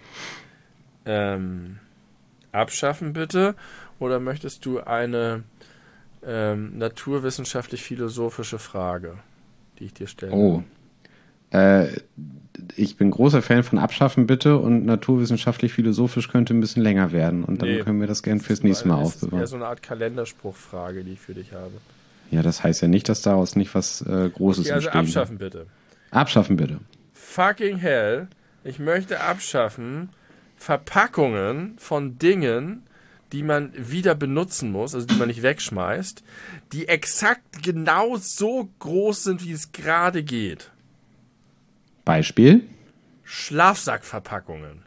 ähm, abschaffen, bitte? Oder möchtest du eine ähm, naturwissenschaftlich-philosophische Frage, die ich dir stelle? Oh. Äh, ich bin großer Fan von Abschaffen bitte und naturwissenschaftlich-philosophisch könnte ein bisschen länger werden. Und dann Nee. können wir das gern fürs Das ist nächste Mal nur- Das ist aufbewahren. eher so eine Art Kalenderspruchfrage, die ich für dich habe. Ja, das heißt ja nicht, dass daraus nicht was äh, Großes Okay, also entstehen abschaffen bitte. kann. Abschaffen bitte. Fucking hell. Ich möchte abschaffen Verpackungen von Dingen, die man wieder benutzen muss, also die man nicht wegschmeißt, die exakt genau so groß sind, wie es gerade geht. Beispiel? Schlafsackverpackungen.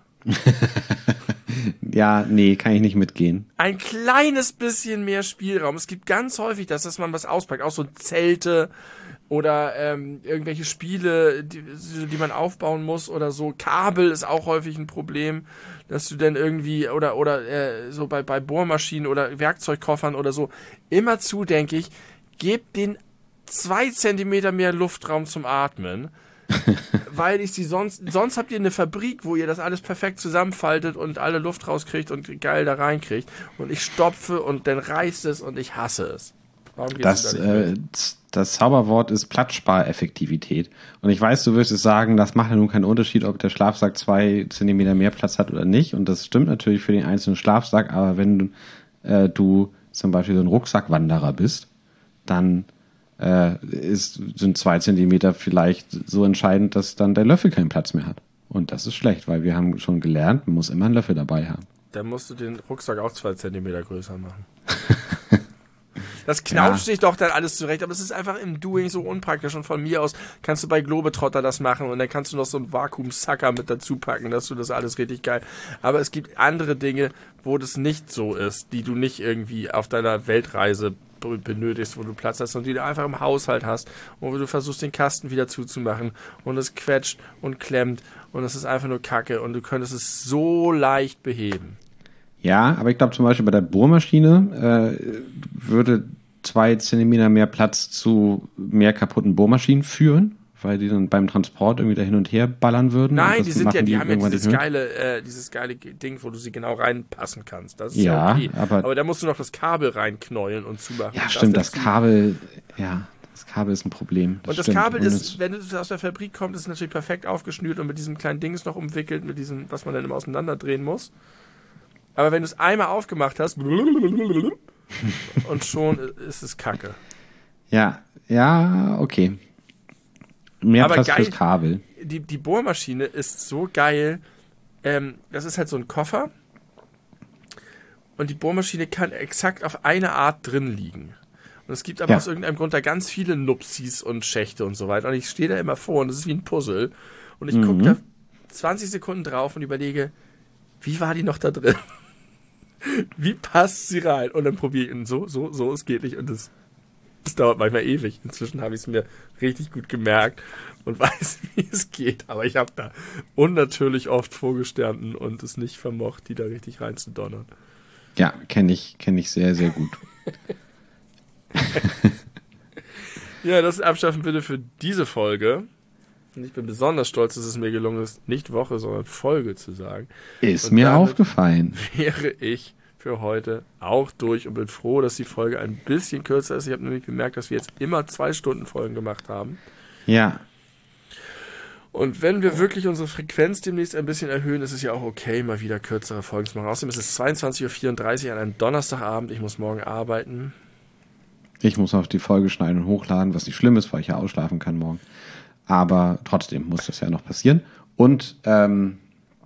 Ja, nee, kann ich nicht mitgehen. Ein kleines bisschen mehr Spielraum. Es gibt ganz häufig das, dass man was auspackt, auch so Zelte oder ähm, irgendwelche Spiele, die, die man aufbauen muss oder so. Kabel ist auch häufig ein Problem, dass du dann irgendwie oder oder äh, so bei bei Bohrmaschinen oder Werkzeugkoffern oder so immer zu, denke ich, gebt den zwei Zentimeter mehr Luftraum zum Atmen. Weil ich sie sonst, sonst habt ihr eine Fabrik, wo ihr das alles perfekt zusammenfaltet und alle Luft rauskriegt und geil da reinkriegt. Und ich stopfe und dann reißt es und ich hasse es. Warum gehst Das, du da nicht äh, mit? das Zauberwort ist Platzspareffektivität. Und ich weiß, du wirst es sagen, das macht ja nun keinen Unterschied, ob der Schlafsack zwei Zentimeter mehr Platz hat oder nicht. Und das stimmt natürlich für den einzelnen Schlafsack. Aber wenn äh, du zum Beispiel so ein Rucksackwanderer bist, dann äh, ist, sind zwei Zentimeter vielleicht so entscheidend, dass dann der Löffel keinen Platz mehr hat. Und das ist schlecht, weil wir haben schon gelernt, man muss immer einen Löffel dabei haben. Dann musst du den Rucksack auch zwei Zentimeter größer machen. Das knauscht sich doch dann alles zurecht, aber es ist einfach im Doing so unpraktisch und von mir aus kannst du bei Globetrotter das machen und dann kannst du noch so einen Vakuumsacker mit dazu packen, dass du das alles richtig geil. Aber es gibt andere Dinge, wo das nicht so ist, die du nicht irgendwie auf deiner Weltreise benötigst, wo du Platz hast und die du einfach im Haushalt hast und wo du versuchst, den Kasten wieder zuzumachen und es quetscht und klemmt und es ist einfach nur Kacke und du könntest es so leicht beheben. Ja, aber ich glaube zum Beispiel bei der Bohrmaschine äh, würde zwei Zentimeter mehr Platz zu mehr kaputten Bohrmaschinen führen, weil die dann beim Transport irgendwie da hin und her ballern würden. Nein, Und die das sind ja, machen die haben ja irgendwann dieses nicht mehr. geile, äh, dieses geile Ding, wo du sie genau reinpassen kannst. Das ist ja, Ja, okay. aber- aber da musst du noch das Kabel reinknäulen und zumachen. Ja, Und stimmt, das dazu- Kabel, ja. Das Kabel ist ein Problem. Das und das stimmt. Kabel und ist, wenn es aus der Fabrik kommt, ist es natürlich perfekt aufgeschnürt und mit diesem kleinen Dings noch umwickelt, mit diesem, was man dann immer auseinanderdrehen muss. Aber wenn du es einmal aufgemacht hast und schon ist es Kacke. Ja, ja, okay. Mehr Aber Platz geil, fürs Kabel. Die, die Bohrmaschine ist so geil. Ähm, das ist halt so ein Koffer. Und die Bohrmaschine kann exakt auf eine Art drin liegen. Und es gibt aber ja. aus irgendeinem Grund da ganz viele Nupsis und Schächte und so weiter. Und ich stehe da immer vor und das ist wie ein Puzzle. Und ich mhm. gucke da zwanzig Sekunden drauf und überlege, wie war die noch da drin? Wie passt sie rein? Und dann probiere ich und so, so, so, es geht nicht. Und das, das dauert manchmal ewig. Inzwischen habe ich es mir richtig gut gemerkt und weiß, wie es geht. Aber ich habe da unnatürlich oft vorgestanden und es nicht vermocht, die da richtig reinzudonnern. Ja, kenne ich, kenne ich sehr, sehr gut. Ja, das Abschaffen bitte für diese Folge. Und ich bin besonders stolz, dass es mir gelungen ist, nicht Woche, sondern Folge zu sagen. Ist und mir aufgefallen. Wäre ich für heute auch durch und bin froh, dass die Folge ein bisschen kürzer ist. Ich habe nämlich gemerkt, dass wir jetzt immer zwei Stunden Folgen gemacht haben. Ja. Und wenn wir wirklich unsere Frequenz demnächst ein bisschen erhöhen, ist es ja auch okay, mal wieder kürzere Folgen zu machen. Außerdem ist es zweiundzwanzig Uhr vierunddreißig an einem Donnerstagabend. Ich muss morgen arbeiten. Ich muss auf die Folge schneiden und hochladen, was nicht schlimm ist, weil ich ja ausschlafen kann morgen. Aber trotzdem muss das ja noch passieren. Und, ähm,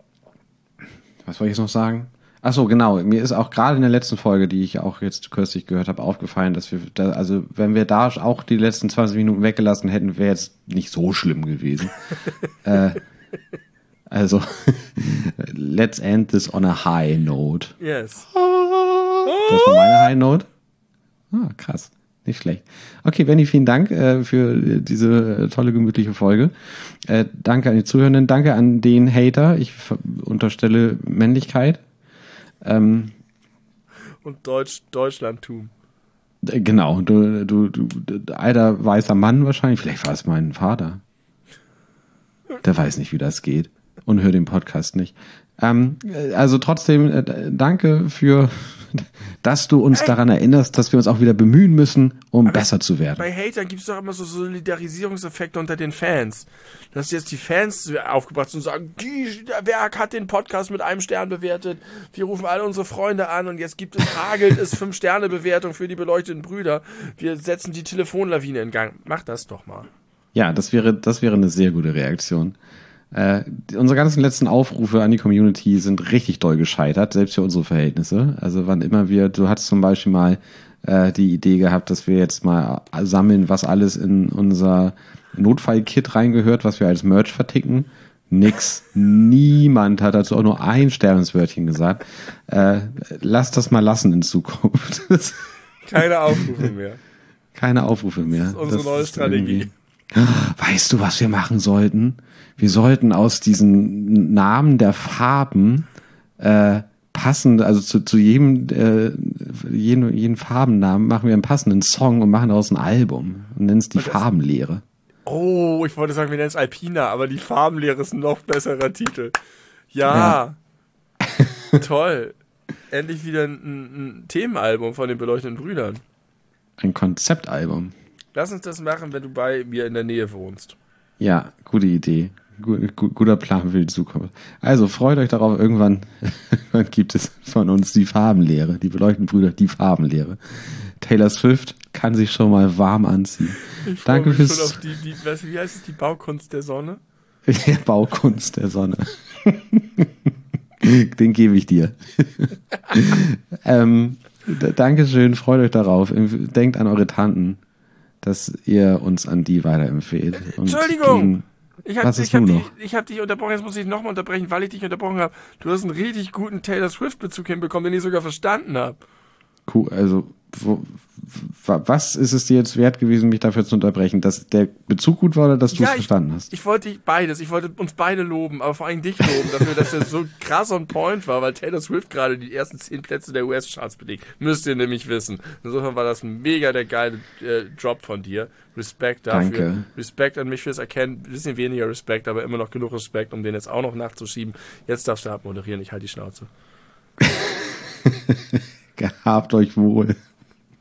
was wollte ich jetzt noch sagen? Ach so, genau. Mir ist auch gerade in der letzten Folge, die ich auch jetzt kürzlich gehört habe, aufgefallen, dass wir, da, also wenn wir da auch die letzten zwanzig Minuten weggelassen hätten, wäre jetzt nicht so schlimm gewesen. äh, also, let's end this on a high note. Yes. Das war meine High Note. Ah, krass. Nicht schlecht. Okay, Benni, vielen Dank äh, für diese tolle, gemütliche Folge. Äh, danke an die Zuhörenden. Danke an den Hater. Ich unterstelle Männlichkeit. Ähm, Und Deutsch, Deutschlandtum. Äh, genau. Du, du, du, alter weißer Mann wahrscheinlich. Vielleicht war es mein Vater. Der weiß nicht, wie das geht. Und hört den Podcast nicht. Ähm, also trotzdem, äh, danke für, dass du uns hey. daran erinnerst, dass wir uns auch wieder bemühen müssen, um Aber besser zu werden. Bei Hatern gibt es doch immer so Solidarisierungseffekte unter den Fans. Dass jetzt die Fans aufgebracht sind und sagen, dieser Werk hat den Podcast mit einem Stern bewertet. Wir rufen alle unsere Freunde an und jetzt gibt es, hagelt es fünf Sterne Bewertung für die beleuchteten Brüder. Wir setzen die Telefonlawine in Gang. Mach das doch mal. Ja, das wäre, das wäre eine sehr gute Reaktion. Äh, unsere ganzen letzten Aufrufe an die Community sind richtig doll gescheitert, selbst für unsere Verhältnisse. Also wann immer wir, du hattest zum Beispiel mal äh, die Idee gehabt, dass wir jetzt mal sammeln, was alles in unser Notfallkit reingehört, was wir als Merch verticken. Nix. Niemand hat dazu auch nur ein Sternswörtchen gesagt. Äh, lass das mal lassen in Zukunft. Keine Aufrufe mehr. Keine Aufrufe mehr. Das ist unsere das neue Strategie. Weißt du, was wir machen sollten? Wir sollten aus diesen Namen der Farben äh, passend, also zu, zu jedem äh, jeden, jeden Farbennamen machen wir einen passenden Song und machen daraus ein Album und nennen es die Farbenlehre. Oh, ich wollte sagen, wir nennen es Alpina, aber die Farbenlehre ist ein noch besserer Titel. Ja, ja. Toll. Endlich wieder ein, ein Themenalbum von den beleuchteten Brüdern. Ein Konzeptalbum. Lass uns das machen, wenn du bei mir in der Nähe wohnst. Ja, gute Idee. Gut, gut, guter Plan für die Zukunft. Also freut euch darauf, irgendwann, irgendwann gibt es von uns die Farbenlehre, die beleuchteten Brüder, die Farbenlehre. Taylor Swift kann sich schon mal warm anziehen. Ich Danke mich fürs. Schon auf die, die, weißt du, wie heißt es? Die Baukunst der Sonne? Die Baukunst der Sonne. Den gebe ich dir. ähm, d- Dankeschön, freut euch darauf. Denkt an eure Tanten, dass ihr uns an die weiterempfehlt. Und Entschuldigung! Ich habe ich hab dich, hab dich unterbrochen, jetzt muss ich nochmal unterbrechen, weil ich dich unterbrochen habe. Du hast einen richtig guten Taylor Swift-Bezug hinbekommen, den ich sogar verstanden habe. Cool, also wo, was ist es dir jetzt wert gewesen, mich dafür zu unterbrechen? Dass der Bezug gut war oder dass du es ja, verstanden hast? Ich wollte beides. Ich wollte uns beide loben, aber vor allem dich loben dafür, dass er so krass on point war, weil Taylor Swift gerade die ersten zehn Plätze der U S-Charts belegt. Müsst ihr nämlich wissen. Insofern war das ein mega der geile äh, Drop von dir. Respekt dafür. Danke. Respekt an mich fürs Erkennen. Ein bisschen weniger Respekt, aber immer noch genug Respekt, um den jetzt auch noch nachzuschieben. Jetzt darfst du abmoderieren. Ich halte die Schnauze. Gehabt euch wohl.